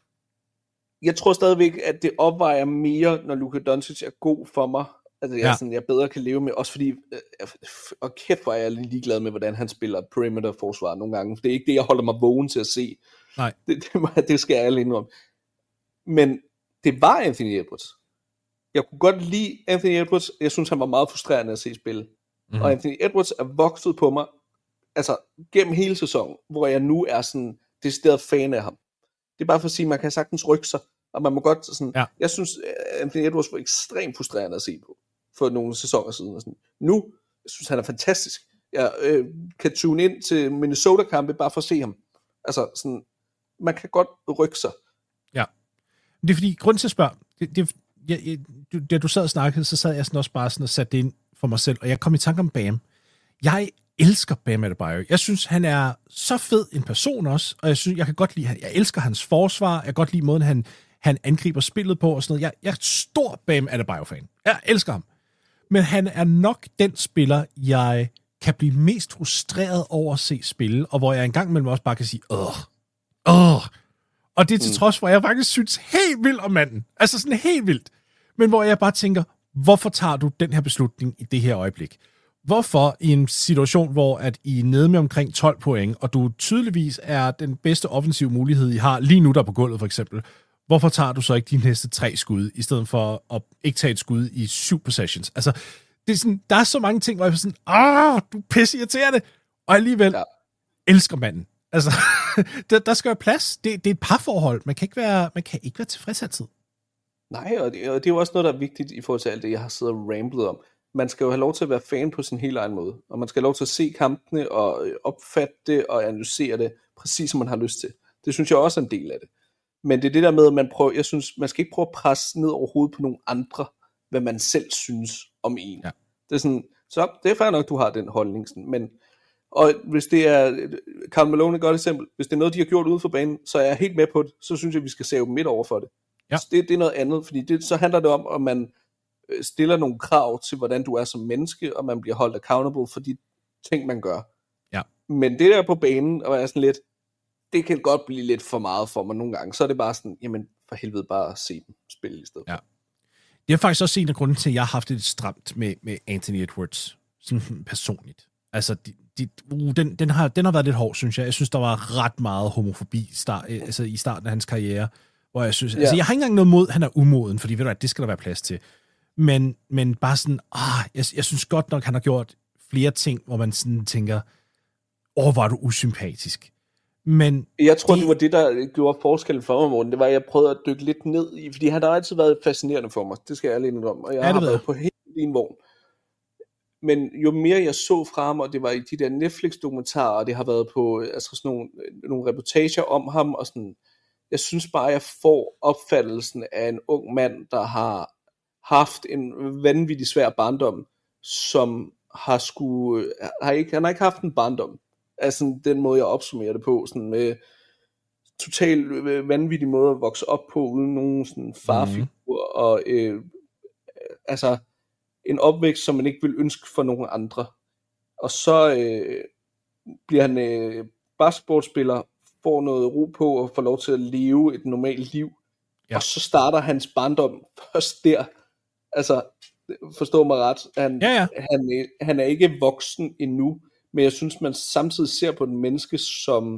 Jeg tror stadigvæk, at det opvejer mere, når Luka Doncic er god for mig. Altså, jeg, ja. sådan, jeg bedre kan leve med, også fordi, øh, og kæft, hvor er jeg ligeglad med, hvordan han spiller perimeter-forsvar nogle gange. Det er ikke det, jeg holder mig vågen til at se. Nej. Det, det, det skal jeg ærligt indrømme. Men det var Anthony Edwards. Jeg kunne godt lide Anthony Edwards. Jeg synes, han var meget frustrerende at se spille. Mm-hmm. Og Anthony Edwards er vokset på mig, altså gennem hele sæsonen, hvor jeg nu er sådan decideret fan af ham. Det er bare for at sige, at man kan sagtens rykke sig, og man må godt sådan, ja. Jeg synes, Anthony Edwards var ekstremt frustrerende at se på, for nogle sæsoner siden. Og sådan. Nu, jeg synes, han er fantastisk. Jeg øh, kan tune ind til Minnesota-kampe, bare for at se ham. Altså, sådan, man kan godt rykke sig. Ja. Det er fordi, grund til at spørge, det, det, jeg, jeg, du, da du sad og snakkede, så sad jeg sådan også bare sådan og satte det ind for mig selv, og jeg kom i tanke om Bam. Jeg elsker Bam Adebayo. Jeg synes, han er så fed en person også, og jeg synes, jeg kan godt lide, jeg elsker hans forsvar, jeg kan godt lide måden, han, han angriber spillet på og sådan noget. Jeg, jeg er stor Bam Adebayo-fan. Jeg elsker ham. Men han er nok den spiller, jeg kan blive mest frustreret over at se spille, og hvor jeg engang mellem også bare kan sige, åh, åh. Og det er til mm. trods for, at jeg faktisk synes helt vildt om manden. Altså sådan helt vildt. Men hvor jeg bare tænker, hvorfor tager du den her beslutning i det her øjeblik? Hvorfor i en situation, hvor at I er nede med omkring tolv point, og du tydeligvis er den bedste offensive mulighed, I har lige nu der på gulvet for eksempel, hvorfor tager du så ikke de næste tre skud, i stedet for at ikke tage et skud i syv possessions? Altså, det er sådan, der er så mange ting, hvor jeg er sådan, ah, du er pisse irriterende, og alligevel ja. elsker manden. Altså, der, der skal være plads. Det, det er et parforhold. Man kan ikke være, man kan ikke være tilfreds altid. Nej, og det, og det er jo også noget, der er vigtigt i forhold til alt det, jeg har siddet og ramblet om. Man skal jo have lov til at være fan på sin helt egen måde, og man skal have lov til at se kampene og opfatte det og analysere det, præcis som man har lyst til. Det synes jeg også er en del af det. Men det er det der med, at man prøver, jeg synes, man skal ikke prøve at presse ned over hovedet på nogle andre, hvad man selv synes om en. Ja. Det er sådan, så det er fair nok, du har den holdning, sådan, men og hvis det er, Karl Malone er et godt eksempel, hvis det er noget, de har gjort ude for banen, så er jeg helt med på det, så synes jeg, vi skal save dem midt over for det. Ja. Så det, det er noget andet, fordi det, så handler det om, at man stiller nogle krav til, hvordan du er som menneske, og man bliver holdt accountable for de ting, man gør. Ja. Men det der på banen, og er sådan lidt, det kan godt blive lidt for meget for mig nogle gange, så er det bare sådan, jamen for helvede bare se dem spille i stedet. Ja. Det er faktisk også en af grunden til, at jeg har haft det stramt med, med Anthony Edwards, sådan personligt. Altså, de, de, uh, den, den, har, den har været lidt hård, synes jeg. Jeg synes, der var ret meget homofobi start, altså, i starten af hans karriere, hvor jeg synes, ja. altså, jeg har ikke engang noget mod, han er umoden, fordi ved du hvad, det skal der være plads til. Men, men bare sådan, ah, jeg, jeg synes godt nok, han har gjort flere ting, hvor man sådan tænker, åh, hvor er du usympatisk. Men jeg tror, det, det var det, der gjorde forskellen for mig, Morten. Det var, at jeg prøvede at dykke lidt ned i, fordi han har altid været fascinerende for mig. Det skal jeg alene om. Og jeg ja, har været på helt en vogn. Men jo mere jeg så fra ham, og det var i de der Netflix-dokumentarer, og det har været på altså sådan nogle, nogle reportager om ham, og sådan, jeg synes bare, jeg får opfattelsen af en ung mand, der har haft en vanvittig svær barndom, som har skulle, har ikke, han har ikke haft en barndom. Altså den måde, jeg opsummerer det på, sådan med totalt vanvittig måde at vokse op på, uden nogen sådan farfigur, mm. og øh, altså en opvækst, som man ikke vil ønske for nogen andre. Og så øh, bliver han øh, basketballspiller, får noget ro på, og får lov til at leve et normalt liv. Ja. Og så starter hans barndom først der. Altså, forstå mig ret, han, ja, ja. Han, han er ikke voksen endnu, men jeg synes, man samtidig ser på den menneske, som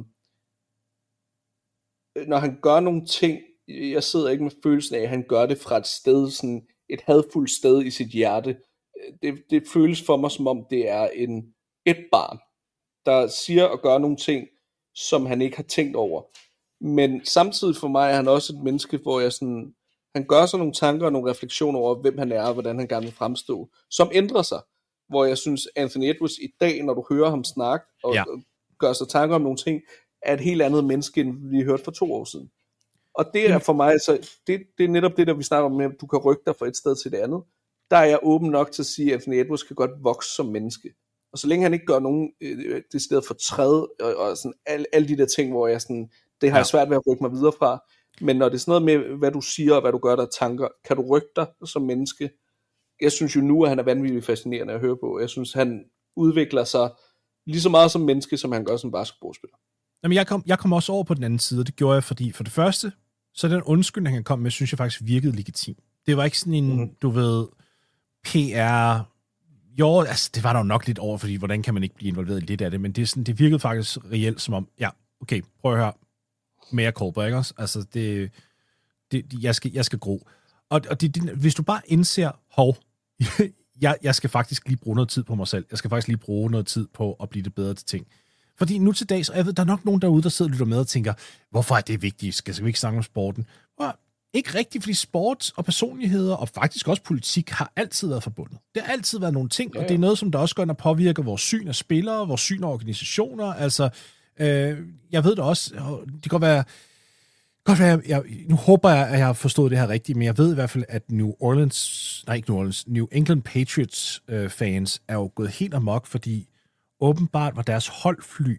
når han gør nogle ting, jeg sidder ikke med følelsen af, at han gør det fra et sted, sådan et hadfuldt sted i sit hjerte. Det, det føles for mig, som om det er en, et barn, der siger og gør nogle ting, som han ikke har tænkt over. Men samtidig for mig er han også et menneske, hvor jeg sådan, han gør sig nogle tanker og nogle refleksioner over, hvem han er og hvordan han gerne vil fremstå, som ændrer sig. Hvor jeg synes, Anthony Edwards i dag, når du hører ham snakke og ja. gør sig tanker om nogle ting, er et helt andet menneske, end vi hørte for to år siden. Og det er for mig, så det, det er netop det, der vi snakker om, at du kan rykke dig fra et sted til det andet. Der er jeg åben nok til at sige, at Anthony Edwards kan godt vokse som menneske. Og så længe han ikke gør nogen øh, det sted for træde, og, og sådan alle, alle de der ting, hvor jeg sådan, det har ja. jeg svært ved at rykke mig videre fra. Men når det er sådan noget med, hvad du siger og hvad du gør der tanker, kan du rykke dig som menneske? Jeg synes jo nu, at han er vanvittigt fascinerende at høre på. Jeg synes, han udvikler sig lige så meget som menneske, som han gør som basketballspiller. Jamen, jeg kom, jeg kom også over på den anden side, og det gjorde jeg, fordi for det første, så den undskyldning, han kom med, synes jeg faktisk virkede legitim. Det var ikke sådan en, mm-hmm. du ved, P R. Jo, altså, det var der jo nok lidt over, fordi hvordan kan man ikke blive involveret i lidt af det, men det, er sådan, det virkede faktisk reelt som om, ja, okay, prøv at høre, mere callbackers, altså det, det jeg, skal, jeg skal gro. Og, og det, det, hvis du bare indser, hov, jeg, jeg skal faktisk lige bruge noget tid på mig selv, jeg skal faktisk lige bruge noget tid på at blive det bedre til ting. Fordi nu til dags, og jeg ved, der er nok nogen derude, der sidder og lytter med og tænker, hvorfor er det vigtigt? Skal, skal vi ikke snakke om sporten? Og ikke rigtigt, fordi sport og personligheder, og faktisk også politik, har altid været forbundet. Det har altid været nogle ting, ja, ja. Og det er noget, som der også går ind og påvirker vores syn af spillere, vores syn af organisationer. Altså, øh, jeg ved det også, det kan være, Godt være, jeg, nu håber jeg, at jeg har forstået det her rigtigt, men jeg ved i hvert fald, at New Orleans, nej ikke New Orleans, New England Patriots øh, fans er jo gået helt amok, fordi åbenbart var deres holdfly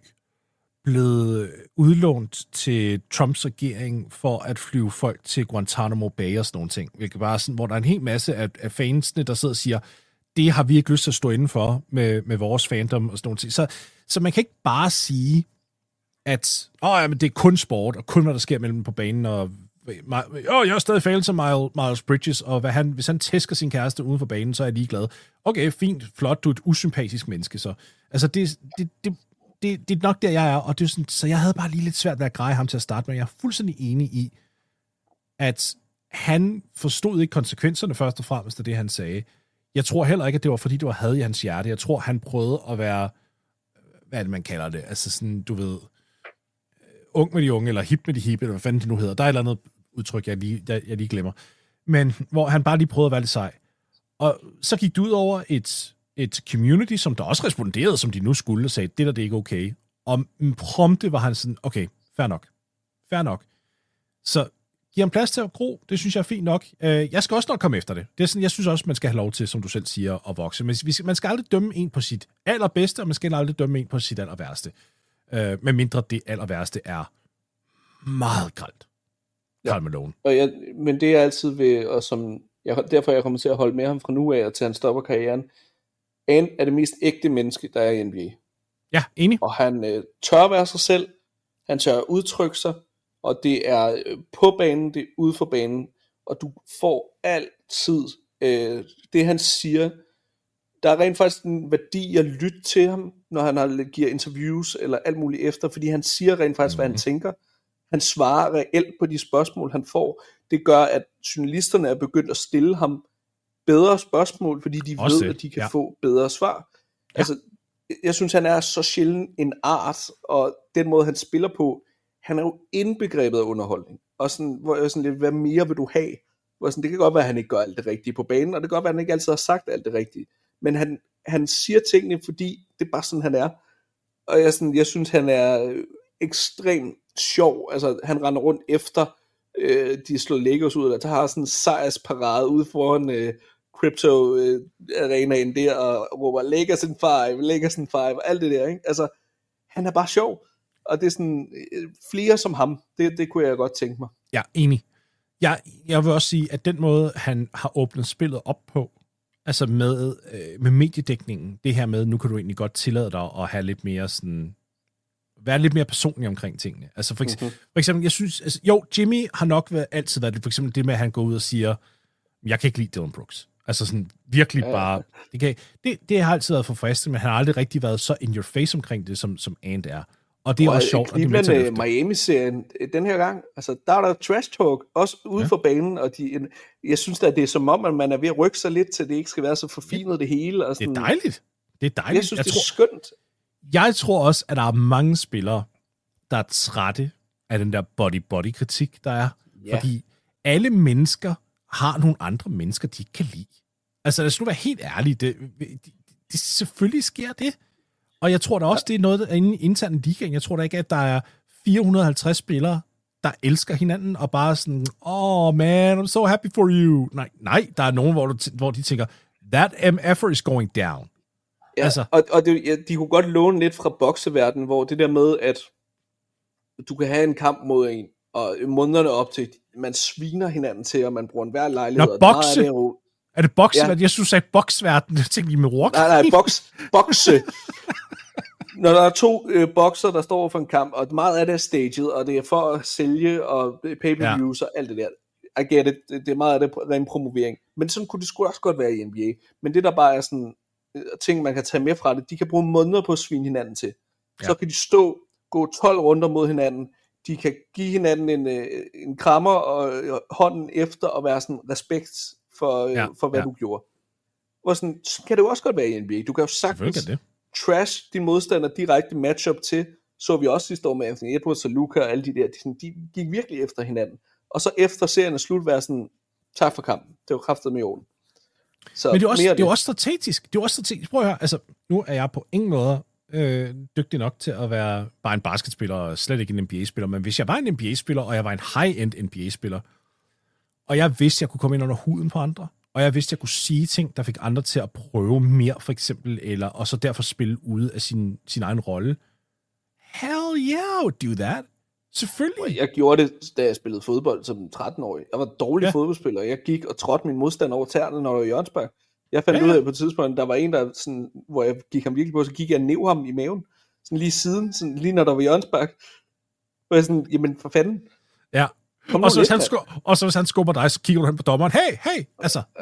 blevet udlånt til Trumps regering for at flyve folk til Guantanamo Bay og sådan nogle ting. Hvilket bare sådan, hvor der er en hel masse af, af fansene, der sidder og siger, det har vi ikke lyst til at stå indenfor med, med vores fandom og sådan nogle ting. Så, så man kan ikke bare sige, at åh, ja, men det er kun sport, og kun hvad der sker mellem dem på banen, og åh, jeg er stadig fan til Miles Bridges, og hvad han, hvis han tæsker sin kæreste uden for banen, så er jeg ligeglad. Okay, fint, flot, du er et usympatisk menneske, så. Altså, det, det, det, det, det er nok der, jeg er, og det er sådan, så jeg havde bare lige lidt svært ved at greje ham til at starte med. Jeg er fuldstændig enig i, at han forstod ikke konsekvenserne først og fremmest af det, han sagde. Jeg tror heller ikke, at det var, fordi det var had i hans hjerte. Jeg tror, han prøvede at være, hvad er det, man kalder det? Altså sådan, du ved, ung med de unge, eller hip med de hippe, eller hvad fanden det nu hedder. Der er et eller andet udtryk, jeg lige, jeg, jeg lige glemmer. Men hvor han bare lige prøvede at være lidt sej. Og så gik det ud over et, et community, som der også responderede, som de nu skulle, og sagde, det der, det er ikke okay. Og prompte var han sådan, okay, fair nok. Fair nok. Så giv ham plads til at gro, det synes jeg er fint nok. Jeg skal også nok komme efter det. Det er sådan, jeg synes også, man skal have lov til, som du selv siger, at vokse. Men man skal aldrig dømme en på sit allerbedste, og man skal aldrig dømme en på sit allerværste. Uh, med mindre det aller værste er meget grelt. Karl Malone. Og jeg, men det er altid ved, og som jeg, derfor jeg kommer til at holde med ham fra nu af, og til han stopper karrieren. Han er det mest ægte menneske, der er i N B A. Ja, enig. Og han øh, tør være sig selv, han tør udtrykke sig, og det er øh, på banen, det er ude for banen, og du får altid øh, det han siger. Der er rent faktisk en værdi at lytte til ham, når han har, giver interviews eller alt muligt efter, fordi han siger rent faktisk, mm-hmm. hvad han tænker. Han svarer reelt på de spørgsmål, han får. Det gør, at journalisterne er begyndt at stille ham bedre spørgsmål, fordi de Også ved, det. at de kan ja. få bedre svar. Ja. Altså, jeg synes, han er så sjældent en art, og den måde, han spiller på, han er jo indbegrebet af underholdning. Og sådan, hvor jeg sådan lidt, hvad mere vil du have? Hvor sådan, det kan godt være, at han ikke gør alt det rigtige på banen, og det kan godt være, at han ikke altid har sagt alt det rigtige. Men han, han siger tingene, fordi det er bare sådan, han er. Og jeg, sådan, jeg synes, han er ekstremt sjov. Altså, han render rundt efter, øh, de slår Lakers ud, og der har sådan en sejrsparade ude foran øh, Crypto-arenaen øh, der, og råber Lakers in five, Lakers in five, og alt det der, ikke? Altså, han er bare sjov. Og det er sådan, øh, flere som ham, det, det kunne jeg godt tænke mig. Ja, enig. Jeg, jeg vil også sige, at den måde, han har åbnet spillet op på, altså med, øh, med mediedækningen, det her med, nu kan du egentlig godt tillade dig at have lidt mere sådan, være lidt mere personlig omkring tingene. Altså for, mm-hmm. for eksempel, jeg synes, altså, jo, Jimmy har nok været, altid været det, for eksempel det med, at han går ud og siger, jeg kan ikke lide Dillon Brooks. Altså sådan virkelig ja, bare, det, kan, det, det har altid været for fristende, men han har aldrig rigtig været så in your face omkring det, som, som Ant er. Og det er og også sjovt. Cleveland og Miami-serien, den her gang, altså der er der trash talk, også ude ja. for banen, og de, jeg synes da, det er som om, at man er ved at rykke sig lidt til, at det ikke skal være så forfinet det hele. Og sådan. Det er dejligt. Det er dejligt. Jeg synes, jeg det er tror, skønt. Jeg tror også, at der er mange spillere, der er trætte af den der body-body-kritik, der er. Ja. Fordi alle mennesker har nogle andre mennesker, de ikke kan lide. Altså lad os nu være helt ærlige, det, det, det, selvfølgelig sker det. Og jeg tror da også, ja. det er noget, der er internt i ligaen. Jeg tror da ikke, at der er fire hundrede og halvtreds spillere, der elsker hinanden, og bare sådan, oh man, I'm so happy for you. Nej, nej, der er nogen, hvor, du t- hvor de tænker, that M F is going down. Ja, altså. og, og det, ja, de kunne godt låne lidt fra bokseverdenen, hvor det der med, at du kan have en kamp mod en, og månederne op til, man sviner hinanden til, og man bruger en hver lejlighed. Nå, bokse? Er det, er det bokseverden? Ja. Jeg synes, at boksverden, det tænkte vi med rock. Nej, nej, boks, bokse. Når der er to øh, bokser, der står for en kamp, og meget af det er staged, og det er for at sælge, og pay-per-views, ja. og alt det der. I get it, det er meget af det ren promovering. Men sådan kunne det sgu også godt være i N B A. Men det der bare er sådan, ting man kan tage med fra det, de kan bruge måneder på at svine hinanden til. Ja. Så kan de stå, gå tolv runder mod hinanden, de kan give hinanden en, en krammer og hånden efter, og være sådan respekt for, ja. for hvad ja. du gjorde. Og sådan, så kan det jo også godt være i N B A. Du kan jo sagtens trash din modstander direkte matchup til, så vi også sidste år med Anthony Edwards og Luka og alle de der, de, sådan, de gik virkelig efter hinanden. Og så efter serien er slut, være sådan, tak for kampen. Det var kraftet med i orden. Så men det er, også, det er også strategisk. Det er også strategisk. Prøv at høre, altså, nu er jeg på ingen måde øh, dygtig nok til at være bare en basketspiller, og slet ikke en N B A-spiller, men hvis jeg var en N B A-spiller, og jeg var en high-end N B A-spiller, og jeg vidste, jeg kunne komme ind under huden på andre, og jeg vidste, jeg kunne sige ting, der fik andre til at prøve mere, for eksempel, eller, og så derfor spille ude af sin, sin egen rolle. Hell yeah, I would do that. Selvfølgelig. Jeg gjorde det, da jeg spillede fodbold som tretten-årig. Jeg var en dårlig ja. fodboldspiller. Jeg gik og trådte min modstander over tæerne, når jeg var i Jørgensberg. Jeg fandt ja. ud af på et tidspunkt, der var en, der sådan, hvor jeg gik ham virkelig på, så gik jeg og næv ham i maven. Sådan lige siden, sådan lige når der var Jørgensberg. Hvor jeg sådan, jamen for fanden. Ja. Og så, hvis han skub- og så hvis han skubber dig, så kigger du hen på dommeren. Hey, hey! Altså, ja.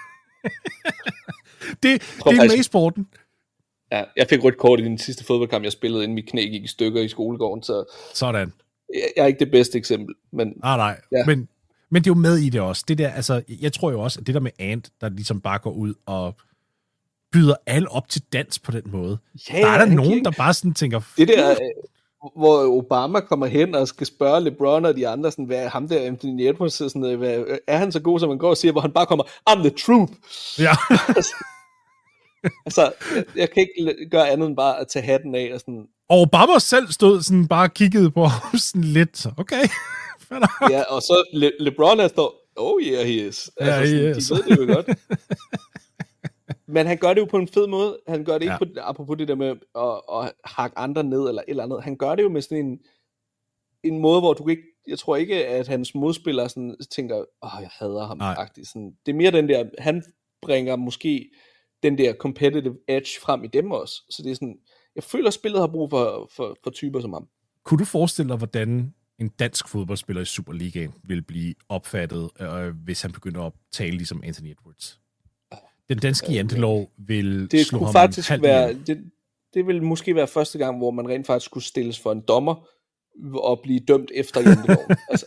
det, det er med i sporten. Ja, jeg fik rødt kort i den sidste fodboldkamp, jeg spillede, inden mit knæ gik i stykker i skolegården, så... Sådan. Jeg, jeg er ikke det bedste eksempel, men... Ah, nej, ja. men, men det er jo med i det også. Det der, altså, jeg tror jo også, at det der med Ant, der ligesom bare går ud og byder alle op til dans på den måde. Ja, der er der nogen, ikke. der bare sådan tænker... Det der, hvor Obama kommer hen og skal spørge LeBron og de andre, sådan, hvad er ham der, Anthony Edwards, sådan, hvad, er han så god, som man går og siger, hvor han bare kommer, I'm the truth! Ja. Altså, jeg, jeg kan ikke gøre andet end bare at tage hatten af. Og, sådan. Og Obama selv stod sådan bare og kiggede på sådan lidt, så okay. Ja, og så Le- LeBron er står, oh yeah, he is. Altså, ja, sådan, yes. De ved det jo godt. Men han gør det jo på en fed måde. Han gør det ikke, ja. på, apropos det der med at, at hakke andre ned, eller et eller andet. Han gør det jo med sådan en, en måde, hvor du ikke, jeg tror ikke, at hans modspillere sådan tænker, åh, oh, jeg hader ham. Sådan, det er mere den der, han bringer måske den der competitive edge frem i dem også. Så det er sådan, jeg føler, at spillet har brug for, for, for typer som ham. Kunne du forestille dig, hvordan en dansk fodboldspiller i Superligaen ville blive opfattet, øh, hvis han begynder at tale ligesom Anthony Edwards? Den danske jantelov vil det slå kunne ham faktisk være, det, det vil måske være første gang, hvor man rent faktisk skulle stilles for en dommer og blive dømt efter janteloven. Altså,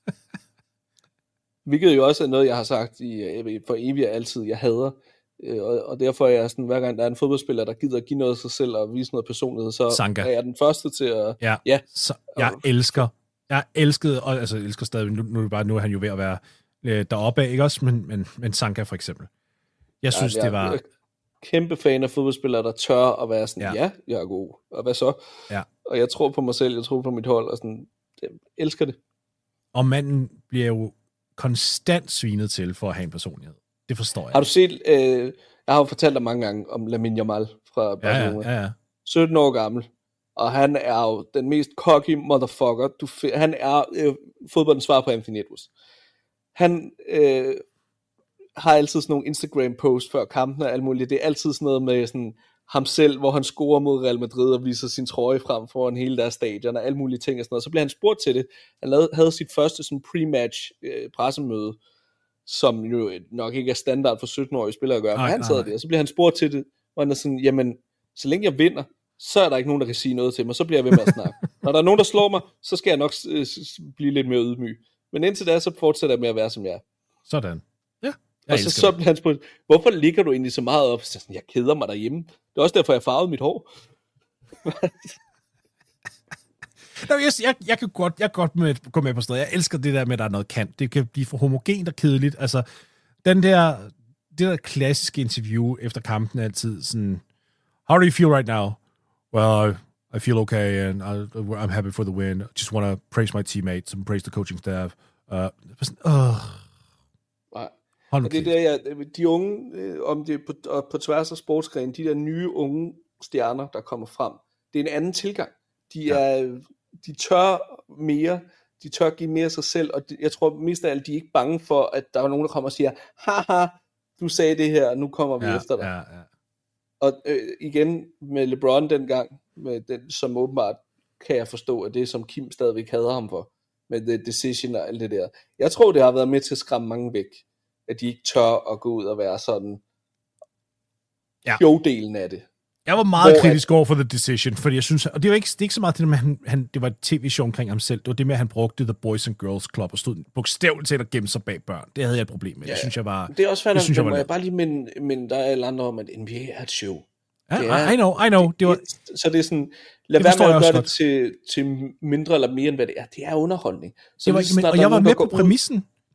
hvilket jo også er noget, jeg har sagt i, for evigt altid, jeg hader. Og, og derfor er jeg sådan, hver gang der er en fodboldspiller, der gider at give noget af sig selv og vise noget personlighed, så Sanka. Er jeg den første til at... Ja, ja. Så, jeg og, elsker, jeg elskede, og altså jeg elsker stadig, nu, nu, er bare, nu er han jo ved at være øh, deroppe af, ikke også? Men, men, men Sanka for eksempel. Jeg synes, ja, jeg, det var... Jeg er kæmpe fan af fodboldspillere, der tør at være sådan, ja, ja jeg er god, og hvad så? Ja. Og jeg tror på mig selv, jeg tror på mit hold, og sådan, jeg elsker det. Og manden bliver jo konstant svinet til for at have en personlighed. Det forstår jeg. Har du set, øh, jeg har jo fortalt dig mange gange om Lamine Yamal fra Barcelona. Ja, ja, ja. sytten år gammel, og han er jo den mest cocky motherfucker. Du, han er øh, fodboldens svar på Anthony Edwards. Han øh, har altid sådan nogle Instagram-posts før kampen og alt muligt. Det er altid sådan noget med sådan, ham selv, hvor han scorer mod Real Madrid og viser sin trøje frem foran hele deres stadion og alle mulige ting og sådan noget. Så bliver han spurgt til det. Han lavede, havde sit første sådan pre-match øh, pressemøde, som jo nok ikke er standard for sytten-årige spillere at gøre, men han sad der, og så bliver han spurgt til det, og han er sådan, jamen, så længe jeg vinder, så er der ikke nogen, der kan sige noget til mig, så bliver jeg ved med at snakke. Når der er nogen, der slår mig, så skal jeg nok øh, blive lidt mere ydmyg. Men indtil da, så fortsætter jeg med at være, som jeg er. Sådan. Ja. Og så, så bliver han spurgt, hvorfor ligger du egentlig så meget op? Så sådan, jeg keder mig derhjemme. Det er også derfor, jeg farvede mit hår. Nå, jeg, jeg, jeg kan godt, jeg kan godt med, gå med på stedet. Jeg elsker det der med, at der er noget kant. Det kan blive for homogent og kedeligt. Altså, den der, det der klassiske interview efter kampen er altid sådan, how do you feel right now? Well, I, I feel okay, and I, I'm happy for the win. I just want to praise my teammates and praise the coaching staff. Uh, sådan, uh. Nej. Det er der, jeg, de unge, om det er på, på tværs af sportsgrenen, de der nye unge stjerner, der kommer frem, det er en anden tilgang. De er... Ja. De tør mere, de tør give mere af sig selv, og de, jeg tror mest af alt, de er ikke bange for, at der er nogen, der kommer og siger, haha, du sagde det her, nu kommer vi ja, efter dig. Ja, ja. Og øh, igen med LeBron dengang, med den, som åbenbart kan jeg forstå, at det som Kim stadigvæk hader ham for, med The Decision og alt det der. Jeg tror, det har været med til at skræmme mange væk, at de ikke tør at gå ud og være sådan, ja. Jo-delen af det. Jeg var meget Hvor kritisk over for The Decision, fordi jeg synes, og det var ikke, det er ikke så meget det med, han, han, det var et tv-show omkring ham selv, det var det med, at han brugte The Boys and Girls Club, og stod bogstaveligt til at gemme sig bag børn. Det havde jeg et problem med. Ja, det synes jeg var... Det er også fandme, jeg, jeg, jeg bare lige minde, minde der er alle andre om, at N B A er et show. Ja, er, I know, I know. Det var, det, så det er sådan, lad være med at gøre det til, til mindre eller mere, end hvad det er. Det er underholdning. Så det var, men, og jeg var med på præmissen. Det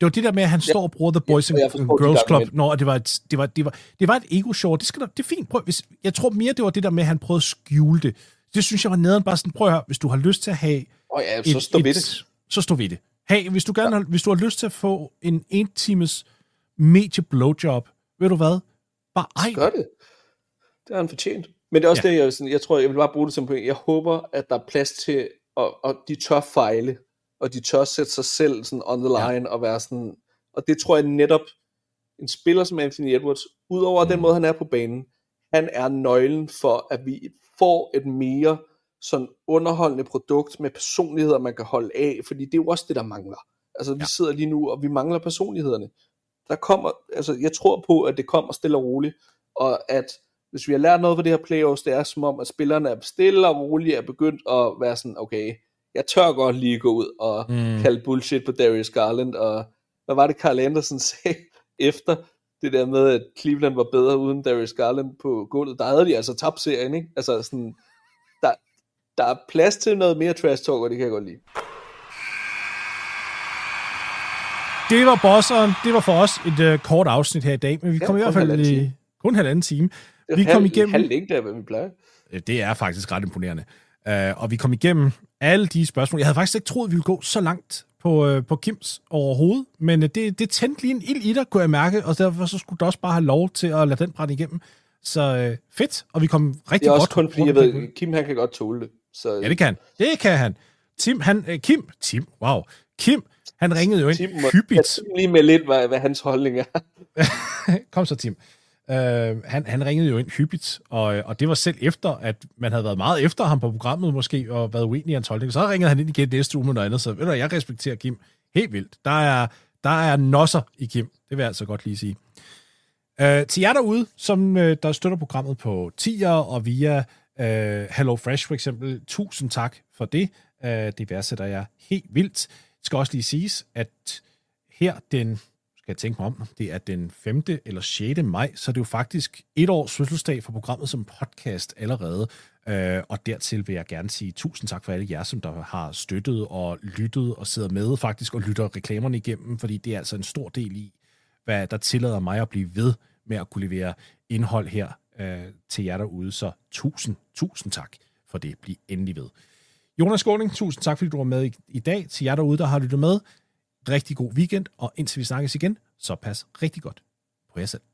Det var det der med, at han står og bruger The Boys Ja, jeg and forstår Girls dit Club, argument. når det var et, det var, det var, det var et ego-show. Det, skal der, det er fint. Prøv, hvis, jeg tror mere, det var det der med, at han prøvede at skjule det. Det synes jeg var nederen. Bare sådan, prøv at høre, hvis du har lyst til at have... Åh ja, så stå ved det. Så stå ved det. Hey, hvis du, gerne har, hvis du har lyst til at få en en times medie-blowjob, ved du hvad? Bare ej. Gør det. Det har han fortjent. Men det er også Ja. det, jeg, sådan, jeg tror, jeg vil bare bruge det som point. Jeg håber, at der er plads til, og, og de tør fejle, og de tør sætte sig selv sådan on the line, ja. og være sådan, og det tror jeg netop, en spiller som Anthony Edwards, udover mm. den måde, han er på banen, han er nøglen for, at vi får et mere sådan underholdende produkt med personligheder, man kan holde af, fordi det er jo også det, der mangler. Altså, vi ja. sidder lige nu, og vi mangler personlighederne. Der kommer, altså, jeg tror på, at det kommer stille og roligt, og at hvis vi har lært noget fra det her playoffs, det er som om, at spillerne er stille og roligt, er begyndt at være sådan, okay, jeg tør godt lige gå ud og mm. kalde bullshit på Darius Garland, og hvad var det, Carl Anderson sagde efter det der med, at Cleveland var bedre uden Darius Garland på gulvet? Der havde de altså tabt serien, ikke? Altså sådan, der, der er plads til noget mere trash talk, og det kan jeg godt lide. Det var bosseren. Det var for os et uh, kort afsnit her i dag, men vi ja, kom i hvert fald i kun en halvanden time. Vi halv, kom igennem... halv længde af, hvad vi plejer. Det er faktisk ret imponerende. Uh, og vi kom igennem alle de spørgsmål. Jeg havde faktisk ikke troet, at vi ville gå så langt på, uh, på Kims overhovedet, men uh, det, det tændte lige en ild i dig, kunne jeg mærke, og derfor så skulle du også bare have lov til at lade den brænde igennem. Så uh, fedt, og vi kom rigtig godt. Det er også godt kun fordi, jeg ved, Kim han kan godt tåle det. Så... Ja, det kan han. Det kan han. Tim, han... Uh, Kim... Tim, wow. Kim, han ringede jo ind Tim må, hyppigt. Jeg lige med lidt, hvad, hvad hans holdning er. Kom så, Tim. Uh, han, han ringede jo ind hyppigt, og, og det var selv efter, at man havde været meget efter ham på programmet måske, og været uenig i hans holdning. Så ringede han ind igen næste uge med noget andet, så ved du, jeg respekterer Kim helt vildt. Der er, der er nosser i Kim, det vil jeg altså godt lige sige. Uh, til jer derude, som uh, der støtter programmet på tier og via uh, HelloFresh for eksempel, tusind tak for det. Uh, det værdsætter jeg helt vildt. Det skal også lige siges, at her den... skal jeg tænke mig om, det er den femte eller sjette maj, så det er jo faktisk et års fødselsdag for programmet som podcast allerede, øh, og dertil vil jeg gerne sige tusind tak for alle jer, som der har støttet og lyttet og sidder med faktisk og lytter reklamerne igennem, fordi det er altså en stor del i, hvad der tillader mig at blive ved med at kunne levere indhold her øh, til jer derude, så tusind, tusind tak for det. Bliv endelig ved. Jonas Skåning, tusind tak, fordi du var med i, i dag. Til jer derude, der har lyttet med, rigtig god weekend, og indtil vi snakkes igen, så pas rigtig godt på jer selv.